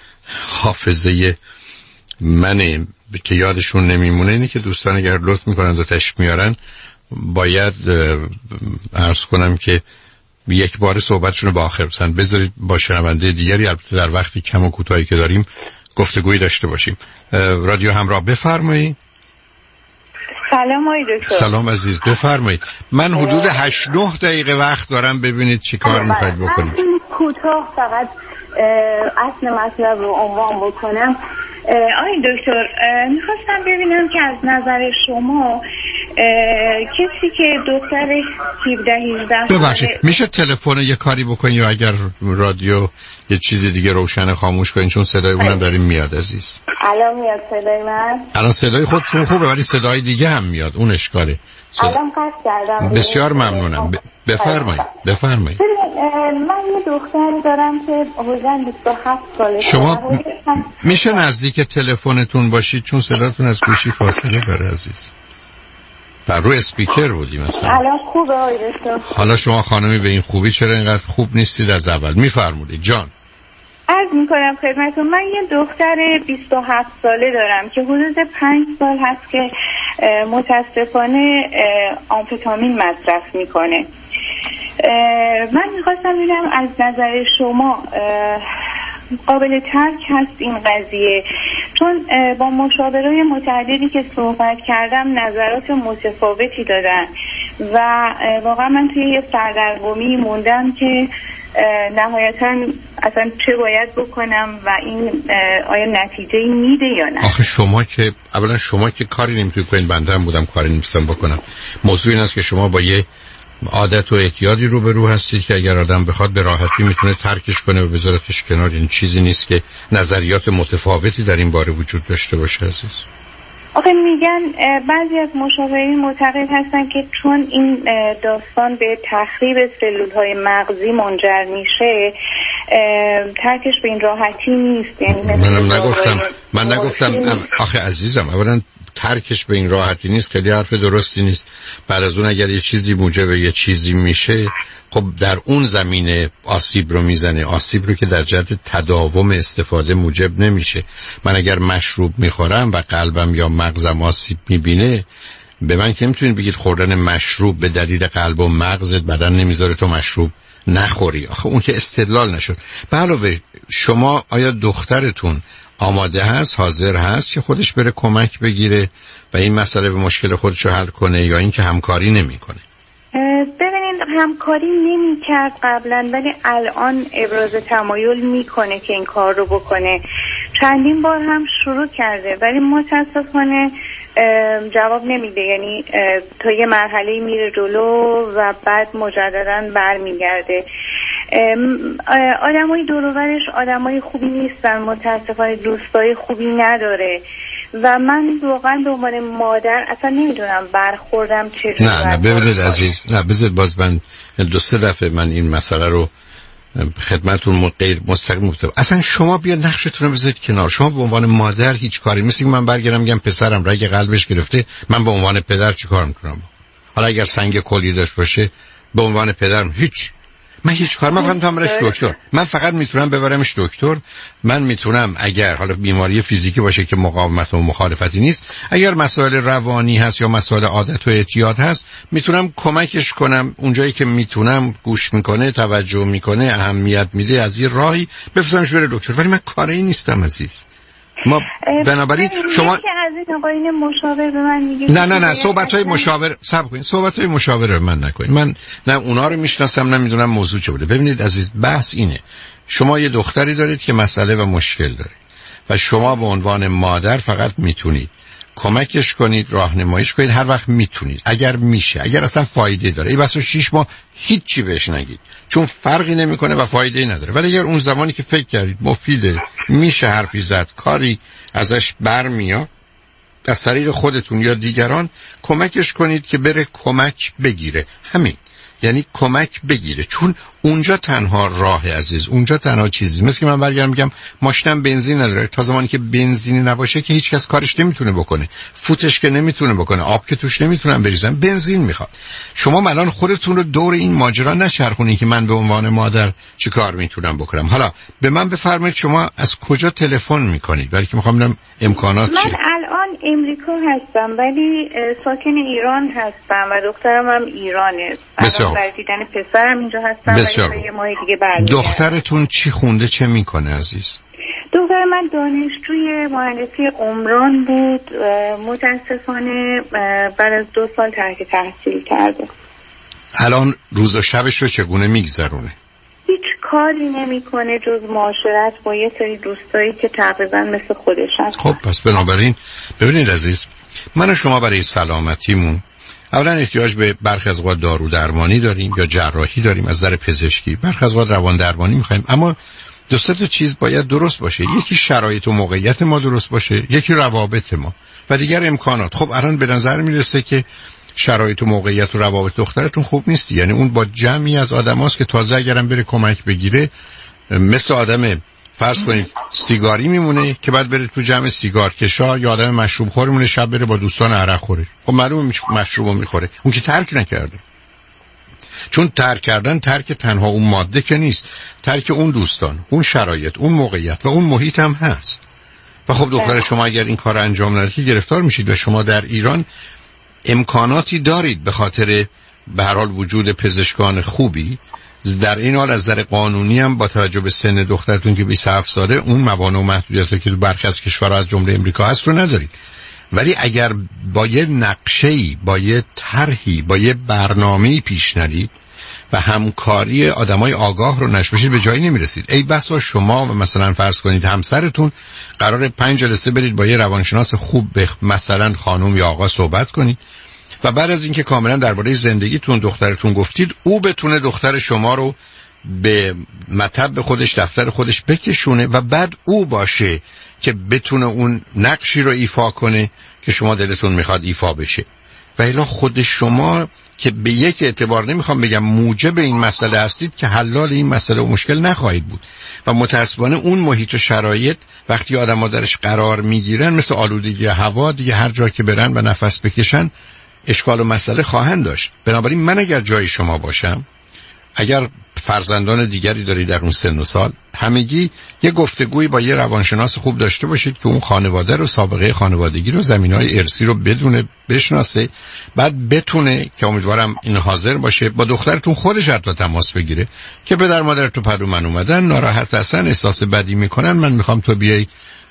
حافظه منه که یادشون نمیمونه. اینه که دوستان اگر لطف میکنن و تشریف میارن باید عرض کنم که یک بار صحبتشون رو با آخر بسن بذارید با شنونده دیگری، البته در وقتی کم و کوتاهی که داریم گفتگویی داشته باشیم. رادیو همراه بفرمایید. سلام آقای دکتر. سلام عزیز بفرمایید. من حدود هشت نه دقیقه وقت دارم، ببینید چی کار میخواید بکنید. کوتاه فقط اصل مطلب رو عنوان بکنم. آقای دکتر میخواستم ببینم که از نظر شما کسی که دخترش هفده هجده ببخشید میشه تلفن یه کاری بکنی یا اگر رادیو یه چیزی دیگه روشن خاموش کنین چون صدای اونم داریم میاد عزیز. الان میاد صدای من؟ الان صدای خودتون خوبه ولی صدای دیگه هم میاد، اون اشکاله. صدا... الان قصد کردم. بسیار ممنونم. ب... بفرمایید بفرمایید. من یه دختری دارم که حدوداً بیست و هفت ساله. شما میشه نزدیک تلفنتون باشید چون صداتون از گوشی فاصله داره عزیز. بر روی اسپیکر بودی مثلا. الان خوبه آقای دکتر. حالا شما خانمی به این خوبی چرا اینقدر خوب نیستید از اول؟ میفرمودید جان. عرض میکنم خدمتتون من یه دختر بیست و هفت ساله دارم که حدود پنج سال هست که متاسفانه آمفتامین مصرف میکنه. من میخواستم ببینم از نظر شما قابل ترک هست این قضیه؟ چون با مشاورای متعددی که صحبت کردم نظرات متفاوتی دادن و واقعا من توی یه سردرگمی موندم که نهایتا اصلا چه باید بکنم و این آیا نتیجه میده یا نه. آخه شما که اولا شما که کاری نمیتونید کنید، بنده هم بودم کاری نمیتونم بکنم. موضوع این است که شما با یه عادت و اعتیادی روبرو هستید که اگر آدم بخواد به راحتی میتونه ترکش کنه و بذارتش کنار. این چیزی نیست که نظریات متفاوتی در این باره وجود داشته باشه عزیز. آخه میگن بعضی از مشاورین معتقد هستن که چون این داستان به تخریب سلولهای مغزی منجر میشه ترکش به این راحتی نیست. یعنی منم نگفتم من نگفتم آخه عزیزم اولا ترکش به این راحتی نیست که حرف درستی نیست. بعد از اون اگر یه چیزی موجب یه چیزی میشه خب در اون زمینه آسیب رو میزنه، آسیب رو که در جهت تداوم استفاده موجب نمیشه. من اگر مشروب میخورم و قلبم یا مغزم آسیب میبینه به من که نمیتونید بگید خوردن مشروب به دلیل قلب و مغزت بدن نمیذاره تو مشروب نخوری. آخه اون که استدلال نشد. به علاوه شما آیا دخترتون آماده هست، حاضر هست که خودش بره کمک بگیره و این مسئله به مشکل خودش رو حل کنه یا اینکه همکاری نمیکنه؟ ببینید همکاری نمی کرد قبلا ولی الان ابراز تمایل میکنه که این کار رو بکنه. چندین بار هم شروع کرده ولی متاسفانه جواب نمیده، یعنی تا یه مرحله میره جلو و بعد مجددا برمیگرده. آدمای دور و برش آدمای خوبی نیستن، متاسفانه دوستای خوبی نداره و من واقعا به عنوان مادر اصلا نمیدونم برخوردم چجوری. نه نه ببینید عزیز، نه بذارید باز من دو سه دفعه من این مسئله رو خدمتتون غیر مستقیم گفتم. اصلا شما بیا نقشتون رو بذارید کنار. شما به عنوان مادر هیچ کاری، مثل من برگردم میگم پسرم رگ قلبش گرفته، من به عنوان پدر چی کار میکنم؟ حالا اگر سنگ کلی داشت باشه به عنوان پدرم هیچ من هیچ کار، من فقط میتونم برش دکتر، من فقط میتونم ببرمش دکتر. من میتونم اگر حالا بیماری فیزیکی باشه که مقاومت و مخالفتی نیست، اگر مسائل روانی هست یا مسائل عادت و اعتیاد هست، میتونم کمکش کنم اونجایی که میتونم. گوش میکنه، توجه میکنه، اهمیت میده، از یه راهی بفرستمش بره دکتر. ولی من کاری نیستم عزیز. ما بنابراین شما که از این آقایون مشاور به من میگه نه نه نه صحبت‌های مشاور صبر کنید، صحبت‌های مشاور رو من نکنید. من نه اونا رو میشناسم، نمیدونم موضوع چه بوده. ببینید عزیز، بحث اینه شما یه دختری دارید که مسئله و مشکل داره و شما به عنوان مادر فقط میتونید کمکش کنید، راهنماییش کنید هر وقت میتونید، اگر میشه، اگر اصلا فایده داره. ای بسا شش ماه هیچی بهش نگید چون فرقی نمیکنه و فایده نداره. ولی اگر اون زمانی که فکر کردید مفیده، میشه حرفی زد، کاری ازش برمیاد، از طریق خودتون یا دیگران کمکش کنید که بره کمک بگیره. همین، یعنی کمک بگیره، چون اونجا تنها راه عزیز، اونجا تنها چیزی. مثل که من برگردم میگم ماشینم بنزین نداره، تا زمانی که بنزینی نباشه که هیچ کس کارش نمیتونه بکنه، فوتش که نمیتونه بکنه، آب که توش نمیتونن بریزن، بنزین میخواد. شما الان خودتون رو دور این ماجرا نچرخونید که من به عنوان مادر چی کار میتونم بکنم. حالا به من بفرمایید شما از کجا تلفن میکنید؟ ولی که میخوام ببینم امکانات چیه. من الان امریکا هستم ولی ساکن ایران هستم و دخترم هم ایرانه. بسیار. برای دیدن پسرم اینجا هستم. بسیار. ولی یه ماه دیگه برمیگردم. دخترتون چی خونده، چه میکنه عزیز؟ دختر من دانشجوی مهندسی عمران بود، متاسفانه بعد از دو سال ترک تحصیل کرده. الان روز و شبش رو چگونه میگذرونه؟ هیچ کاری نمیکنه جز معاشرت با یه سری دوستایی که تقریبا مثل خودش هست. خب پس بنابراین ببینید عزیز، من و شما برای سلامتیمون اولا احتیاج به برخی از اوقات دارو درمانی داریم یا جراحی داریم از نظر پزشکی، برخی از اوقات روان درمانی میخوایم، اما دو سه تا چیز باید درست باشه. یکی شرایط و موقعیت ما درست باشه، یکی روابط ما و دیگر امکانات. خب الان به نظر میرسه که شرایط و موقعیت و روابط دخترتون خوب نیست، یعنی اون با جمعی از آدماست که تازه اگرم بره کمک بگیره مثل آدم فرض کنید سیگاری میمونه که بعد بره تو جمع سیگار کشا، یا آدم مشروب خور میمونه شب بره با دوستان عرق خوره. خب معلومه مشروبو میخوره، اون که ترک نکرده. چون ترک کردن ترک تنها اون ماده که نیست، ترک اون دوستان، اون شرایط، اون موقعیت و اون محیط هم هست. و خب دختر شما اگر این کار انجام ندید که گرفتار میشید و شما در ایران امکاناتی دارید به خاطر به هر حال وجود پزشکان خوبی. در این حال از نظر قانونی هم با توجه به سن دخترتون که بیست و هفت ساله اون موانع و محدودیتایی که تو برخی از کشورها از جمله امریکا هست رو ندارید. ولی اگر با یه نقشه‌ای، با یه طرحی، با یه برنامه‌ای پیش نرید و همکاری آدمای آگاه رو نشبشید به جایی نمیرسید. ای بسا شما و مثلا فرض کنید همسرتون قرار پنج جلسه برید با یه روانشناس خوب به مثلا خانم یا آقا صحبت کنید و بعد از اینکه کاملا درباره زندگیتون دخترتون گفتید، او بتونه دختر شما رو به مطب خودش، دفتر خودش بکشونه و بعد او باشه که بتونه اون نقشی رو ایفا کنه که شما دلتون میخواد ایفا بشه. و الا خود شما که به یک اعتبار نمیخوام بگم موجب این مسئله هستید که حلال این مسئله و مشکل نخواهید بود. و متاسفانه اون محیط و شرایط وقتی آدم‌ها درش قرار میگیرن مثل آلودگی هوا دیگه، هر جا که برن و نفس بکشن اشکال و مسئله خواهند داشت. بنابراین من اگر جای شما باشم، اگر فرزندان دیگری داری در اون سن و سال، همگی یه گفتگوی با یه روانشناس خوب داشته باشید که اون خانواده رو، سابقه خانوادگی رو، زمینهای ارثی رو بدونه، بشناسه، بعد بتونه که امیدوارم این حاضر باشه با دخترتون خودش حتی تماس بگیره که پدر مادر تو پدو من اومدن، ناراحت هستن، احساس بدی میکنن، من میخوام تو بیای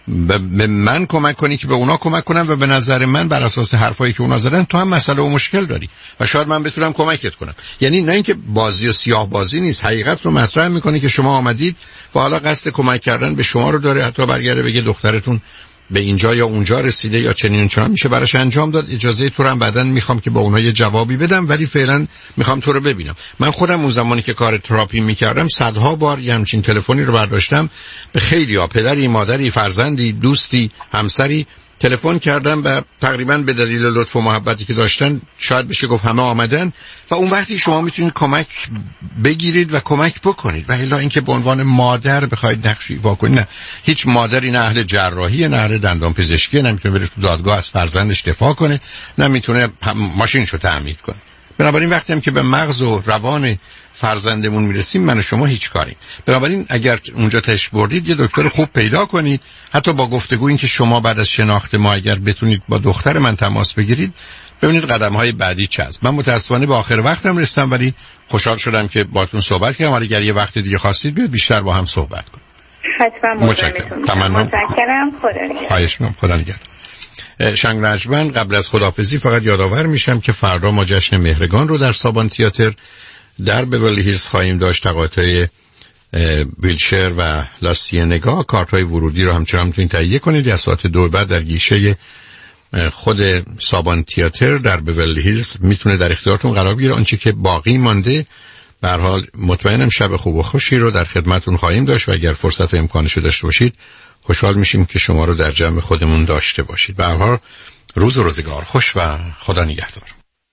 به من کمک کنی که به اونا کمک کنم و به نظر من بر اساس حرفایی که اونا زدن تو هم مسئله و مشکل داری و شاید من بتونم کمکت کنم. یعنی نه اینکه بازی و سیاه بازی نیست، حقیقت رو مطرح میکنه که شما آمدید و حالا قصد کمک کردن به شما رو داره، حتی برگرده بگه دخترتون به اینجا یا اونجا رسیده یا چنین چنان میشه براش انجام داد. اجازه تو رو هم بعدن میخوام که با اونها یه جوابی بدم، ولی فعلا میخوام تو رو ببینم. من خودم اون زمانی که کار تراپی میکردم صدها بار یه همچین تلفنی رو برداشتم به خیلی‌ها، پدری، مادری، فرزندی، دوستی، همسری تلفن کردم و تقریبا به دلیل لطف و محبتی که داشتن شاید بشه گفت همه آمدن و اون وقتی شما میتونید کمک بگیرید و کمک بکنید و الا اینکه به عنوان مادر بخواید نقشی واکنید. نه، هیچ مادری نه اهل جراحی نه اهل دندان پزشکی نمیتونه بره تو دادگاه از فرزندش دفاع کنه، نمیتونه ماشینشو تعمیر کنه. بنابراین وقتی هم که به مغز و روان فرزندمون میرسیم من و شما هیچ کاری. بنابراین اگر اونجا تش بردید یه دکتر خوب پیدا کنید، حتی با گفتگو این که شما بعد از شناخت ما اگر بتونید با دختر من تماس بگیرید ببینید قدم های بعدی چه است. من متاسفانه به آخر وقتم رسیدم ولی خوشحال شدم که باهاتون صحبت کردم. ولی اگر یه وقت دیگه خواستید بیاد بیشتر با هم صحبت کنیم. حتما متشکرم. متشکرم. خدا نگهدار. خواهش می‌کنم. خدا نگهدار. شنگ رجمن قبل از خداحافظی فقط یادآور میشم که فردا ما جشن مهرگان رو در سابان تئاتر در بیورلی هیلز خواهیم داشت. تقاطع ویلچر و لاسینگا. کارت‌های ورودی رو همچنان میتونید تهیه کنید. از ساعت دو بعد در گیشه خود سابان تئاتر در بیورلی هیلز میتونه در اختیارتون قرار بگیره. آنچه که باقی مانده به هر حال مطمئنم شب خوب و خوشی رو در خدمتتون خواهیم داشت و اگر فرصت و امکانش داشته باشید خوشحال میشیم که شما رو در جمع خودمون داشته باشید. به هر حال روز و روزگار خوش و خدا نگهدار.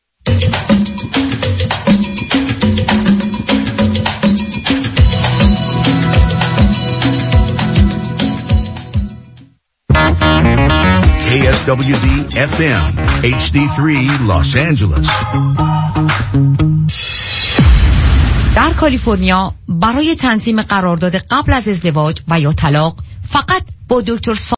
K S W D F M H D three Los Angeles. در کالیفرنیا برای تنظیم قرارداد قبل از ازدواج و یا طلاق فقط با دکتر